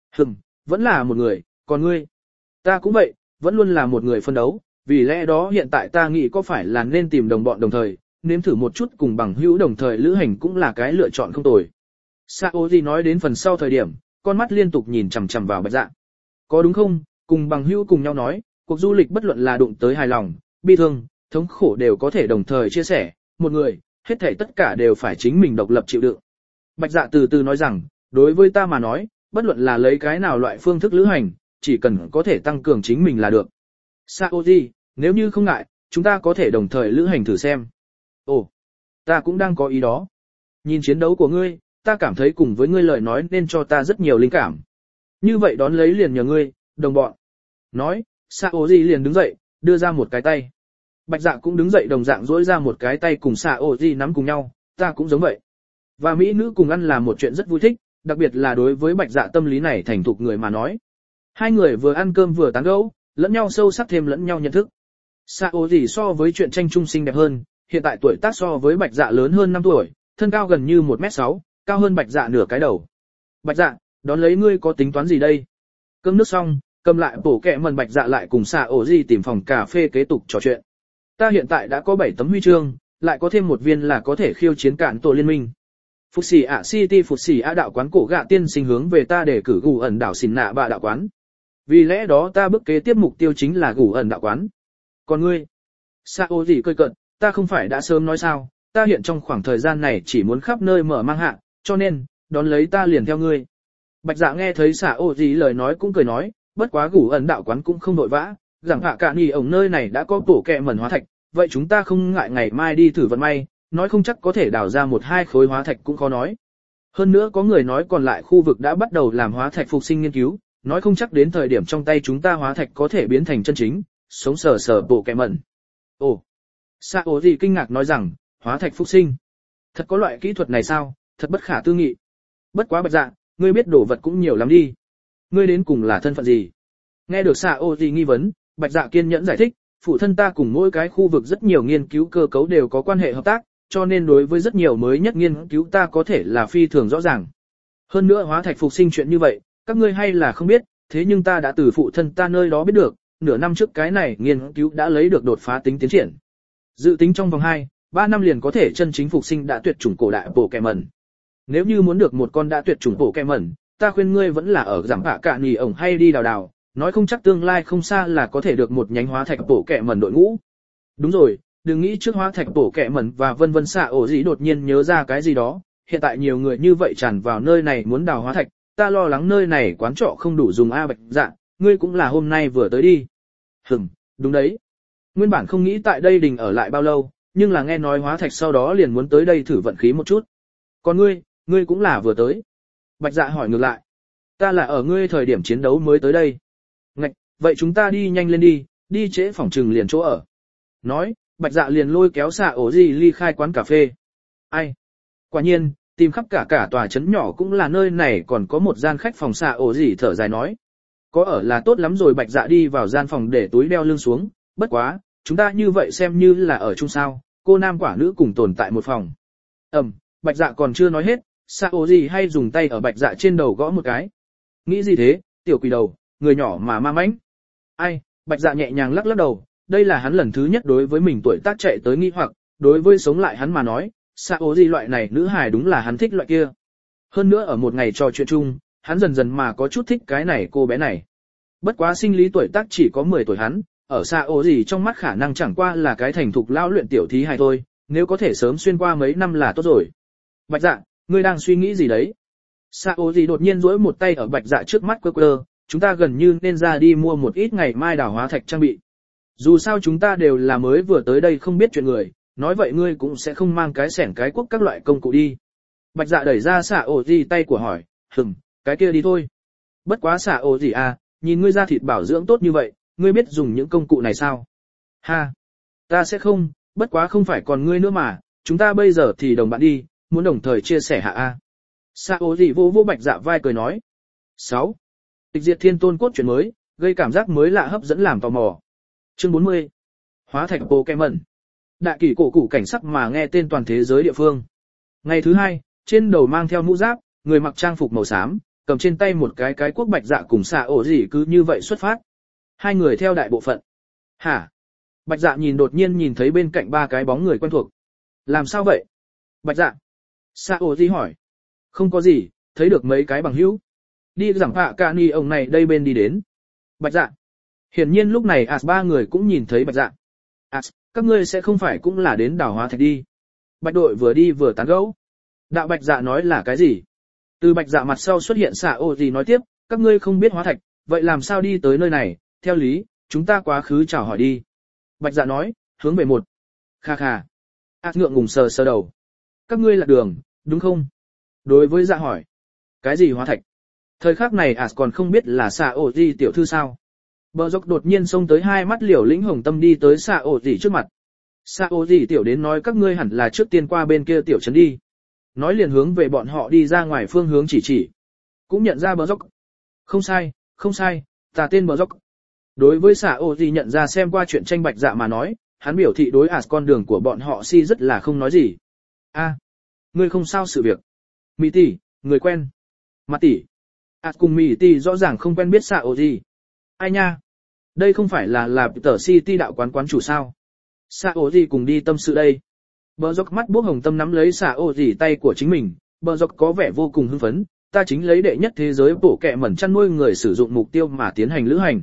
Vẫn là một người, còn ngươi? Ta cũng vậy, vẫn luôn là một người phân đấu, vì lẽ đó hiện tại ta nghĩ có phải là nên tìm đồng bọn đồng thời, nếm thử một chút cùng bằng hữu đồng thời lữ hành cũng là cái lựa chọn không tồi. Saoji nói đến phần sau thời điểm, con mắt liên tục nhìn chằm chằm vào Bạch Dạ. Có đúng không, cùng bằng hữu cùng nhau nói, cuộc du lịch bất luận là đụng tới hài lòng, bi thương, thống khổ đều có thể đồng thời chia sẻ, một người, hết thảy tất cả đều phải chính mình độc lập chịu đựng. Bạch Dạ từ từ nói rằng, đối với ta mà nói, bất luận là lấy cái nào loại phương thức lữ hành, chỉ cần có thể tăng cường chính mình là được. Saoji, nếu như không ngại, chúng ta có thể đồng thời lữ hành thử xem. Ồ, ta cũng đang có ý đó. Nhìn chiến đấu của ngươi, ta cảm thấy cùng với ngươi lời nói nên cho ta rất nhiều linh cảm. Như vậy đón lấy liền nhờ ngươi, đồng bọn. Nói, Saoji liền đứng dậy, đưa ra một cái tay. Bạch Dạ cũng đứng dậy đồng dạng duỗi ra một cái tay cùng Saoji nắm cùng nhau, ta cũng giống vậy. Và mỹ nữ cùng ăn là một chuyện rất vui thích, đặc biệt là đối với Bạch Dạ tâm lý này thành thục người mà nói. Hai người vừa ăn cơm vừa tán gẫu, lẫn nhau sâu sắc thêm lẫn nhau nhận thức. Saoji so với chuyện tranh trung xinh đẹp hơn, hiện tại tuổi tác so với Bạch Dạ lớn hơn 5 tuổi, thân cao gần như 1m6, cao hơn Bạch Dạ nửa cái đầu. Bạch Dạ, đón lấy ngươi có tính toán gì đây? Cơm nước xong, cầm lại bổ kẹ mần Bạch Dạ lại cùng Saoji tìm phòng cà phê kế tục trò chuyện. Ta hiện tại đã có 7 tấm huy chương, lại có thêm một viên là có thể khiêu chiến cạn tổ liên minh. Phục xỉ ạ City Phục xỉ ạ đạo quán cổ gạ tiên sinh hướng về ta để cử gù ẩn đảo xỉn nạ bạ đạo quán. Vì lẽ đó ta bước kế tiếp mục tiêu chính là gù ẩn đạo quán. Còn ngươi? Saoji cười cợt, ta không phải đã sớm nói sao, ta hiện trong khoảng thời gian này chỉ muốn khắp nơi mở mang hạ, cho nên, đón lấy ta liền theo ngươi. Bạch Dạ nghe thấy Saoji lời nói cũng cười nói, bất quá gù ẩn đạo quán cũng không nội vã, rằng hạ cả nì ổng nơi này đã có tổ kẹ mẩn hóa thạch, vậy chúng ta không ngại ngày mai đi thử vận may, nói không chắc có thể đào ra 1-2 khối hóa thạch cũng khó nói. Hơn nữa có người nói còn lại khu vực đã bắt đầu làm hóa thạch phục sinh nghiên cứu, nói không chắc đến thời điểm trong tay chúng ta hóa thạch có thể biến thành chân chính, sống sờ sờ bộ kẹ mẩn. Ồ, Saoji kinh ngạc nói rằng, hóa thạch phục sinh. Thật có loại kỹ thuật này sao, thật bất khả tư nghị. Bất quá Bạch Dạ, ngươi biết đồ vật cũng nhiều lắm đi. Ngươi đến cùng là thân phận gì? Nghe được Saoji nghi vấn, Bạch Dạ kiên nhẫn giải thích, phụ thân ta cùng mỗi cái khu vực rất nhiều nghiên cứu cơ cấu đều có quan hệ hợp tác, cho nên đối với rất nhiều mới nhất nghiên cứu ta có thể là phi thường rõ ràng. Hơn nữa hóa thạch phục sinh chuyện như vậy, các ngươi hay là không biết, thế nhưng ta đã từ phụ thân ta nơi đó biết được, nửa năm trước cái này nghiên cứu đã lấy được đột phá tính tiến triển. Dự tính trong vòng 2-3 năm liền có thể chân chính phục sinh đã tuyệt chủng cổ đại Pokémon. Nếu như muốn được một con đã tuyệt chủng Pokémon, ta khuyên ngươi vẫn là ở giảm bạ cạn nhì ổng hay đi đào đào, nói không chắc tương lai không xa là có thể được một nhánh hóa thạch Pokémon đội ngũ. Đúng rồi, đừng nghĩ trước hóa thạch Pokémon và vân vân xạ ổ gì đột nhiên nhớ ra cái gì đó, hiện tại nhiều người như vậy tràn vào nơi này muốn đào hóa thạch, ta lo lắng nơi này quán trọ không đủ dùng Bạch Dạ, ngươi cũng là hôm nay vừa tới đi. Đúng đấy. Nguyên bản không nghĩ tại đây đình ở lại bao lâu, nhưng là nghe nói hóa thạch sau đó liền muốn tới đây thử vận khí một chút. Còn ngươi cũng là vừa tới. Bạch Dạ hỏi ngược lại. Ta là ở ngươi thời điểm chiến đấu mới tới đây. Ngạch, vậy chúng ta đi nhanh lên đi trễ phòng trừng liền chỗ ở. Nói, Bạch Dạ liền lôi kéo xạ ổ gì ly khai quán cà phê. Ai? Quả nhiên, tìm khắp cả tòa trấn nhỏ cũng là nơi này còn có một gian khách phòng xạ ổ gì thở dài nói. Có ở là tốt lắm rồi. Bạch Dạ đi vào gian phòng để túi đeo lưng xuống, bất quá, chúng ta như vậy xem như là ở chung sao, cô nam quả nữ cùng tồn tại một phòng. Bạch Dạ còn chưa nói hết, xạ ổ gì hay dùng tay ở Bạch Dạ trên đầu gõ một cái. Nghĩ gì thế, tiểu quỷ đầu, người nhỏ mà ma mãnh. Ai, Bạch Dạ nhẹ nhàng lắc đầu, đây là hắn lần thứ nhất đối với mình tuổi tác chạy tới nghi hoặc, đối với sống lại hắn mà nói, xạ ổ gì loại này nữ hài đúng là hắn thích loại kia. Hơn nữa ở một ngày trò chuyện chung, hắn dần dần mà có chút thích cái này cô bé này. Bất quá sinh lý tuổi tác chỉ có 10 tuổi hắn, ở xạ ổ gì trong mắt khả năng chẳng qua là cái thành thục lão luyện tiểu thí hài thôi, nếu có thể sớm xuyên qua mấy năm là tốt rồi. Bạch Dạ, ngươi đang suy nghĩ gì đấy? Xạ ổ gì đột nhiên duỗi một tay ở Bạch Dạ trước mắt quơ, chúng ta gần như nên ra đi mua một ít ngày mai đào hóa thạch trang bị. Dù sao chúng ta đều là mới vừa tới đây không biết chuyện người, nói vậy ngươi cũng sẽ không mang cái xẻng cái cuốc các loại công cụ đi. Bạch Dạ đẩy ra xạ ổ gì tay của hỏi, cái kia đi thôi. Bất quá xạ ổ gì à, nhìn ngươi da thịt bảo dưỡng tốt như vậy, ngươi biết dùng những công cụ này sao? Ha, ta sẽ không, bất quá không phải còn ngươi nữa mà, chúng ta bây giờ thì đồng bạn đi, muốn đồng thời chia sẻ hạ a. Xạ ổ gì vô Bạch Dạ vai cười nói. 6. Tịch diệt thiên tôn cốt truyện mới, gây cảm giác mới lạ hấp dẫn làm tò mò. Chương 40. Hóa thạch Pokémon. Đại kỷ cổ cụ cảnh sắc mà nghe tên toàn thế giới địa phương. Ngày thứ 2, trên đầu mang theo mũ giáp, người mặc trang phục màu xám, cầm trên tay một cái cuốc Bạch Dạ cùng xạ ổ gì cứ như vậy xuất phát. Hai người theo đại bộ phận. Hả? Bạch Dạ đột nhiên nhìn thấy bên cạnh 3 cái bóng người quen thuộc. Làm sao vậy? Bạch Dạ. Xạ ổ gì hỏi. Không có gì, thấy được mấy cái bằng hữu. Đi giảm hạ ca ni ông này đây bên đi đến. Bạch Dạ. Hiển nhiên lúc này ba người cũng nhìn thấy Bạch Dạ. Các ngươi sẽ không phải cũng là đến đào hóa thạch đi. Bạch đội vừa đi vừa tán gẫu. Đạo Bạch Dạ nói là cái gì? Từ Bạch Dạ mặt sau xuất hiện xạ ổ gì nói tiếp, các ngươi không biết hóa thạch, vậy làm sao đi tới nơi này, theo lý, chúng ta quá khứ chào hỏi đi. Bạch Dạ nói, hướng về một. Kha kha. Ngượng ngùng sờ đầu. Các ngươi lạc đường, đúng không? Đối với Dạ hỏi. Cái gì hóa thạch? Thời khắc này còn không biết là xạ ổ gì tiểu thư sao? Bờ dốc đột nhiên xông tới, hai mắt liều lĩnh hồng tâm đi tới xạ ổ gì trước mặt. Xạ ổ gì tiểu đến nói các ngươi hẳn là trước tiên qua bên kia tiểu trấn đi. Nói liền hướng về bọn họ đi ra ngoài phương hướng chỉ. Cũng nhận ra bờ dốc. Không sai, ta tên bờ dốc. Đối với xạ ổ gì nhận ra xem qua chuyện tranh Bạch Dạ mà nói, hắn biểu thị đối con đường của bọn họ rất là không nói gì. Ngươi không sao sự việc. Mỹ tỷ, người quen. Mặt tỷ. Cùng Mỹ tỷ rõ ràng không quen biết xạ ổ gì. Ai nha? Đây không phải là Peter City đạo quán chủ sao? Xạ ổ gì cùng đi tâm sự đây. Bờ dốc mắt buốc hồng tâm nắm lấy xạ ổ gì tay của chính mình, bờ dốc có vẻ vô cùng hưng phấn, ta chính lấy đệ nhất thế giới bổ kẹ mẩn chăn nuôi người sử dụng mục tiêu mà tiến hành lữ hành.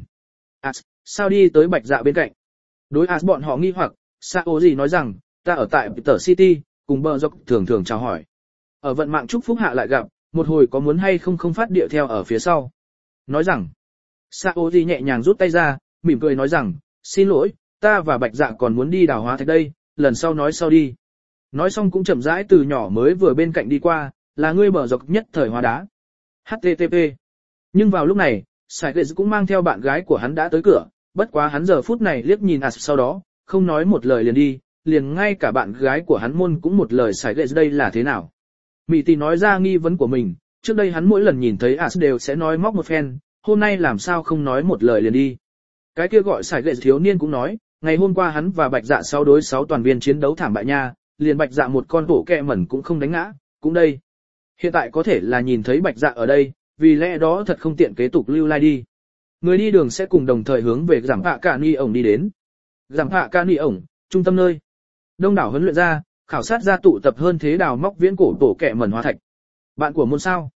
Sao đi tới Bạch Dạ bên cạnh? Đối bọn họ nghi hoặc, xạ ổ gì nói rằng, ta ở tại Peter City, cùng bờ dốc thường chào hỏi. Ở vận mạng chúc phúc hạ lại gặp, một hồi có muốn hay không phát địa theo ở phía sau. Nói rằng, xạ ổ gì nhẹ nhàng rút tay ra, mỉm cười nói rằng, xin lỗi, ta và Bạch Dạ còn muốn đi đào hóa thạch đây, lần sau nói sau đi. Nói xong cũng chậm rãi từ nhỏ mới vừa bên cạnh đi qua, là ngươi bờ dọc nhất thời hóa đá. HTTP. Nhưng vào lúc này, Sải Lệ cũng mang theo bạn gái của hắn đã tới cửa, bất quá hắn giờ phút này liếc nhìn sau đó, không nói một lời liền đi, liền ngay cả bạn gái của hắn môn cũng một lời Sải Lệ đây là thế nào. Mỹ tỷ nói ra nghi vấn của mình, trước đây hắn mỗi lần nhìn thấy đều sẽ nói móc một phen, hôm nay làm sao không nói một lời liền đi. Cái kia gọi Sải Lệ thiếu niên cũng nói, ngày hôm qua hắn và Bạch Dạ 6 đối 6 toàn viên chiến đấu thảm bại nha, liền Bạch Dạ một con bộ kẹ mẩn cũng không đánh ngã, cũng đây. Hiện tại có thể là nhìn thấy Bạch Dạ ở đây, vì lẽ đó thật không tiện kế tục lưu lai đi. Người đi đường sẽ cùng đồng thời hướng về Giảm Hạ Cả Ni ổng đi đến. Giảm Hạ Cả Ni ổng, trung tâm nơi. Đông đảo huấn luyện ra, khảo sát ra tụ tập hơn thế đào móc viễn cổ tổ kẹ mẩn hóa thạch. Bạn của môn sao?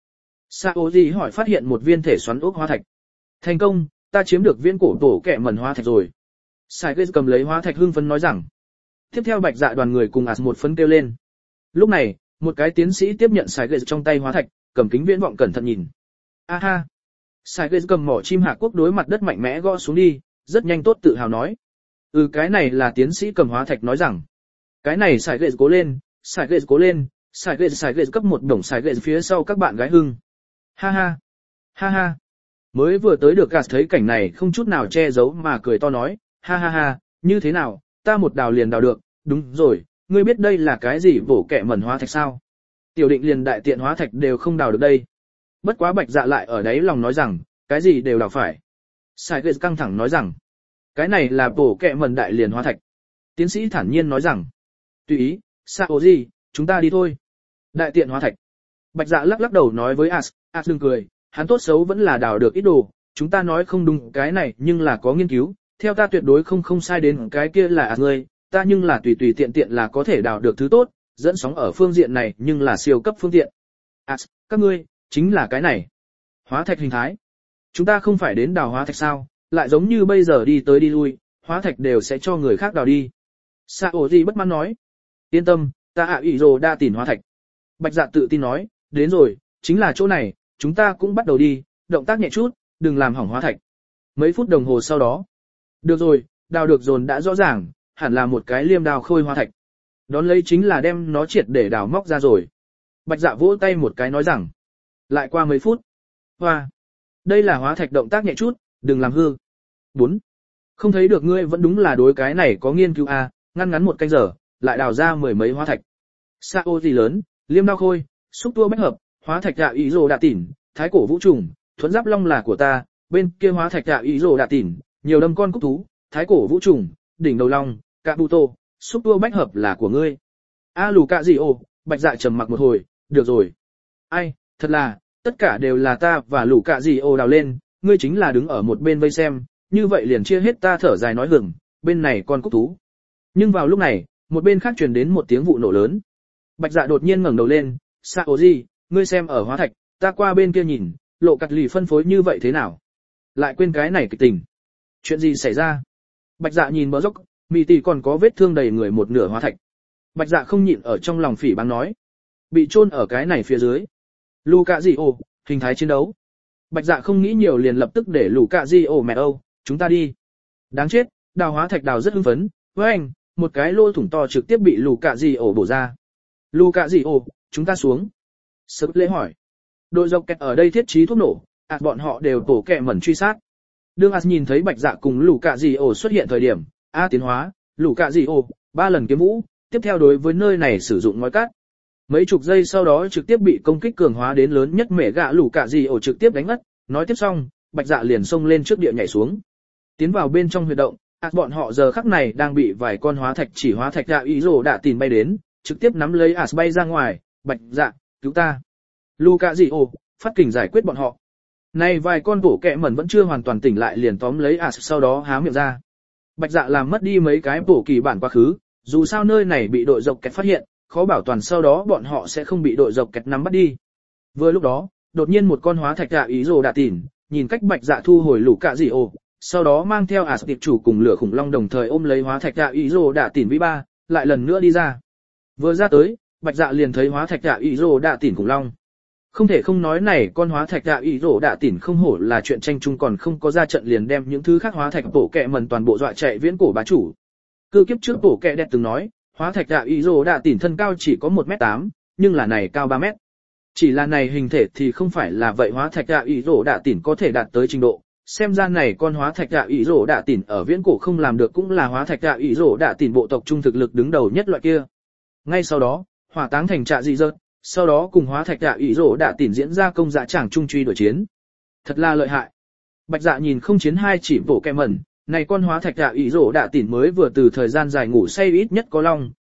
Saoji hỏi phát hiện một viên thể xoắn ốc hóa thạch. Thành công, ta chiếm được viễn cổ tổ kẹ mẩn hóa thạch rồi. Saige cầm lấy hóa thạch hưng phấn nói rằng. Tiếp theo Bạch Dạ đoàn người cùng một phấn kêu lên. Lúc này, một cái tiến sĩ tiếp nhận Saige trong tay hóa thạch, cầm kính viễn vọng cẩn thận nhìn. Aha. Saige cầm mỏ chim hạ quốc đối mặt đất mạnh mẽ gõ xuống đi, rất nhanh tốt tự hào nói. Cái này là tiến sĩ cầm hóa thạch nói rằng. Cái này Saige cố lên, Saige cố lên, Saige cấp một đồng Saige phía sau các bạn gái hưng. Ha ha. Ha ha. Mới vừa tới được gạt thấy cảnh này không chút nào che giấu mà cười to nói, ha ha ha, như thế nào, ta một đào liền đào được, đúng rồi, ngươi biết đây là cái gì vỗ kẹ mẩn hóa thạch sao? Tiểu định liền đại tiện hóa thạch đều không đào được đây. Bất quá Bạch Dạ lại ở đấy lòng nói rằng, cái gì đều đào phải. Saige căng thẳng nói rằng, cái này là vỗ kẹ mẩn đại liền hóa thạch. Tiến sĩ thản nhiên nói rằng, tùy ý, Saoji, chúng ta đi thôi. Đại tiện hóa thạch. Bạch Dạ lắc đầu nói với As đừng cười, hắn tốt xấu vẫn là đào được ít đồ, chúng ta nói không đúng cái này nhưng là có nghiên cứu, theo ta tuyệt đối không sai đến cái kia là ngươi, ta nhưng là tùy tùy tiện tiện là có thể đào được thứ tốt, dẫn sóng ở phương diện này nhưng là siêu cấp phương tiện. Các ngươi, chính là cái này. Hóa thạch hình thái. Chúng ta không phải đến đào hóa thạch sao, lại giống như bây giờ đi tới đi lui, hóa thạch đều sẽ cho người khác đào đi. Saoji bất mãn nói. Yên tâm, ta ủy rồ đa tỉn hóa thạch. Bạch Dạ tự tin nói, đến rồi, chính là chỗ này, chúng ta cũng bắt đầu đi, động tác nhẹ chút, đừng làm hỏng hóa thạch. Mấy phút đồng hồ sau đó. Được rồi, đào được dồn đã rõ ràng, hẳn là một cái liêm đào khôi hóa thạch. Đón lấy chính là đem nó triệt để đào móc ra rồi. Bạch Dạ vỗ tay một cái nói rằng. Lại qua mấy phút. Hoa. Đây là hóa thạch động tác nhẹ chút, đừng làm hư. 4. Không thấy được ngươi vẫn đúng là đối cái này có nghiên cứu à, ngăn ngắn một canh giờ, lại đào ra mười mấy hóa thạch. Sao gì lớn, liêm đao khôi, xúc tua bách hợp, hóa thạch dạ ý rồ đạ tỉn, thái cổ vũ trùng, thuẫn giáp long là của ta, bên kia hóa thạch dạ ý rồ đạ tỉn, nhiều đâm con cúc thú, thái cổ vũ trùng, đỉnh đầu long, cạ bụ tô, xúc tua bách hợp là của ngươi. A lù cạ gì ô, Bạch Dạ trầm mặc một hồi, được rồi. Ai, thật là, tất cả đều là ta và lù cạ gì ô đào lên, ngươi chính là đứng ở một bên vây xem, như vậy liền chia hết ta thở dài nói hưởng, bên này con cúc thú. Nhưng vào lúc này, một bên khác truyền đến một tiếng vụ nổ lớn. Bạch Dạ đột nhiên ngẩng đầu lên, Saoji, ngươi xem ở hóa thạch, ta qua bên kia nhìn, lộ cặt lì phân phối như vậy thế nào? Lại quên cái này kịch tình. Chuyện gì xảy ra? Bạch Dạ nhìn bờ dốc, mị tỷ còn có vết thương đầy người một nửa hóa thạch. Bạch Dạ không nhịn ở trong lòng phỉ báng nói. Bị chôn ở cái này phía dưới. Luca Gio, hình thái chiến đấu. Bạch Dạ không nghĩ nhiều liền lập tức để Luca Gio mẹ âu, chúng ta đi. Đáng chết, đào hóa thạch đào rất hưng phấn, với anh, một cái lỗ thủng to trực tiếp bị Luca Gio bổ ra. Luca Gio, chúng ta xuống. Sớp lễ hỏi. Đội dọc kẹt ở đây thiết trí thuốc nổ, bọn họ đều tổ kẹ mẩn truy sát. Đương nhìn thấy Bạch Dạ cùng Luca Gio xuất hiện thời điểm, tiến hóa, Luca Gio, 3 lần kiếm vũ, tiếp theo đối với nơi này sử dụng ngói cát. Mấy chục giây sau đó trực tiếp bị công kích cường hóa đến lớn nhất mẹ gạ Luca Gio trực tiếp đánh ngất, nói tiếp xong, Bạch Dạ liền xông lên trước địa nhảy xuống. Tiến vào bên trong huyệt động, bọn họ giờ khắc này đang bị vài con hóa thạch chỉ hóa thạch dạ ý rồ đã tìm bay đến, trực tiếp nắm lấy bay ra ngoài, Bạch Dạ, cứu ta. Luca Gio, phát kình giải quyết bọn họ. Này vài con bổ kẹ mẩn vẫn chưa hoàn toàn tỉnh lại liền tóm lấy sau đó há miệng ra. Bạch Dạ làm mất đi mấy cái bổ kỳ bản quá khứ, dù sao nơi này bị đội dọc kẹt phát hiện, khó bảo toàn sau đó bọn họ sẽ không bị đội dọc kẹt nắm bắt đi. Vừa lúc đó, đột nhiên một con hóa thạch dạ ý rồ đã tỉnh, nhìn cách Bạch Dạ thu hồi Luca Gio, sau đó mang theo tiệp chủ cùng lửa khủng long đồng thời ôm lấy hóa thạch dạ ý rồ đã tỉnh vĩ ba, lại lần nữa đi ra. Vừa ra tới, Bạch Dạ liền thấy hóa thạch dạ ý rồ đã tỉnh khủng long. Không thể không nói này con hóa thạch dạ ý rồ đã tỉnh không hổ là chuyện tranh chung còn không có ra trận liền đem những thứ khác hóa thạch bổ kẹ mẩn toàn bộ dọa chạy viễn cổ bá chủ. Cư kiếp trước bổ kẹ đẹp từng nói, hóa thạch dạ ý rồ đã tỉnh thân cao chỉ có 1m8, nhưng là này cao 3m. Chỉ là này hình thể thì không phải là vậy hóa thạch dạ ý rồ đã tỉnh có thể đạt tới trình độ. Xem ra này con hóa thạch dạ ý rồ đã tỉnh ở viễn cổ không làm được cũng là hóa thạch dạ ý rồ đã tỉnh bộ tộc trung thực lực đứng đầu nhất loại kia. Ngay sau đó, hỏa táng thành trạ dị dợt, sau đó cùng hóa thạch dạ ý rồ đã tỉnh diễn ra công dạ chẳng trung truy đuổi chiến. Thật là lợi hại. Bạch Dạ nhìn không chiến hai chỉ bộ kẹ mẩn, này con hóa thạch dạ ý rồ đã tỉnh mới vừa từ thời gian dài ngủ say ít nhất có long,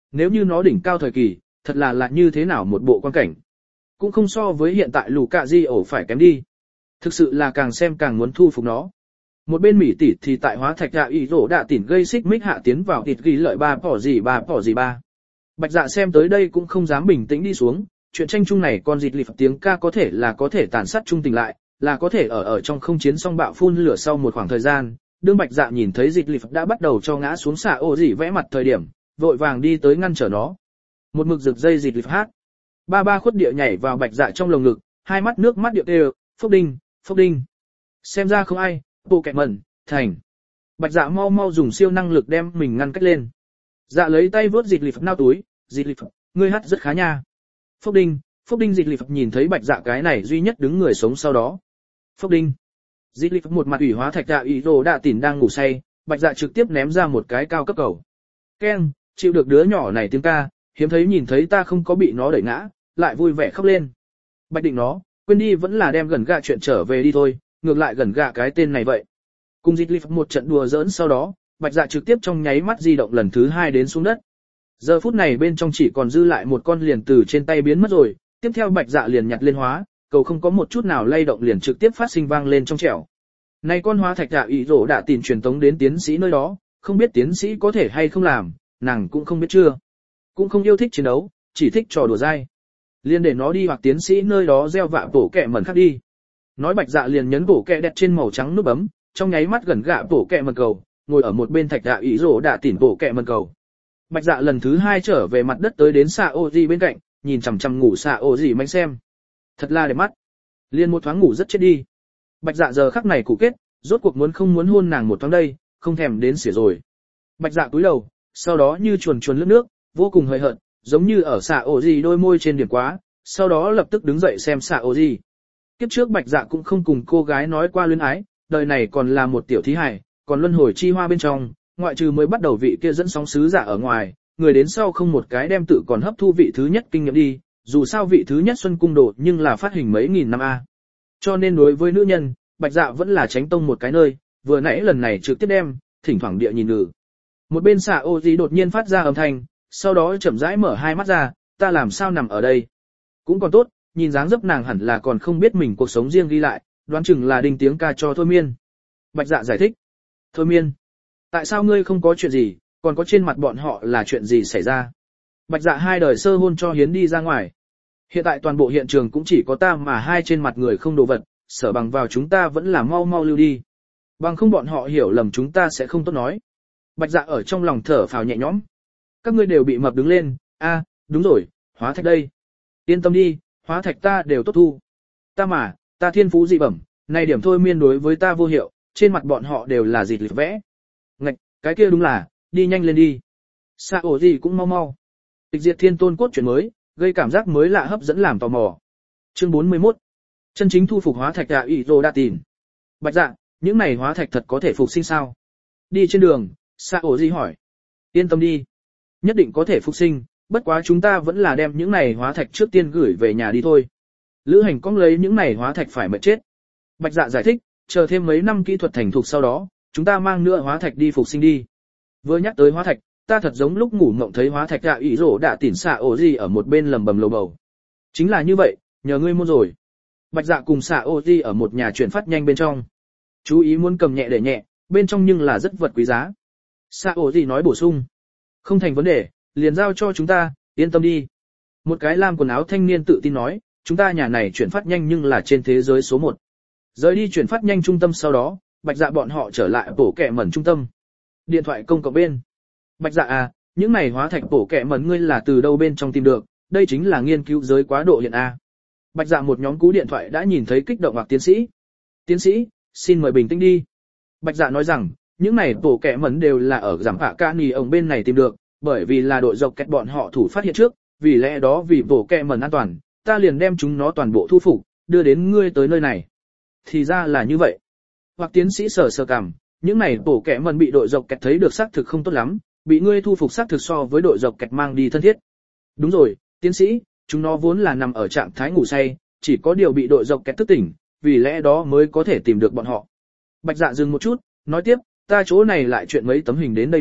nếu như nó đỉnh cao thời kỳ, thật là như thế nào một bộ quan cảnh. Cũng không so với hiện tại lù cạ di ổ phải kém đi. Thực sự là càng xem càng muốn thu phục nó. Một bên Mỹ tỷ thì tại hóa thạch dạ ý rổ đạ tỉn gây xích mích hạ tiến vào thịt ghi lợi ba bỏ gì ba. Bạch dạ xem tới đây cũng không dám bình tĩnh đi xuống, chuyện tranh chung này con dịt lì phật tiếng ca có thể tàn sát trung tình lại, là có thể ở trong không chiến song bạo phun lửa sau một khoảng thời gian. Đương Bạch dạ nhìn thấy dịt lì phật đã bắt đầu cho ngã xuống xạ ô gì vẽ mặt thời điểm, vội vàng đi tới ngăn trở nó. Một mực rực dây dịt lì phật hát. Ba khuất địa nhảy vào Bạch dạ trong lồng ngực, hai mắt nước mắt điệu đều, phốc đinh. Xem ra không ai, bộ kẹt mẩn, thành. Bạch dạ mau dùng siêu năng lực đem mình ngăn cách lên. Dạ lấy tay vớt dịt lì phật nao túi, dịt lì phật, ngươi hát rất khá nha. Phốc đinh dịt lì phật nhìn thấy Bạch dạ cái này duy nhất đứng người sống sau đó. Phốc đinh. Dịt lì phật một mặt ủy hóa thạch dạ ý rồ đạ tỉn đang ngủ say, Bạch dạ trực tiếp ném ra một cái cao cấp cầu. Keng, chịu được đứa nhỏ này tiếng ca, hiếm thấy nhìn thấy ta không có bị nó đẩy ngã, lại vui vẻ khóc lên. Bạch định nó, quên đi vẫn là đem gần gạ chuyện trở về đi thôi, ngược lại gần gạ cái tên này vậy. Cùng dịt lì phật một trận đùa giỡn sau đó, Bạch dạ trực tiếp trong nháy mắt di động lần thứ 2 đến xuống đất. Giờ phút này bên trong chỉ còn dư lại một con liền từ trên tay biến mất rồi, tiếp theo Bạch dạ liền nhặt lên hóa, cầu không có một chút nào lay động liền trực tiếp phát sinh vang lên trong trẻo. Này con hóa thạch dạ ý rổ đã tìm truyền tống đến tiến sĩ nơi đó, không biết tiến sĩ có thể hay không làm, nàng cũng không biết chưa. Cũng không yêu thích chiến đấu, chỉ thích trò đùa dai. Liền để nó đi hoặc tiến sĩ nơi đó gieo vạ bổ kẹ mẩn khác đi. Nói Bạch dạ liền nhấn bổ kẹ đẹp trên màu trắng nút bấm, trong nháy mắt gần gạ bổ kẹ mẩn cầu, ngồi ở một bên thạch dạ ý rổ đã tỉn bổ kẹ mẩn cầu. Bạch dạ lần thứ 2 trở về mặt đất tới đến xạ ô gì bên cạnh, nhìn chằm chằm ngủ xạ ô gì manh xem. Thật là đẹp mắt. Liên một thoáng ngủ rất chết đi. Bạch dạ giờ khắc này cụ kết, rốt cuộc muốn không muốn hôn nàng một thoáng đây, không thèm đến xỉa rồi. Bạch dạ cúi đầu, sau đó như chuồn lướt nước, vô cùng hời hợt, giống như ở xạ ô gì đôi môi trên điểm quá, sau đó lập tức đứng dậy xem xạ ô gì. Kiếp trước Bạch dạ cũng không cùng cô gái nói qua luyến ái, đời này còn là một tiểu thí hài, còn luân hồi chi hoa bên trong, ngoại trừ mới bắt đầu vị kia dẫn sóng sứ giả ở ngoài, người đến sau không một cái đem tự còn hấp thu vị thứ nhất kinh nghiệm đi, dù sao vị thứ nhất xuân cung đồ nhưng là phát hình mấy nghìn năm a. Cho nên đối với nữ nhân, Bạch dạ vẫn là tránh tông một cái nơi, vừa nãy lần này trực tiếp đem, thỉnh thoảng địa nhìn ngừ. Một bên xạ ô gì đột nhiên phát ra âm thanh, sau đó chậm rãi mở hai mắt ra, ta làm sao nằm ở đây. Cũng còn tốt, nhìn dáng dấp nàng hẳn là còn không biết mình cuộc sống riêng ghi lại, đoán chừng là đinh tiếng ca cho thôi miên. Bạch dạ giải thích. Thôi miên. Tại sao ngươi không có chuyện gì, còn có trên mặt bọn họ là chuyện gì xảy ra? Bạch dạ 2 đời sơ hôn cho hiến đi ra ngoài. Hiện tại toàn bộ hiện trường cũng chỉ có ta mà 2 trên mặt người không đồ vật, sở bằng vào chúng ta vẫn là mau lưu đi. Bằng không bọn họ hiểu lầm chúng ta sẽ không tốt nói. Bạch dạ ở trong lòng thở phào nhẹ nhõm. Các ngươi đều bị mập đứng lên, đúng rồi, hóa thạch đây. Yên tâm đi, hóa thạch ta đều tốt thu. Ta thiên phú dị bẩm, này điểm thôi miên đối với ta vô hiệu, trên mặt bọn họ đều là dịt lịch vẽ. Ngạch, cái kia đúng là, đi nhanh lên đi. Xạ ổ gì cũng mau. Tịch diệt thiên tôn cốt truyện mới, gây cảm giác mới lạ hấp dẫn làm tò mò. Chương 41. Chân chính thu phục hóa thạch dạ ủy rồ đa tìn. Bạch dạ, những này hóa thạch thật có thể phục sinh sao? Đi trên đường, xạ ổ gì hỏi. Yên tâm đi. Nhất định có thể phục sinh, bất quá chúng ta vẫn là đem những này hóa thạch trước tiên gửi về nhà đi thôi. Lữ hành cong lấy những này hóa thạch phải mệt chết. Bạch dạ giải thích, chờ thêm mấy năm kỹ thuật thành thục sau đó, chúng ta mang nữa hóa thạch đi phục sinh đi. Vừa nhắc tới hóa thạch, ta thật giống lúc ngủ mộng thấy hóa thạch dạ ủy rổ đã tỉn xạ ổ gì ở một bên lầm bầm lầu bầu. Chính là như vậy, nhờ ngươi mua rồi. Bạch dạ cùng xạ ổ gì ở một nhà chuyển phát nhanh bên trong. Chú ý muốn cầm nhẹ để nhẹ, bên trong nhưng là rất vật quý giá. Xạ ổ gì nói bổ sung. Không thành vấn đề, liền giao cho chúng ta, yên tâm đi. Một cái lam quần áo thanh niên tự tin nói, chúng ta nhà này chuyển phát nhanh nhưng là trên thế giới số 1. Rời đi chuyển phát nhanh trung tâm sau đó, Bạch dạ bọn họ trở lại bổ kẹ mẩn trung tâm. Điện thoại công cộng bên. Bạch dạ những này hóa thạch bổ kẹ mẩn ngươi là từ đâu bên trong tìm được, đây chính là nghiên cứu giới quá độ hiện a. Bạch dạ một nhóm cú điện thoại đã nhìn thấy kích động hoặc tiến sĩ. Tiến sĩ, xin mời bình tĩnh đi. Bạch dạ nói rằng, những này bổ kẹ mẩn đều là ở giảm hạ ca nì ông bên này tìm được, bởi vì là đội dọc kẹt bọn họ thủ phát hiện trước, vì lẽ đó vì bổ kẹ mẩn an toàn, ta liền đem chúng nó toàn bộ thu phục, đưa đến ngươi tới nơi này. Thì ra là như vậy. Hoặc tiến sĩ sờ cằm, những này bổ kẹ mẩn bị đội dọc kẹt thấy được xác thực không tốt lắm, bị ngươi thu phục xác thực so với đội dọc kẹt mang đi thân thiết. Đúng rồi, tiến sĩ, chúng nó vốn là nằm ở trạng thái ngủ say, chỉ có điều bị đội dọc kẹt thức tỉnh, vì lẽ đó mới có thể tìm được bọn họ. Bạch dạ dừng một chút, nói tiếp, ta chỗ này lại chuyện mấy tấm hình đến đây đi,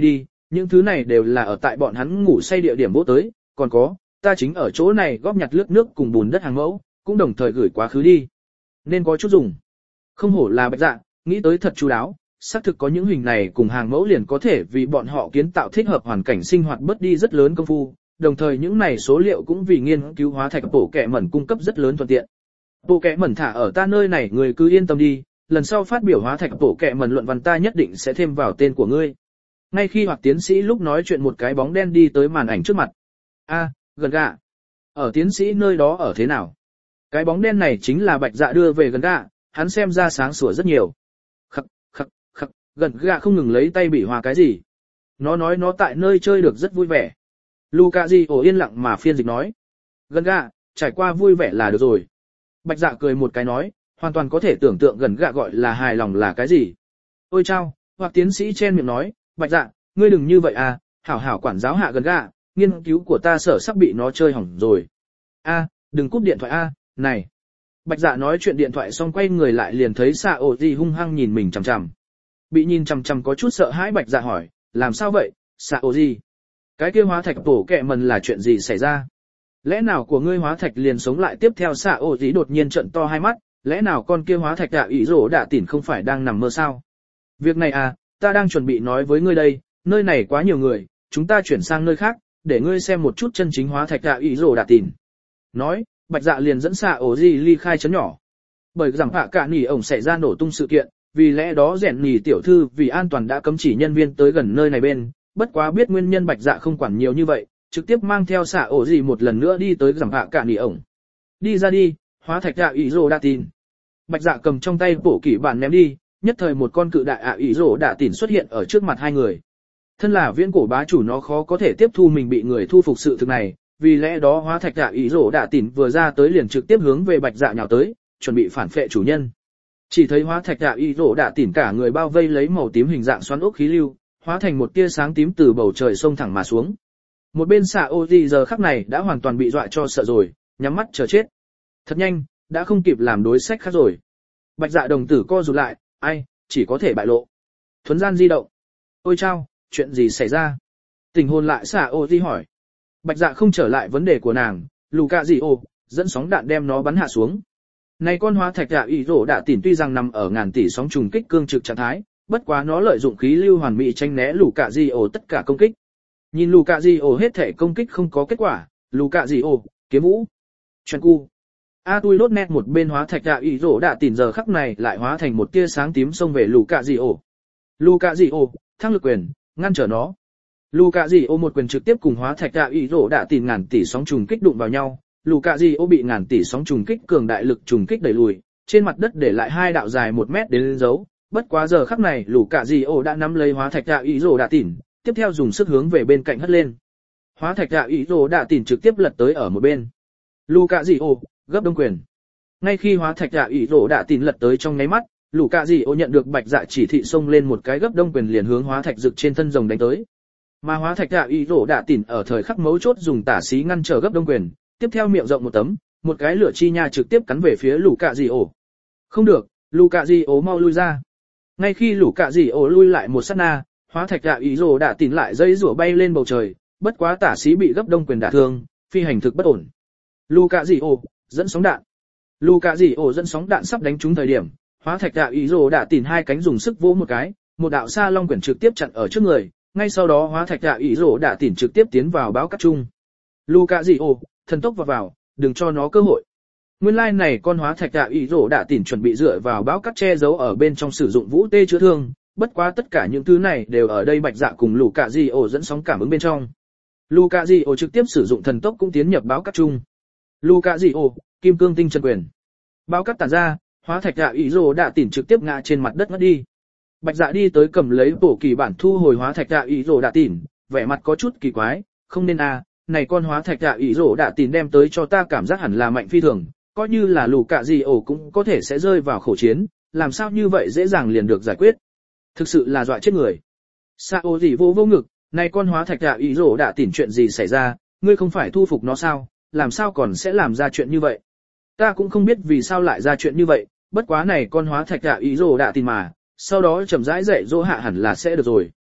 những thứ này đều là ở tại bọn hắn ngủ say địa điểm bố tới, còn có, ta chính ở chỗ này góp nhặt lướt nước cùng bùn đất hàng mẫu, cũng đồng thời gửi quá khứ đi. Nên có chút dùng. Không hổ là Bạch Dạ, nghĩ tới thật chu đáo, xác thực có những hình này cùng hàng mẫu liền có thể vì bọn họ kiến tạo thích hợp hoàn cảnh sinh hoạt bớt đi rất lớn công phu, đồng thời những này số liệu cũng vì nghiên cứu hóa thạch bổ kẹ mẩn cung cấp rất lớn thuận tiện. Bộ kẹ mẩn thả ở ta nơi này người cứ yên tâm đi, lần sau phát biểu hóa thạch bổ kẹ mẩn luận văn ta nhất định sẽ thêm vào tên của ngươi. Ngay khi Hoặc tiến sĩ lúc nói chuyện một cái bóng đen đi tới màn ảnh trước mặt. A, gần gạ. Ở tiến sĩ nơi đó ở thế nào? Cái bóng đen này chính là Bạch Dạ đưa về gần gạ, hắn xem ra sáng sủa rất nhiều. Khắc, khắc, khắc, gần gạ không ngừng lấy tay bị hòa cái gì. Nó nói nó tại nơi chơi được rất vui vẻ. Luca Di ổ yên lặng mà phiên dịch nói. Gần gạ, trải qua vui vẻ là được rồi. Bạch Dạ cười một cái nói, hoàn toàn có thể tưởng tượng gần gạ gọi là hài lòng là cái gì. Ôi chao, Hoặc tiến sĩ chen miệng nói, Bạch Dạ, ngươi đừng như vậy à, hảo hảo quản giáo hạ gần gạ, nghiên cứu của ta sở sắp bị nó chơi hỏng rồi. A, đừng cúp điện thoại a, này. Bạch Dạ nói chuyện điện thoại xong quay người lại liền thấy Sạ Ổ Gì hung hăng nhìn mình chằm chằm. Bị nhìn chằm chằm có chút sợ hãi Bạch Dạ hỏi, làm sao vậy, Sạ Ổ Gì? Cái kia hóa thạch bổ kẹ mần là chuyện gì xảy ra? Lẽ nào của ngươi hóa thạch liền sống lại tiếp theo Sạ Ổ Gì đột nhiên trợn to hai mắt, lẽ nào con kia hóa thạch ý rổ đạ tỉn không phải đang nằm mơ sao? Việc này à, ta đang chuẩn bị nói với ngươi đây, nơi này quá nhiều người, chúng ta chuyển sang nơi khác, để ngươi xem một chút chân chính hóa thạch ý rổ đạ tỉn. Nói, Bạch Dạ liền dẫn Sạ Ổ Gì ly khai trấn nhỏ. Bởi rằng hạ cả nỉ ổng xảy ra nổ tung sự kiện, vì lẽ đó rèn nỉ tiểu thư vì an toàn đã cấm chỉ nhân viên tới gần nơi này bên, bất quá biết nguyên nhân Bạch Dạ không quản nhiều như vậy, trực tiếp mang theo Sạ Ổ Gì một lần nữa đi tới rằng hạ cả nỉ ổng. Đi ra đi, hóa thạch ý rổ đạ tỉn. Bạch Dạ cầm trong tay bổ kỷ bản ném đi, nhất thời một con cự đại ý rổ đạ tỉn xuất hiện ở trước mặt hai người. Thân là viễn cổ bá chủ nó khó có thể tiếp thu mình bị người thu phục sự thực này, vì lẽ đó hóa thạch ý rổ đạ tỉn vừa ra tới liền trực tiếp hướng về Bạch Dạ nhào tới, chuẩn bị phản phệ chủ nhân. Chỉ thấy hóa thạch ý rổ đạ tỉn cả người bao vây lấy màu tím hình dạng xoắn ốc khí lưu, hóa thành một tia sáng tím từ bầu trời xông thẳng mà xuống. Một bên Sạ Ổ Gì giờ khắc này đã hoàn toàn bị dọa cho sợ rồi, nhắm mắt chờ chết. Thật nhanh, đã không kịp làm đối sách khác rồi. Bạch Dạ đồng tử co rụt lại, ai, chỉ có thể bại lộ. Thuấn gian di động. Ôi chao, chuyện gì xảy ra? Tình hồn lại Sạ Ổ Gì hỏi. Bạch Dạ không trở lại vấn đề của nàng, Luca Di ồ, dẫn sóng đạn đem nó bắn hạ xuống. Này con hóa thạch ý rổ đạ tỉn tuy rằng nằm ở ngàn tỷ sóng trùng kích cương trực trạng thái, bất quá nó lợi dụng khí lưu hoàn mỹ tránh né Luca Di ồ tất cả công kích. Nhìn Luca Di ồ hết thể công kích không có kết quả, Luca Di ồ, kiếm vũ, chuyển cu. A tui lốt nét một bên hóa thạch ý rổ đạ tỉn giờ khắc này lại hóa thành một tia sáng tím xông về Luca Di ồ. Luca Di ồ, thăng lực quyền, ngăn trở nó. Luca Di ồ một quyền trực tiếp cùng hóa thạch ý rổ đạ tỉn ngàn tỷ sóng trùng kích đụng vào nhau. Luca Di ồ bị ngàn tỷ sóng trùng kích cường đại lực trùng kích đẩy lùi, trên mặt đất để lại hai đạo dài 1 mét đến dấu. Bất quá giờ khắc này Luca Di ồ đã nắm lấy hóa thạch ý rổ đạ tỉn, tiếp theo dùng sức hướng về bên cạnh hất lên. Hóa thạch ý rổ đạ tỉn trực tiếp lật tới ở một bên. Luca Di ồ, gấp đông quyền. Ngay khi hóa thạch ý rổ đạ tỉn lật tới trong nháy mắt, Luca Di ồ nhận được Bạch Dạ chỉ thị xông lên một cái gấp đông quyền liền hướng hóa thạch rực trên thân rồng đánh tới. Mà hóa thạch ý rổ đạ tỉn ở thời khắc mấu chốt dùng tả xí ngăn trở gấp đông quyền, tiếp theo miệng rộng một tấm, một cái lửa chi nha trực tiếp cắn về phía Luca Di ồ. Không được, Luca Di ồ mau lui ra. Ngay khi Luca Di ồ lui lại một sát na, hóa thạch ý rổ đạ tỉn lại dây rủa bay lên bầu trời, bất quá tả xí bị gấp đông quyền đả thương, phi hành thực bất ổn. Luca Di ồ, dẫn sóng đạn. Luca Di ồ dẫn sóng đạn sắp đánh trúng thời điểm, hóa thạch ý rổ đạ tỉn hai cánh dùng sức vỗ một cái, một đạo sa long quyển trực tiếp chặn ở trước người, ngay sau đó hóa thạch ý rổ đạ tỉn trực tiếp tiến vào báo cắt chung. Luca Di ồ, thần tốc vào, đừng cho nó cơ hội. Nguyên lai này con hóa thạch ý rổ đạ tỉn chuẩn bị dựa vào báo cắt che giấu ở bên trong sử dụng vũ tê chữa thương, bất quá tất cả những thứ này đều ở đây Bạch Dạ cùng Luca Di ồ dẫn sóng cảm ứng bên trong. Luca Di ồ trực tiếp sử dụng thần tốc cũng tiến nhập báo cắt chung. Luca Di ồ, kim cương tinh chân quyền. Báo cắt tản ra, hóa thạch ý rổ đạ tỉn trực tiếp ngã trên mặt đất ngất đi. Bạch Dạ đi tới cầm lấy bổ kỳ bản thu hồi hóa thạch ý rổ đạ tỉn, vẻ mặt có chút kỳ quái, không nên à, này con hóa thạch ý rổ đạ tỉn đem tới cho ta cảm giác hẳn là mạnh phi thường, coi như là Luca Di ồ cũng có thể sẽ rơi vào khổ chiến, làm sao như vậy dễ dàng liền được giải quyết. Thực sự là dọa chết người. Sạ Ổ Gì vô ngực, này con hóa thạch ý rổ đạ tỉn chuyện gì xảy ra, ngươi không phải thu phục nó sao, làm sao còn sẽ làm ra chuyện như vậy. Ta cũng không biết vì sao lại ra chuyện như vậy, bất quá này con hóa thạch ý rổ đạ tỉn mà, sau đó chậm rãi dạy dỗ hạ hẳn là sẽ được rồi.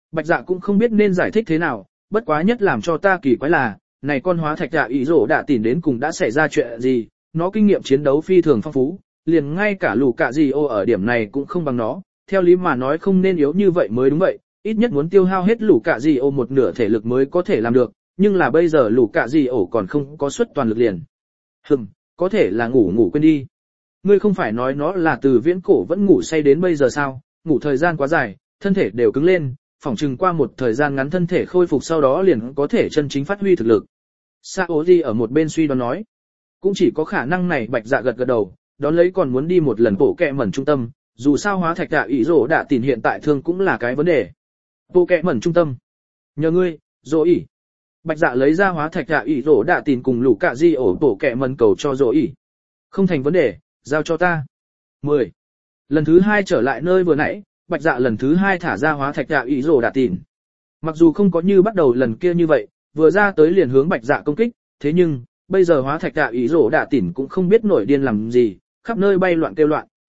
Bạch Dạ cũng không biết nên giải thích thế nào, bất quá nhất làm cho ta kỳ quái là, này con hóa thạch dạ ý rổ đã tìm đến cùng đã xảy ra chuyện gì, nó kinh nghiệm chiến đấu phi thường phong phú, liền ngay cả lũ cạ gì ô ở điểm này cũng không bằng nó, theo lý mà nói không nên yếu như vậy mới đúng vậy, ít nhất muốn tiêu hao hết lũ cạ gì ô một nửa thể lực mới có thể làm được, nhưng là bây giờ lũ cạ gì ổ còn không có suất toàn lực liền. Có thể là ngủ quên đi. Ngươi không phải nói nó là từ viễn cổ vẫn ngủ say đến bây giờ sao, ngủ thời gian quá dài, thân thể đều cứng lên, phỏng chừng qua một thời gian ngắn thân thể khôi phục sau đó liền có thể chân chính phát huy thực lực. Saoji ở một bên suy đoán nói, cũng chỉ có khả năng này. Bạch Dạ gật gật đầu, đón lấy còn muốn đi một lần bộ kẹ mẩn trung tâm, dù sao hóa thạch dạ ý rổ đã tìm hiện tại thương cũng là cái vấn đề. Bộ kẹ mẩn trung tâm, nhờ ngươi, rổ ỉ. Bạch Dạ lấy ra hóa thạch dạ ý rổ đã tìm cùng lũ cạ di ổ bộ kẹ mẩn cầu cho rổ ỉ. Không thành vấn đề, giao cho ta. 10. Lần thứ 2 trở lại nơi vừa nãy, Bạch Dạ lần thứ 2 thả ra hóa thạch dạ ý rổ đã tìm. Mặc dù không có như bắt đầu lần kia như vậy, vừa ra tới liền hướng Bạch Dạ công kích, thế nhưng bây giờ hóa thạch dạ ý rổ đã tìm cũng không biết nổi điên làm gì, khắp nơi bay loạn kêu loạn,